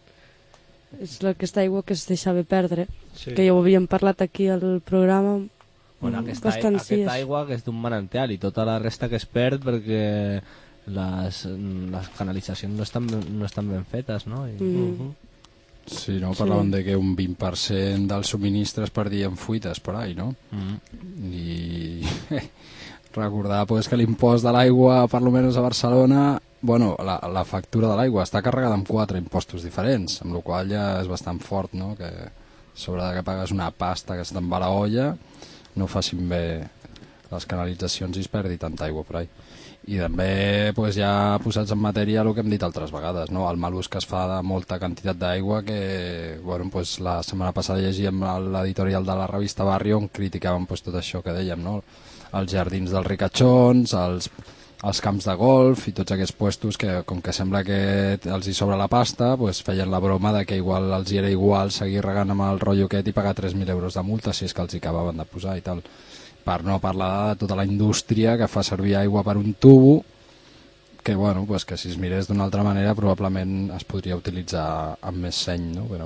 S5: És aquesta aigua que es deixava perdre, sí. que ja ho havíem parlat aquí al programa.
S6: Bueno, aquesta, aquesta aigua que és d'un manantial i tota la resta que es perd perquè les, les canalitzacions no estan, no estan ben fetes, no? I...
S5: Mm.
S6: Uh-huh.
S2: Sí, no? Parlaven sí. de que un vint per cent dels subministres perdien fuites per ahí, no? Mm. I recordar pues, que l'impost de l'aigua, per almenys a Barcelona, bueno, la, la factura de l'aigua està carregada amb quatre impostos diferents, amb la qual ja és bastant fort, no? Que sobre que pagues una pasta que se'n va a la olla, no facin bé les canalitzacions i es perdi tanta aigua per ahí. I també pues, ja posats en matèria el que hem dit altres vegades, no? El mal ús que es fa de molta quantitat d'aigua que bueno, pues, la setmana passada llegíem l'editorial de la revista Barrio on criticaven pues, tot això que dèiem, no? Els jardins dels ricachons, els, els camps de golf i tots aquests puestos que com que sembla que els hi sobra la pasta pues, feien la broma de que igual els hi era igual seguir regant amb el rotllo aquest i pagar tres mil euros de multa si és que els hi acabaven de posar i tal. Per no parlar de tota la indústria que fa servir aigua per un tubo que, bueno, pues que si es mirés d'una altra manera probablement es podria utilitzar amb més seny, no? Però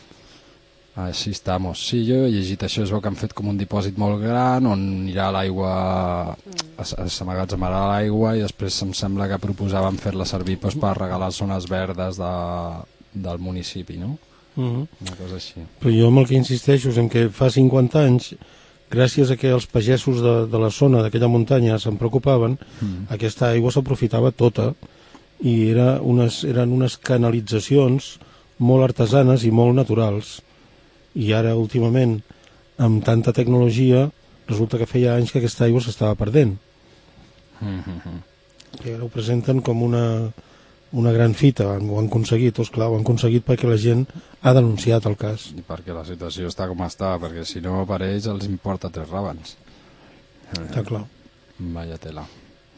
S2: així estamos. Sí, jo he llegit això, es veu que han fet com un dipòsit molt gran on anirà l'aigua, s'amagatzemarà l'aigua i després em sembla que proposaven fer-la servir pues, per regar les zones verdes de, del municipi, no?
S4: Uh-huh.
S2: Una cosa així.
S4: Però jo amb el que insisteixo és en que fa cinquanta anys gràcies a que els pagesos de, de la zona d'aquella muntanya se'n preocupaven, mm. aquesta aigua s'aprofitava tota i era unes, eren unes canalitzacions molt artesanes i molt naturals. I ara, últimament, amb tanta tecnologia, resulta que feia anys que aquesta aigua s'estava perdent. Mm-hmm. I ara ho presenten com una, una gran fita, ho han aconseguit, doncs clar, ho han aconseguit perquè la gent ha denunciat el cas.
S2: I perquè la situació està com està, perquè si no per ells els importa tres ràbans.
S4: Està clar.
S2: Vaya tela.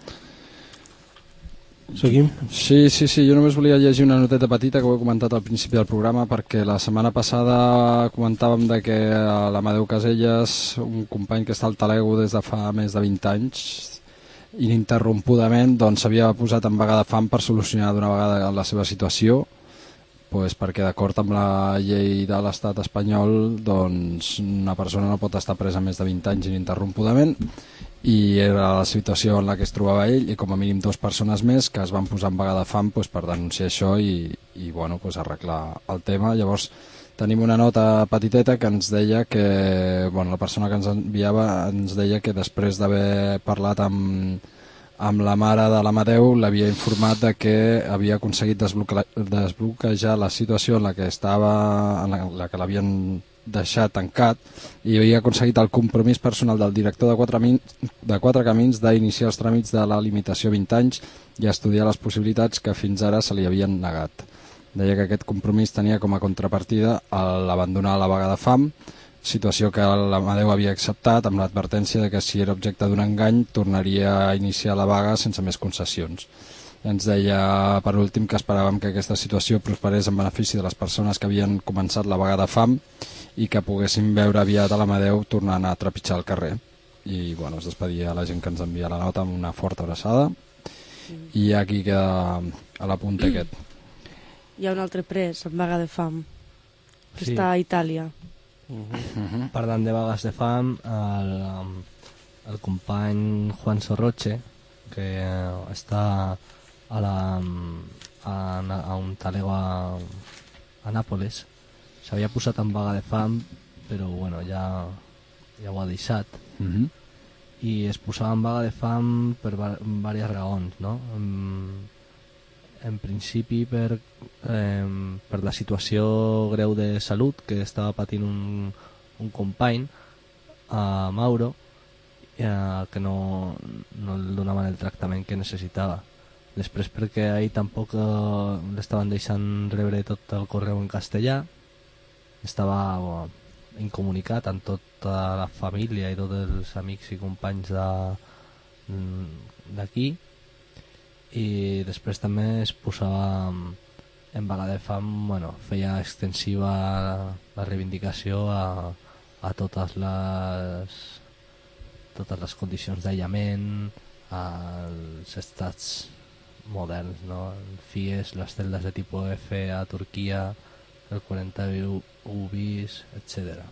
S4: Seguim?
S2: Sí, sí, sí, jo només volia llegir una noteta petita que ho he comentat al principi del programa perquè la setmana passada comentàvem de que l'Amadeu Caselles, un company que està al Talego des de fa més de vint anys, ininterrompudament doncs s'havia posat en vaga de fam per solucionar d'una vegada la seva situació, pues perquè d'acord amb la llei de l'estat espanyol doncs una persona no pot estar presa més de vint anys ininterrompudament i era la situació en la que es trobava ell i com a mínim dues persones més que es van posar en vaga de fam pues, per denunciar això i, i bueno, pues, arreglar el tema. Llavors tenim una nota petiteta que ens deia que bueno, la persona que ens enviava ens deia que després d'haver parlat amb, amb la mare de l'Amadeu l'havia informat de que havia aconseguit desbloque desbloquejar la situació en la que estava, en la, la que l'havien deixat tancat, i havia aconseguit el compromís personal del director de Quatre, de Quatre Camins d'iniciar els tràmits de la limitació a vint anys i estudiar les possibilitats que fins ara se li havien negat. Deia que aquest compromís tenia com a contrapartida l'abandonar la vaga de fam, situació que l'Amadeu havia acceptat amb l'advertència de que si era objecte d'un engany tornaria a iniciar la vaga sense més concessions. Ens deia per últim que esperàvem que aquesta situació prosperés en benefici de les persones que havien començat la vaga de fam i que poguessin veure aviat a l'Amadeu tornant a trepitjar el carrer. I bueno, es despedia a la gent que ens envia la nota amb una forta abraçada i aquí queda a l'apunt aquest.
S5: Hi ha un altre pres en vaga de fam que
S6: Sí.
S5: està a Itàlia.
S6: Uh-huh. Parlant de vagues de fam, el, el company Juan Sorroche, que està a, la, a, a un talego a, a Nàpoles, s'havia posat en vaga de fam, però bueno, ja, ja ho ha deixat.
S2: Uh-huh.
S6: I es posava en vaga de fam per diverses raons, no? En, en principi per, eh, per la situació greu de salut que estava patint un, un company, a Mauro, eh, que no, no li donaven el tractament que necessitava. Després perquè ahir tampoc eh, l'estaven deixant rebre tot el correu en castellà, estava bueno, incomunicat amb tota la família i tots els amics i companys d'aquí, i després també es posava en vaga de fam, bueno, feia extensiva la, la reivindicació a, a totes les totes les condicions d'aïllament, als estats moderns, no? El F I E S, les celdes de tipus F a Turquia, el quaranta-u bis, etcètera.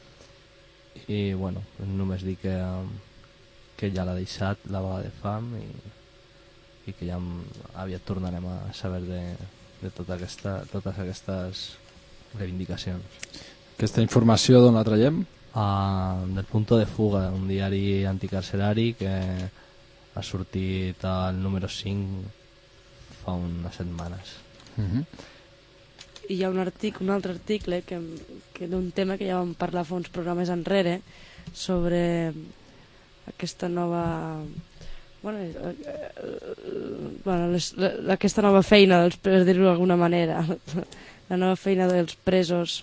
S6: I bueno, només dic que, que ja l'ha deixat la vaga de fam i i que ja aviat tornarem a saber de, de tota aquesta, totes aquestes reivindicacions.
S2: Aquesta informació d'on la traiem?
S6: Uh, del Punto de Fuga, un diari anticarcerari que ha sortit al número cinc fa unes setmanes.
S2: Uh-huh.
S5: I hi ha un, artic, un altre article que, que d'un tema que ja vam parlar fa uns programes enrere sobre aquesta nova... Bueno, eh, eh, bueno les, la, aquesta nova feina dels, per dir-ho d'alguna manera, la nova feina dels presos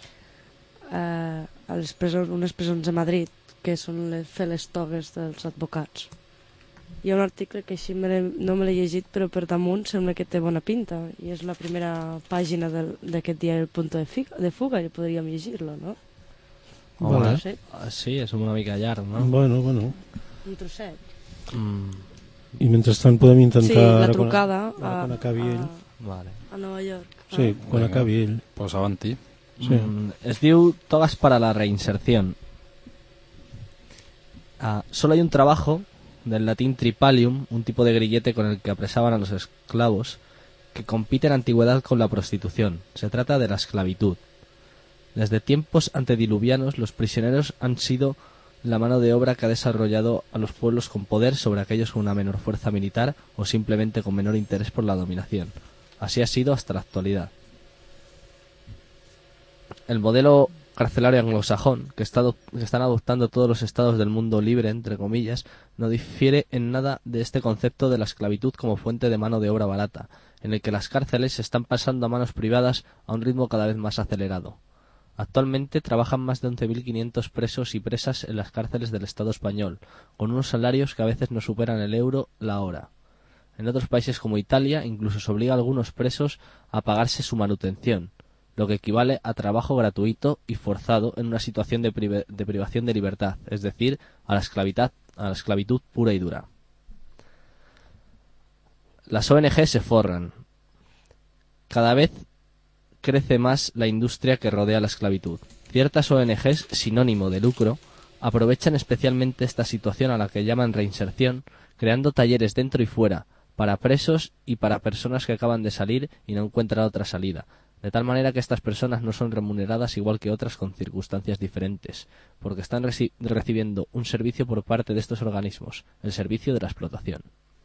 S5: eh, a les presons, unes presons de Madrid, que són les, fer les togues dels advocats. Hi ha un article que així me no me l'he llegit, però per damunt sembla que té bona pinta i és la primera pàgina d'aquest diari El Punto de, figa, de Fuga i podríem llegir-lo, no?
S4: Vale.
S5: Sí.
S6: Sí, és una mica llarg, no?
S4: Bueno, bueno.
S5: Un trosset.
S6: Mm.
S4: I mentrestant podem intentar...
S5: Sí, la trucada
S4: ara, quan, ara, quan acabi
S5: a,
S4: ell.
S6: Vale.
S5: a Nova York.
S4: Sí,
S5: Ah.
S4: quan
S2: Venga.
S4: acabi ell.
S2: Pues avanti.
S4: Sí.
S6: Mm, es diu Togas para la reinserción. Ah, solo hay un trabajo, del latín tripalium, un tipo de grillete con el que apresaban a los esclavos, que compite en antigüedad con la prostitución. Se trata de la esclavitud. Desde tiempos antediluvianos, los prisioneros han sido la mano de obra que ha desarrollado a los pueblos con poder sobre aquellos con una menor fuerza militar o simplemente con menor interés por la dominación. Así ha sido hasta la actualidad. El modelo carcelario anglosajón, que, está que están adoptando todos los estados del mundo libre, entre comillas, no difiere en nada de este concepto de la esclavitud como fuente de mano de obra barata, en el que las cárceles se están pasando a manos privadas a un ritmo cada vez más acelerado. Actualmente trabajan más de once mil quinientos presos y presas en las cárceles del Estado español, con unos salarios que a veces no superan el euro la hora. En otros países como Italia, incluso se obliga a algunos presos a pagarse su manutención, lo que equivale a trabajo gratuito y forzado en una situación de, priva de privación de libertad, es decir, a la esclavitud, a la esclavitud pura y dura. Las O N G se forran. Cada vez crece más la industria que rodea la esclavitud. Ciertas O N Ges, sinónimo de lucro, aprovechan especialmente esta situación a la que llaman reinserción, creando talleres dentro y fuera, para presos y para personas que acaban de salir y no encuentran otra salida, de tal manera que estas personas no son remuneradas igual que otras con circunstancias diferentes, porque están reci recibiendo un servicio por parte de estos organismos, el servicio de la explotación.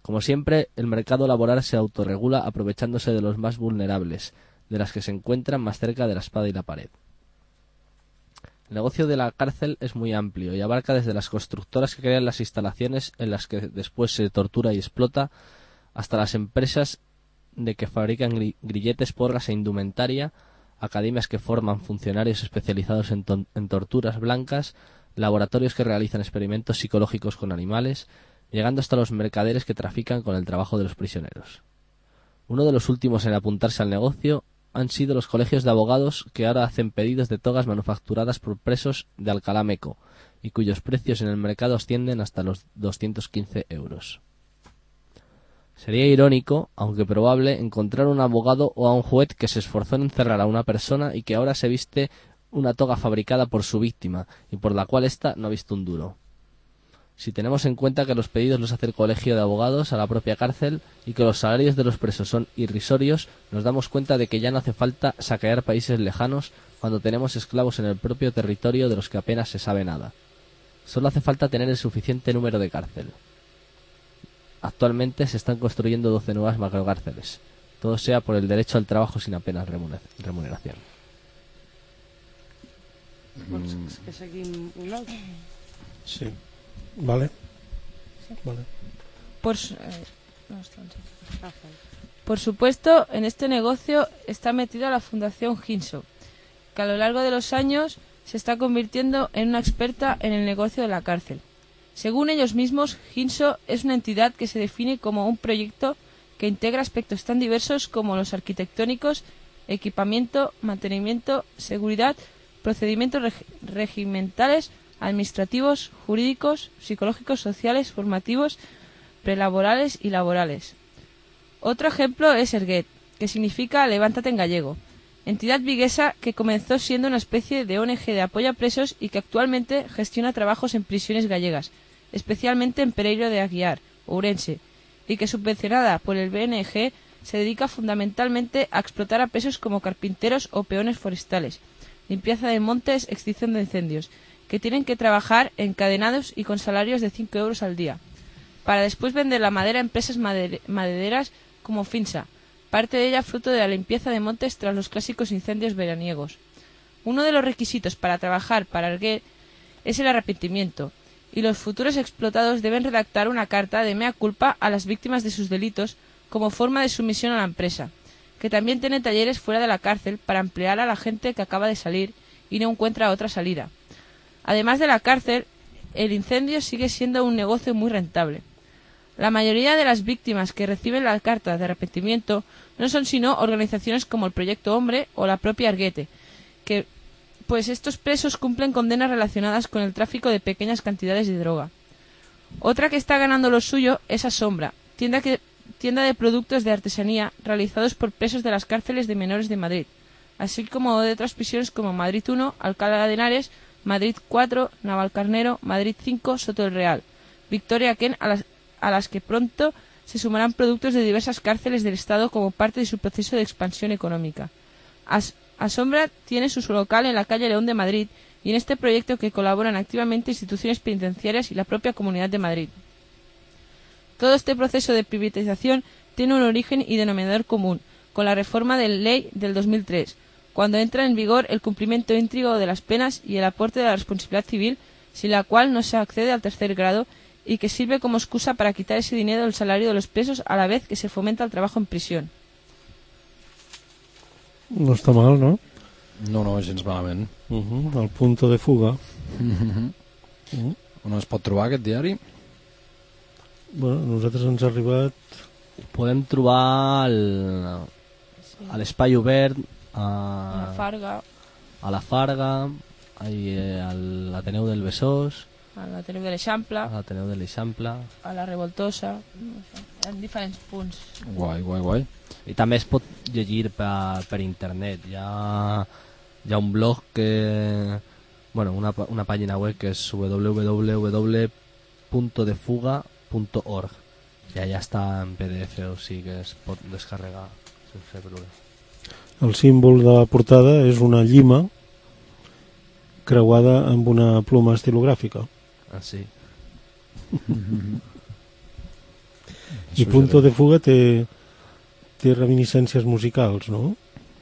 S6: Como siempre, el mercado laboral se autorregula aprovechándose de los más vulnerables, de las que se encuentran más cerca de la espada y la pared. El negocio de la cárcel es muy amplio y abarca desde las constructoras que crean las instalaciones en las que después se tortura y explota, hasta las empresas de que fabrican grilletes, porras e indumentaria, academias que forman funcionarios especializados en, en torturas blancas, laboratorios que realizan experimentos psicológicos con animales, llegando hasta los mercaderes que trafican con el trabajo de los prisioneros. Uno de los últimos en apuntarse al negocio han sido los colegios de abogados, que ahora hacen pedidos de togas manufacturadas por presos de Alcalá Meco y cuyos precios en el mercado ascienden hasta los doscientos quince euros. Sería irónico, aunque probable, encontrar un abogado o a un juez que se esforzó en encerrar a una persona y que ahora se viste una toga fabricada por su víctima y por la cual ésta no ha visto un duro. Si tenemos en cuenta que los pedidos los hace el colegio de abogados a la propia cárcel y que los salarios de los presos son irrisorios, nos damos cuenta de que ya no hace falta saquear países lejanos cuando tenemos esclavos en el propio territorio de los que apenas se sabe nada. Solo hace falta tener el suficiente número de cárcel. Actualmente se están construyendo doce nuevas macrocárceles, todo sea por el derecho al trabajo sin apenas remuneración.
S5: Vols que seguim un altre?
S4: Sí. Vale.
S7: Sí.
S4: Vale.
S7: Por, su- eh, no, está bien. Por supuesto, en este negocio está metida la Fundación Hinso, que a lo largo de los años se está convirtiendo en una experta en el negocio de la cárcel. Según ellos mismos, Hinso es una entidad que se define como un proyecto que integra aspectos tan diversos como los arquitectónicos, equipamiento, mantenimiento, seguridad, procedimientos reg- regimentales, administrativos, jurídicos, psicológicos, sociales, formativos, prelaborales y laborales. Otro ejemplo es Erguet, que significa Levántate en gallego, entidad viguesa que comenzó siendo una especie de O N G de apoyo a presos y que actualmente gestiona trabajos en prisiones gallegas, especialmente en Pereiro de Aguiar, Ourense, y que subvencionada por el B N G se dedica fundamentalmente a explotar a presos como carpinteros o peones forestales, limpieza de montes, extinción de incendios, que tienen que trabajar encadenados y con salarios de cinco euros al día, para después vender la madera a empresas mader- madereras como Finsa, parte de ella fruto de la limpieza de montes tras los clásicos incendios veraniegos. Uno de los requisitos para trabajar para Erguet es el arrepentimiento, y los futuros explotados deben redactar una carta de mea culpa a las víctimas de sus delitos como forma de sumisión a la empresa, que también tiene talleres fuera de la cárcel para emplear a la gente que acaba de salir y no encuentra otra salida. Además de la cárcel, el incendio sigue siendo un negocio muy rentable. La mayoría de las víctimas que reciben la carta de arrepentimiento no son sino organizaciones como el Proyecto Hombre o la propia Arguete, que pues estos presos cumplen condenas relacionadas con el tráfico de pequeñas cantidades de droga. Otra que está ganando lo suyo es Asombra, tienda, que, tienda de productos de artesanía realizados por presos de las cárceles de menores de Madrid, así como de otras prisiones como Madrid uno, Alcalá de Henares, Madrid cuatro, Navalcarnero, Madrid cinco, Soto del Real, Victoria Ken, a las, a las que pronto se sumarán productos de diversas cárceles del Estado como parte de su proceso de expansión económica. As, Asombra tiene su local en la calle León de Madrid y en este proyecto que colaboran activamente instituciones penitenciarias y la propia Comunidad de Madrid. Todo este proceso de privatización tiene un origen y denominador común, con la reforma de la ley del dos mil tres, cuando entra en vigor el cumplimiento íntegro de las penas y el aporte de la responsabilidad civil, sin la cual no se accede al tercer grado y que sirve como excusa para quitar ese dinero del salario de los presos a la vez que se fomenta el trabajo en prisión.
S4: No està mal, no?
S2: No, no, gens malament.
S4: Uh -huh. El punto de fuga.
S2: Uh-huh.
S4: Uh-huh.
S2: On es pot trobar aquest diari?
S4: Bueno, a nosaltres ens ha arribat...
S6: Podem trobar el, a l'Espai Obert, a,
S7: La Farga,
S6: a la Farga, i a l'Ateneu del Besòs,
S7: a l'Ateneu de l'Eixample,
S6: a l'Ateneu de l'Eixample,
S7: a la Revoltosa, no sé, en diferents punts.
S2: Guai, guai, guai.
S6: i també es pot llegir per, per internet. Hi ha, hi ha un blog que... Bueno, una, una pàgina web que és w w w punt de fuga punt org i allà està en P D F, o sigui que es pot descarregar sense problema.
S4: El símbol de portada és una llima creuada amb una pluma estilogràfica.
S6: Ah, sí.
S4: I Punto de Fuga té, té reminiscències musicals, no?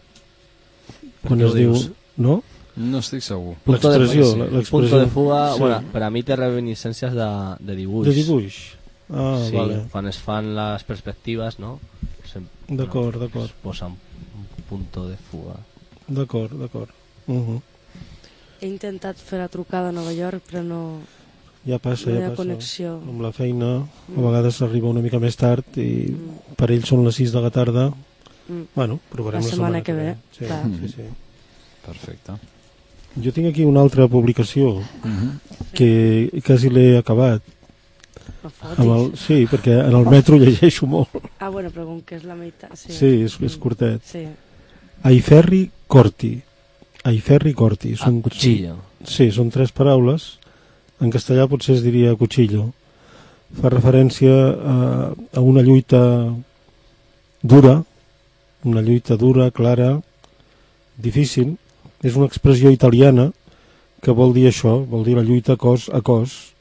S4: Quan es diu... No?
S2: No estic segur.
S4: L'expressió.
S6: Punto de Fuga, sí. Bueno, per a mi té reminiscències de, de dibuix.
S4: De dibuix? Ah,
S6: sí,
S4: vale.
S6: Quan es fan les perspectives, no?
S4: D'acord,
S6: no,
S4: d'acord.
S6: Es posa un punto de fuga.
S4: D'acord, d'acord. Uh -huh.
S5: He intentat fer la trucada a Nova York, però no...
S4: Ja passa,
S5: no hi
S4: ja
S5: ha
S4: passa.
S5: connexió.
S4: Amb la feina, a vegades arriba una mica més tard i mm. per ells són les sis de la tarda. Mm. Bueno, provarem la,
S5: la setmana, setmana que ve. ve.
S4: Sí,
S5: clar.
S4: sí, sí.
S2: Perfecte.
S4: Jo tinc aquí una altra publicació uh -huh. que quasi l'he acabat. Amb el, sí, perquè en el metro llegeixo molt.
S5: Ah, bueno, però com que és la meitat... Sí,
S4: sí és, és curtet.
S5: Sí.
S4: Aiferri Corti. Aiferri Corti. Són,
S6: ah, cuchillo.
S4: Són, sí, són tres paraules. En castellà potser es diria cuchillo. Fa referència a, a una lluita dura, una lluita dura, clara, difícil. És una expressió italiana que vol dir això, vol dir la lluita cos a cos,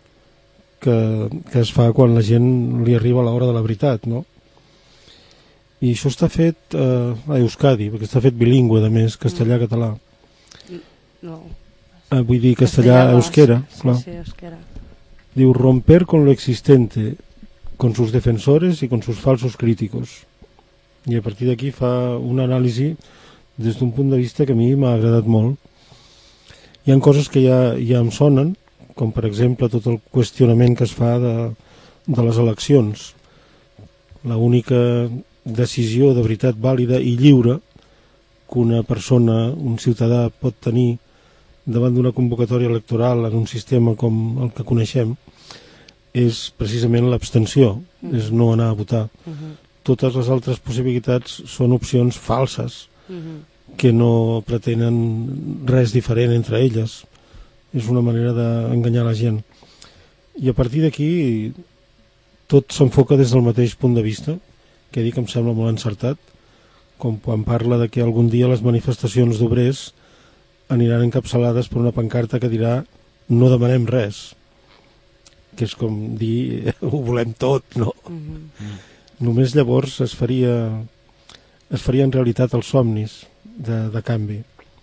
S4: que, que es fa quan la gent li arriba l'hora de la veritat, no? I això està fet eh, a Euskadi, perquè està fet bilingüe, a més, castellà-català.
S5: No.
S4: Eh, vull dir castellà-euskera,
S5: sí,
S4: clar.
S5: Sí, euskera.
S4: Diu, romper con lo existente, con sus defensores y con sus falsos críticos. I a partir d'aquí fa un anàlisi des d'un punt de vista que a mi m'ha agradat molt. Hi ha coses que ja, ja em sonen, com per exemple tot el qüestionament que es fa de, de les eleccions. L'única decisió de veritat vàlida i lliure que una persona, un ciutadà pot tenir davant d'una convocatòria electoral en un sistema com el que coneixem és precisament l'abstenció, mm. és no anar a votar. Uh-huh. Totes les altres possibilitats són opcions falses, uh-huh. que no pretenen res diferent entre elles. És una manera d'enganyar la gent. I a partir d'aquí tot s'enfoca des del mateix punt de vista, que dic que em sembla molt encertat, com quan parla de que algun dia les manifestacions d'obrers aniran encapçalades per una pancarta que dirà no demanem res, que és com dir ho volem tot, no? Mm-hmm. Només llavors es faria es faria en realitat els somnis de, de canvi.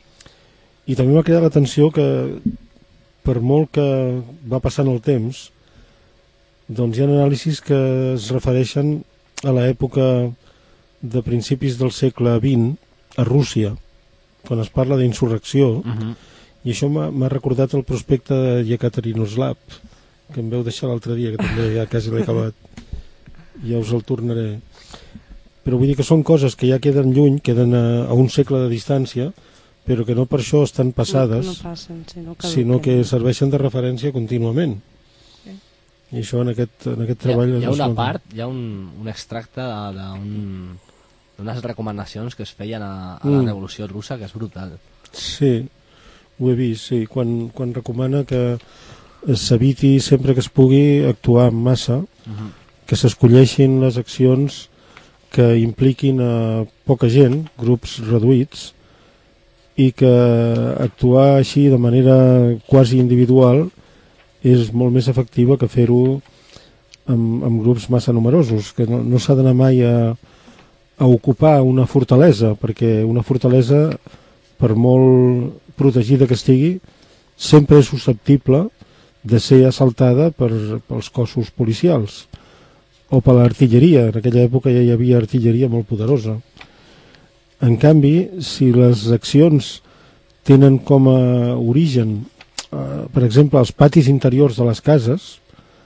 S4: I també m'ha cridat l'atenció que per molt que va passant el temps, doncs hi ha anàlisis que es refereixen a l'època de principis del segle vint a Rússia, quan es parla d'insurrecció, uh-huh. i això m'ha recordat el prospecte de Yekaterinoslav, que em veu deixar l'altre dia, que també ja quasi l'he acabat, ja us el tornaré. Però vull dir que són coses que ja queden lluny, queden a, a un segle de distància, però que no per això estan passades,
S5: no, no passen, sí, no
S4: sinó que serveixen de referència contínuament. Sí. I això en aquest, en aquest treball...
S6: Hi ha, hi ha una part, hi ha un, un extracte d'un... unes recomanacions que es feien a, a la mm. Revolució Russa, que és brutal.
S4: Sí, ho he vist, sí. Quan, quan recomana que s'eviti sempre que es pugui actuar en massa, uh-huh. que s'escolleixin les accions que impliquin a poca gent, grups reduïts, i que actuar així de manera quasi individual és molt més efectiva que fer-ho amb, amb grups massa numerosos, que no, no s'ha d'anar mai a a ocupar una fortalesa, perquè una fortalesa, per molt protegida que estigui, sempre és susceptible de ser assaltada per, pels cossos policials o per l'artilleria. En aquella època ja hi havia artilleria molt poderosa. En canvi, si les accions tenen com a origen, eh, per exemple, els patis interiors de les cases,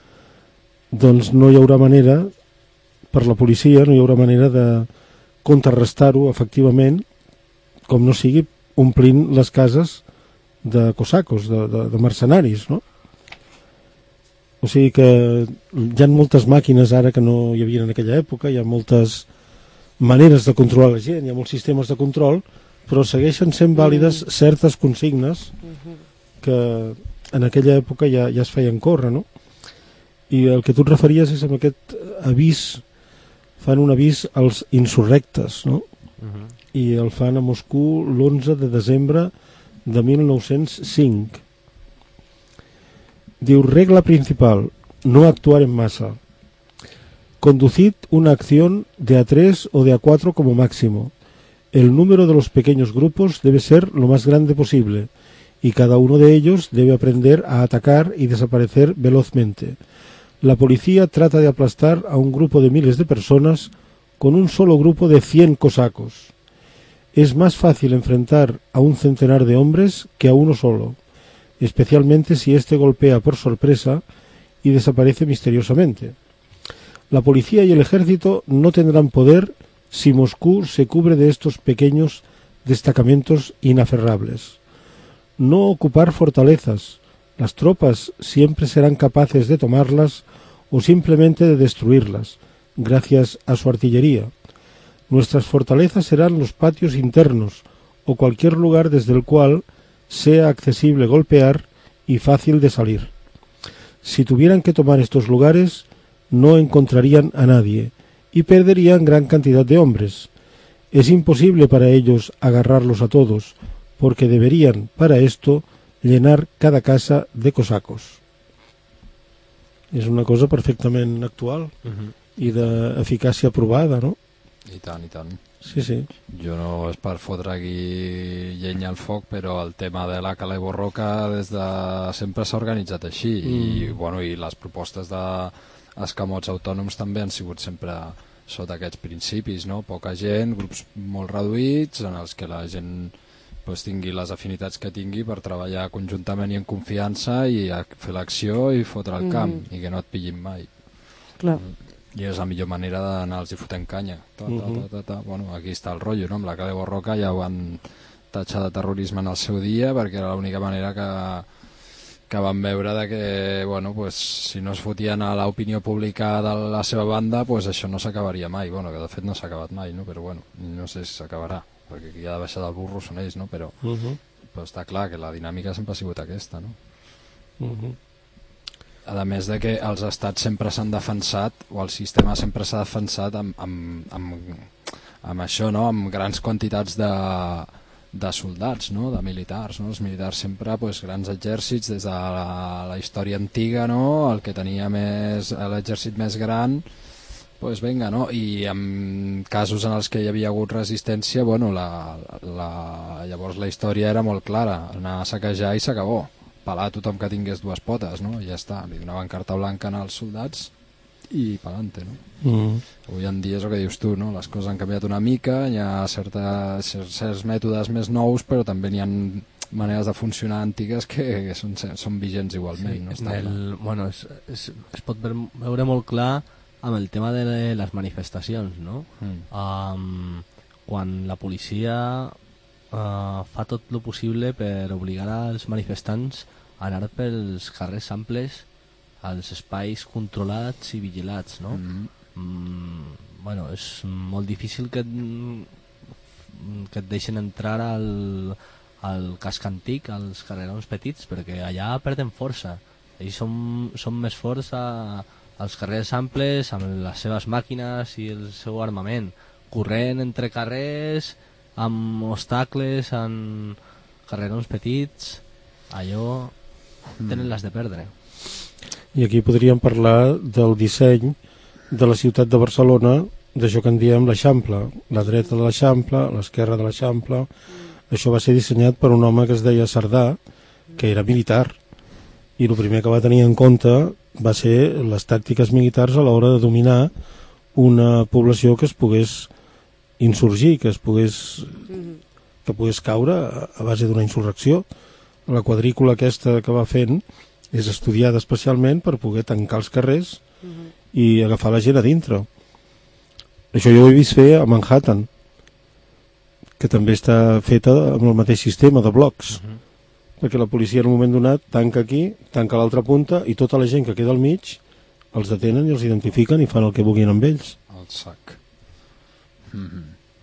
S4: doncs no hi haurà manera, per la policia, no hi haurà manera de contrarrestar-ho efectivament, com no sigui omplint les cases de cosacos, de, de, de mercenaris, no? O sigui que hi ha moltes màquines ara que no hi havia en aquella època, hi ha moltes maneres de controlar la gent, hi ha molts sistemes de control, però segueixen sent vàlides certes consignes que en aquella època ja, ja es feien córrer, no? I el que tu et referies és amb aquest avís, fan un avís als insurrectes, no? Uh-huh. I el fan a Moscou l'onze de desembre de mil nou-cents cinc. Diu, regla principal, no actuar en massa. Conducid una acción de a tres o de a cuatro como máximo. El número de los pequeños grupos debe ser lo más grande posible y cada uno de ellos debe aprender a atacar y desaparecer velozmente. La policía trata de aplastar a un grupo de miles de personas con un solo grupo de cien cosacos. Es más fácil enfrentar a un centenar de hombres que a uno solo, especialmente si éste golpea por sorpresa y desaparece misteriosamente. La policía y el ejército no tendrán poder si Moscú se cubre de estos pequeños destacamentos inaferrables. No ocupar fortalezas. Las tropas siempre serán capaces de tomarlas o simplemente de destruirlas, gracias a su artillería. Nuestras fortalezas serán los patios internos o cualquier lugar desde el cual sea accesible golpear y fácil de salir. Si tuvieran que tomar estos lugares, no encontrarían a nadie y perderían gran cantidad de hombres. Es imposible para ellos agarrarlos a todos, porque deberían, para esto, llenar cada casa de cosacos. És una cosa perfectament actual uh-huh. i d'eficàcia provada, no?
S2: I tant, i tant.
S4: Sí, sí.
S2: Jo no és per fotre aquí llenya al foc, però el tema de la Cala i Borroca des de sempre s'ha organitzat així mm. i, bueno, i les propostes de escamots autònoms també han sigut sempre sota aquests principis, no? Poca gent, grups molt reduïts en els que la gent pues, tingui les afinitats que tingui per treballar conjuntament i en confiança i a fer l'acció i fotre el camp mm. i que no et pillin mai.
S5: Clar.
S2: I és la millor manera d'anar-los i fotent canya. Ta, ta, ta, ta, ta. Bueno, aquí està el rotllo, no? Amb la Cala i Borroca ja ho van tatxar de terrorisme en el seu dia perquè era l'única manera que que van veure de que, bueno, pues, si no es fotien a l'opinió pública de la seva banda, pues, això no s'acabaria mai. Bueno, que de fet no s'ha acabat mai, no? Però bueno, no sé si s'acabarà, perquè qui ha de baixar del burro són ells, no? Però, uh -huh. però està clar que la dinàmica sempre ha sigut aquesta, no? Uh -huh. A més de que els estats sempre s'han defensat, o el sistema sempre s'ha defensat amb, amb, amb, amb això, no? Amb grans quantitats de de soldats, no? De militars, no? Els militars sempre, pues, grans exèrcits des de la, la història antiga, no? El que tenia més l'exèrcit més gran, pues vinga, no? I en casos en els que hi havia hagut resistència, bueno, la, la, llavors la història era molt clara, anar a saquejar i s'acabó, pelar tothom que tingués dues potes, no? I ja està, li donaven carta blanca als soldats i pa'lante, no? Mm. Avui en dia és el que dius tu, no? Les coses han canviat una mica, hi ha certa, certs mètodes més nous, però també n'hi ha maneres de funcionar antigues que, que són, són vigents igualment, sí, no? Està
S6: el, bueno, es, es, es pot veure molt clar amb el tema de les manifestacions, no? Mm. Um, quan la policia uh, fa tot el possible per obligar als manifestants a anar pels carrers amples als espais controlats i vigilats, no? Mm-hmm. Mm, bueno, és molt difícil que et, que et deixen entrar al, al casc antic, als carrerons petits, perquè allà perden força. Ells són, són més forts a, als carrers amples, amb les seves màquines i el seu armament, corrent entre carrers, amb obstacles, en carrerons petits, allò tenen les de perdre.
S4: I aquí podríem parlar del disseny de la ciutat de Barcelona, d'això que en diem l'Eixample, la dreta de l'Eixample, l'esquerra de l'Eixample. Això va ser dissenyat per un home que es deia Cerdà, que era militar, i el primer que va tenir en compte va ser les tàctiques militars a l'hora de dominar una població que es pogués insurgir, que es pogués, que pogués caure a base d'una insurrecció. La quadrícula aquesta que va fent és estudiada especialment per poder tancar els carrers uh-huh. i agafar la gent a dintre. Això jo ho he vist fer a Manhattan, que també està feta amb el mateix sistema de blocs, uh-huh. perquè la policia en un moment donat tanca aquí, tanca a l'altra punta i tota la gent que queda al mig els detenen i els identifiquen i fan el que vulguin amb ells.
S2: El sac. Mm-hmm.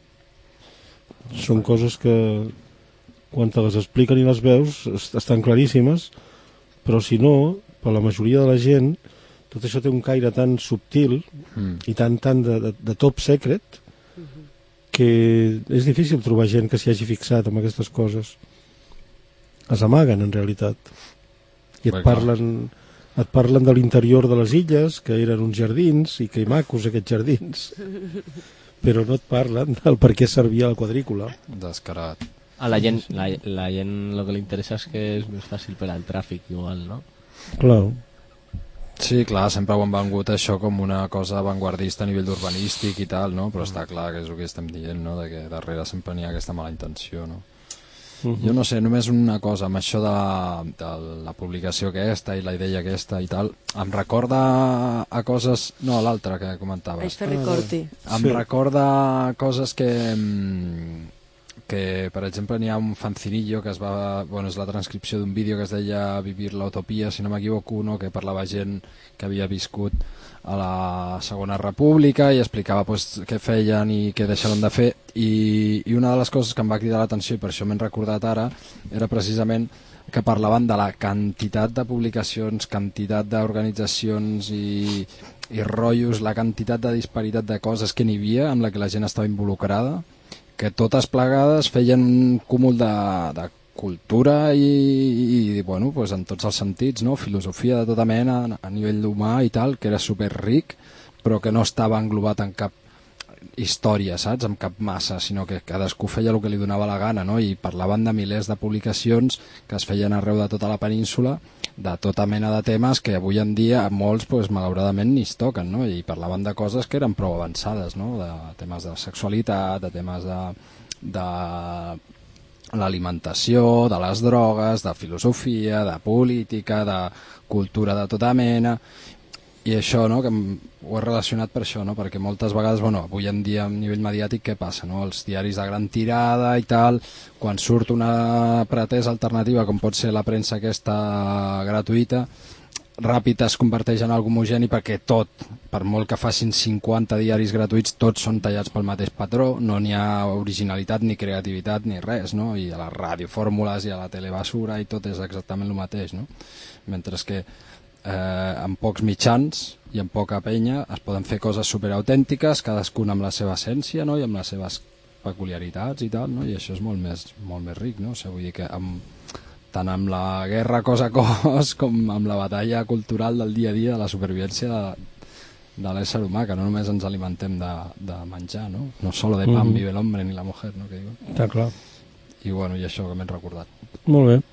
S4: Són coses que quan te les expliquen i les veus estan claríssimes, però si no, per la majoria de la gent tot això té un caire tan subtil mm. i tan, tan de, de, de top secret mm-hmm. que és difícil trobar gent que s'hi hagi fixat en aquestes coses. Es amaguen en realitat i et parlen, et parlen de l'interior de les illes, que eren uns jardins i que macos aquests jardins, però no et parlen del per què servia la quadrícula.
S2: Descarat.
S6: A la gent, la, la gent lo que li interessa és que és més fàcil per al tràfic igual, no?
S4: Clar.
S2: Sí, clar, sempre ho han vengut això com una cosa avantguardista a nivell urbanístic i tal, no? Però està clar que és el que estem dient, no? De que darrere sempre n'hi ha aquesta mala intenció, no? Uh-huh. Jo no sé, només una cosa, amb això de, de la publicació aquesta i la idea aquesta i tal, em recorda a coses... No, l'altra que comentava.
S5: Eix Ferri Corti.
S2: Em sí. recorda coses que... que, per exemple, n'hi ha un fancinillo que es va... Bueno, és la transcripció d'un vídeo que es deia Vivir la utopia, si no m'equivoco, no? Que parlava gent que havia viscut a la Segona República i explicava pues, què feien i què deixaven de fer, i, i una de les coses que em va cridar l'atenció, i per això m'he recordat ara, era precisament que parlaven de la quantitat de publicacions, quantitat d'organitzacions i, i rotllos, la quantitat de disparitat de coses que n'hi havia amb la que la gent estava involucrada, que totes plegades feien un cúmul de, de cultura i, i bueno, pues en tots els sentits, no? Filosofia de tota mena a nivell humà i tal, que era super ric, però que no estava englobat en cap història, saps? En cap massa, sinó que cadascú feia el que li donava la gana, no? I parlaven de milers de publicacions que es feien arreu de tota la península, de tota mena de temes que avui en dia molts, pues, malauradament, ni es toquen, no? I parlaven de coses que eren prou avançades, no? De temes de sexualitat, de temes de... de l'alimentació, de les drogues, de filosofia, de política, de cultura de tota mena, i això, no?, que ho he relacionat per això, no?, perquè moltes vegades, bueno, avui en dia a nivell mediàtic què passa, no?, els diaris de gran tirada i tal, quan surt una pretesa alternativa com pot ser la premsa aquesta gratuïta, ràpid es converteix en algo homogeni perquè tot, per molt que facin cinquanta diaris gratuïts, tots són tallats pel mateix patró, no n'hi ha originalitat ni creativitat ni res, no? I a la radiofórmules i a la telebasura i tot és exactament el mateix, no? Mentre que eh, amb pocs mitjans i amb poca penya es poden fer coses superautèntiques, cadascuna amb la seva essència, no? I amb les seves peculiaritats i tal, no? I això és molt més, molt més ric, no? O sigui, vull dir que amb tant amb la guerra cos a cos com amb la batalla cultural del dia a dia de la supervivència de, de l'ésser humà, que no només ens alimentem de, de menjar, no? No solo de pan mm. vive l'hombre ni la mujer, no? Que diuen.
S4: Està clar.
S2: I bueno, i això que m'he recordat.
S4: Molt bé.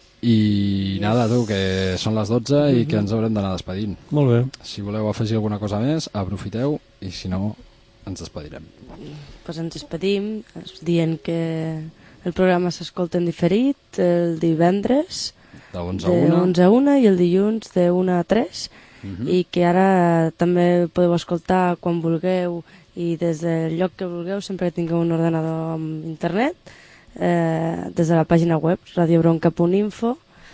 S2: I nada, tu, que són les dotze mm-hmm. i que ens haurem d'anar despedint.
S4: Molt bé.
S2: Si voleu afegir alguna cosa més, aprofiteu, i si no, ens despedirem.
S5: Pues ens despedim dient que el programa s'escolta en diferit el divendres
S2: de onze
S5: a una i el dilluns de una a tres, uh-huh. i que ara també podeu escoltar quan vulgueu i des del lloc que vulgueu, sempre que tingueu un ordenador amb internet, eh, des de la pàgina web radiobronca punt info.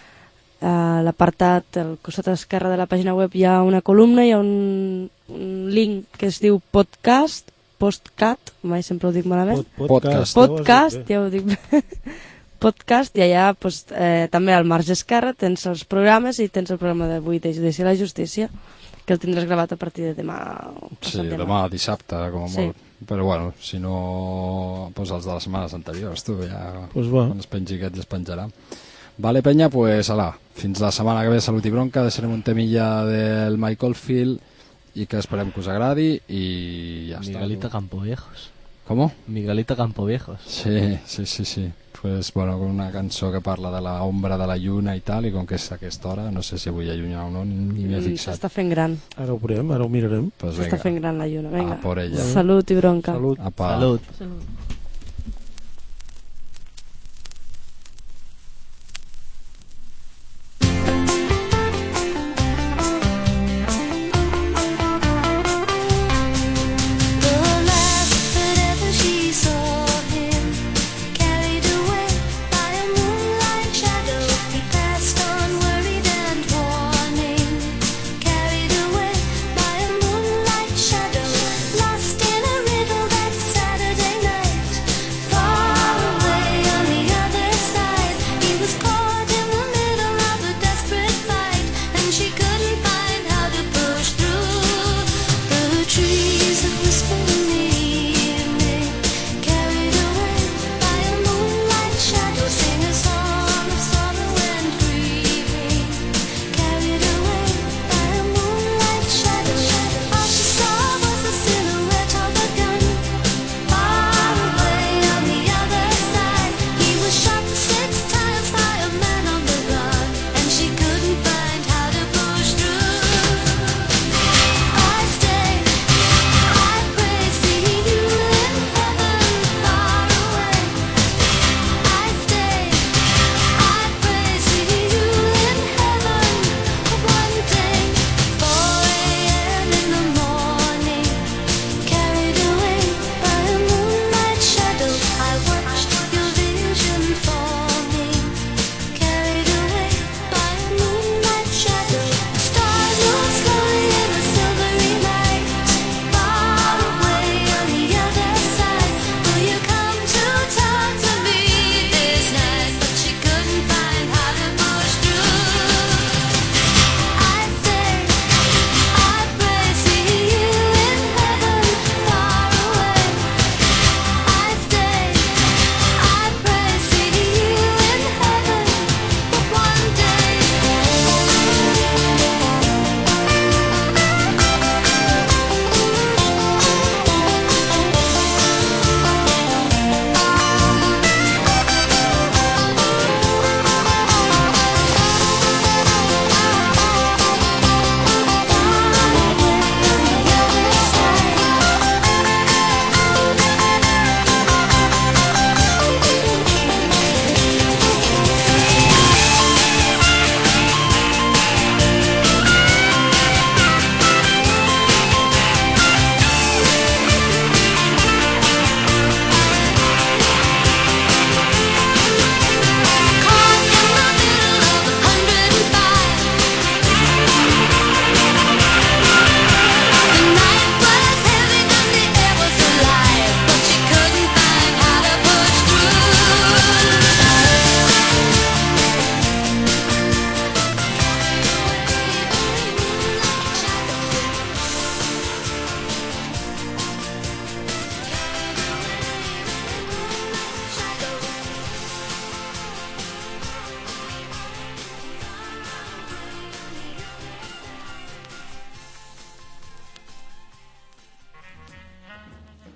S5: A l'apartat, al costat esquerre de la pàgina web hi ha una columna, hi ha un, un link que es diu podcast, postcat, mai sempre ho dic malament.
S2: Pod, podcast.
S5: Podcast, ja ho dic bé. Podcast, i allà pues, eh, també al marge esquerre tens els programes i tens el programa d'avui de Judici a la Justícia, que el tindràs gravat a partir de demà.
S2: Sí, demà, demà dissabte, com a sí. molt. Però bueno, si no, pues els de les setmanes anteriors, tu, ja
S4: pues va.
S2: Quan es pengi aquest es penjarà. Vale, penya, pues ala, fins la setmana que ve, salut i bronca, deixarem un temilla del Michael Field i que esperem que us agradi i ja està.
S6: Miguelito Campoviejos.
S2: ¿Cómo?
S6: Miguelito Campoviejos.
S2: Sí, sí, sí, sí. Pues bueno, una cançó que parla de la ombra de la lluna i tal, i com que és a aquesta hora, no sé si avui hi ha lluna o no, ni, ni m'he fixat.
S5: S'està fent gran.
S4: Ara ho veurem, ara ho mirarem.
S2: Pues
S5: S'està fent gran la lluna, vinga.
S2: A por ella.
S5: Salut i bronca.
S4: Salut.
S2: Apa.
S6: Salut.
S5: Salut.
S8: Lost in a riddle that Saturday night.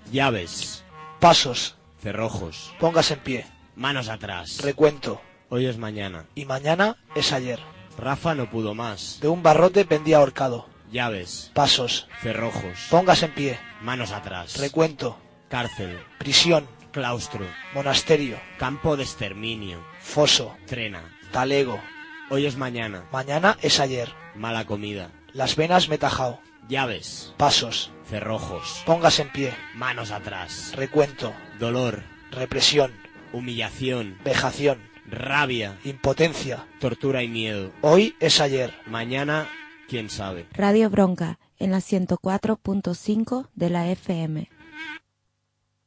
S8: Llaves.
S9: Pasos.
S8: Cerrojos.
S9: Póngase en pie.
S8: Manos atrás.
S9: Recuento.
S8: Hoy es mañana.
S9: Y mañana es ayer.
S8: Rafa no pudo más.
S9: De un barrote pendía ahorcado.
S8: Llaves.
S9: Pasos.
S8: Cerrojos.
S9: Póngase en pie.
S8: Manos atrás.
S9: Recuento.
S8: Cárcel.
S9: Prisión.
S8: Claustro.
S9: Monasterio.
S8: Campo de exterminio.
S9: Foso.
S8: Trena.
S9: Talego.
S8: Hoy es mañana.
S9: Mañana es ayer.
S8: Mala comida.
S9: Las venas me he tajao.
S8: Llaves.
S9: Pasos.
S8: Cerrojos.
S9: Póngase en pie.
S8: Manos atrás.
S9: Recuento.
S8: Dolor.
S9: Represión.
S8: Humillación.
S9: Vejación.
S8: Rabia.
S9: Impotencia.
S8: Tortura y miedo.
S9: Hoy es ayer.
S8: Mañana, quién sabe.
S10: Radio Bronca, en la ciento cuatro punto cinco de la F M.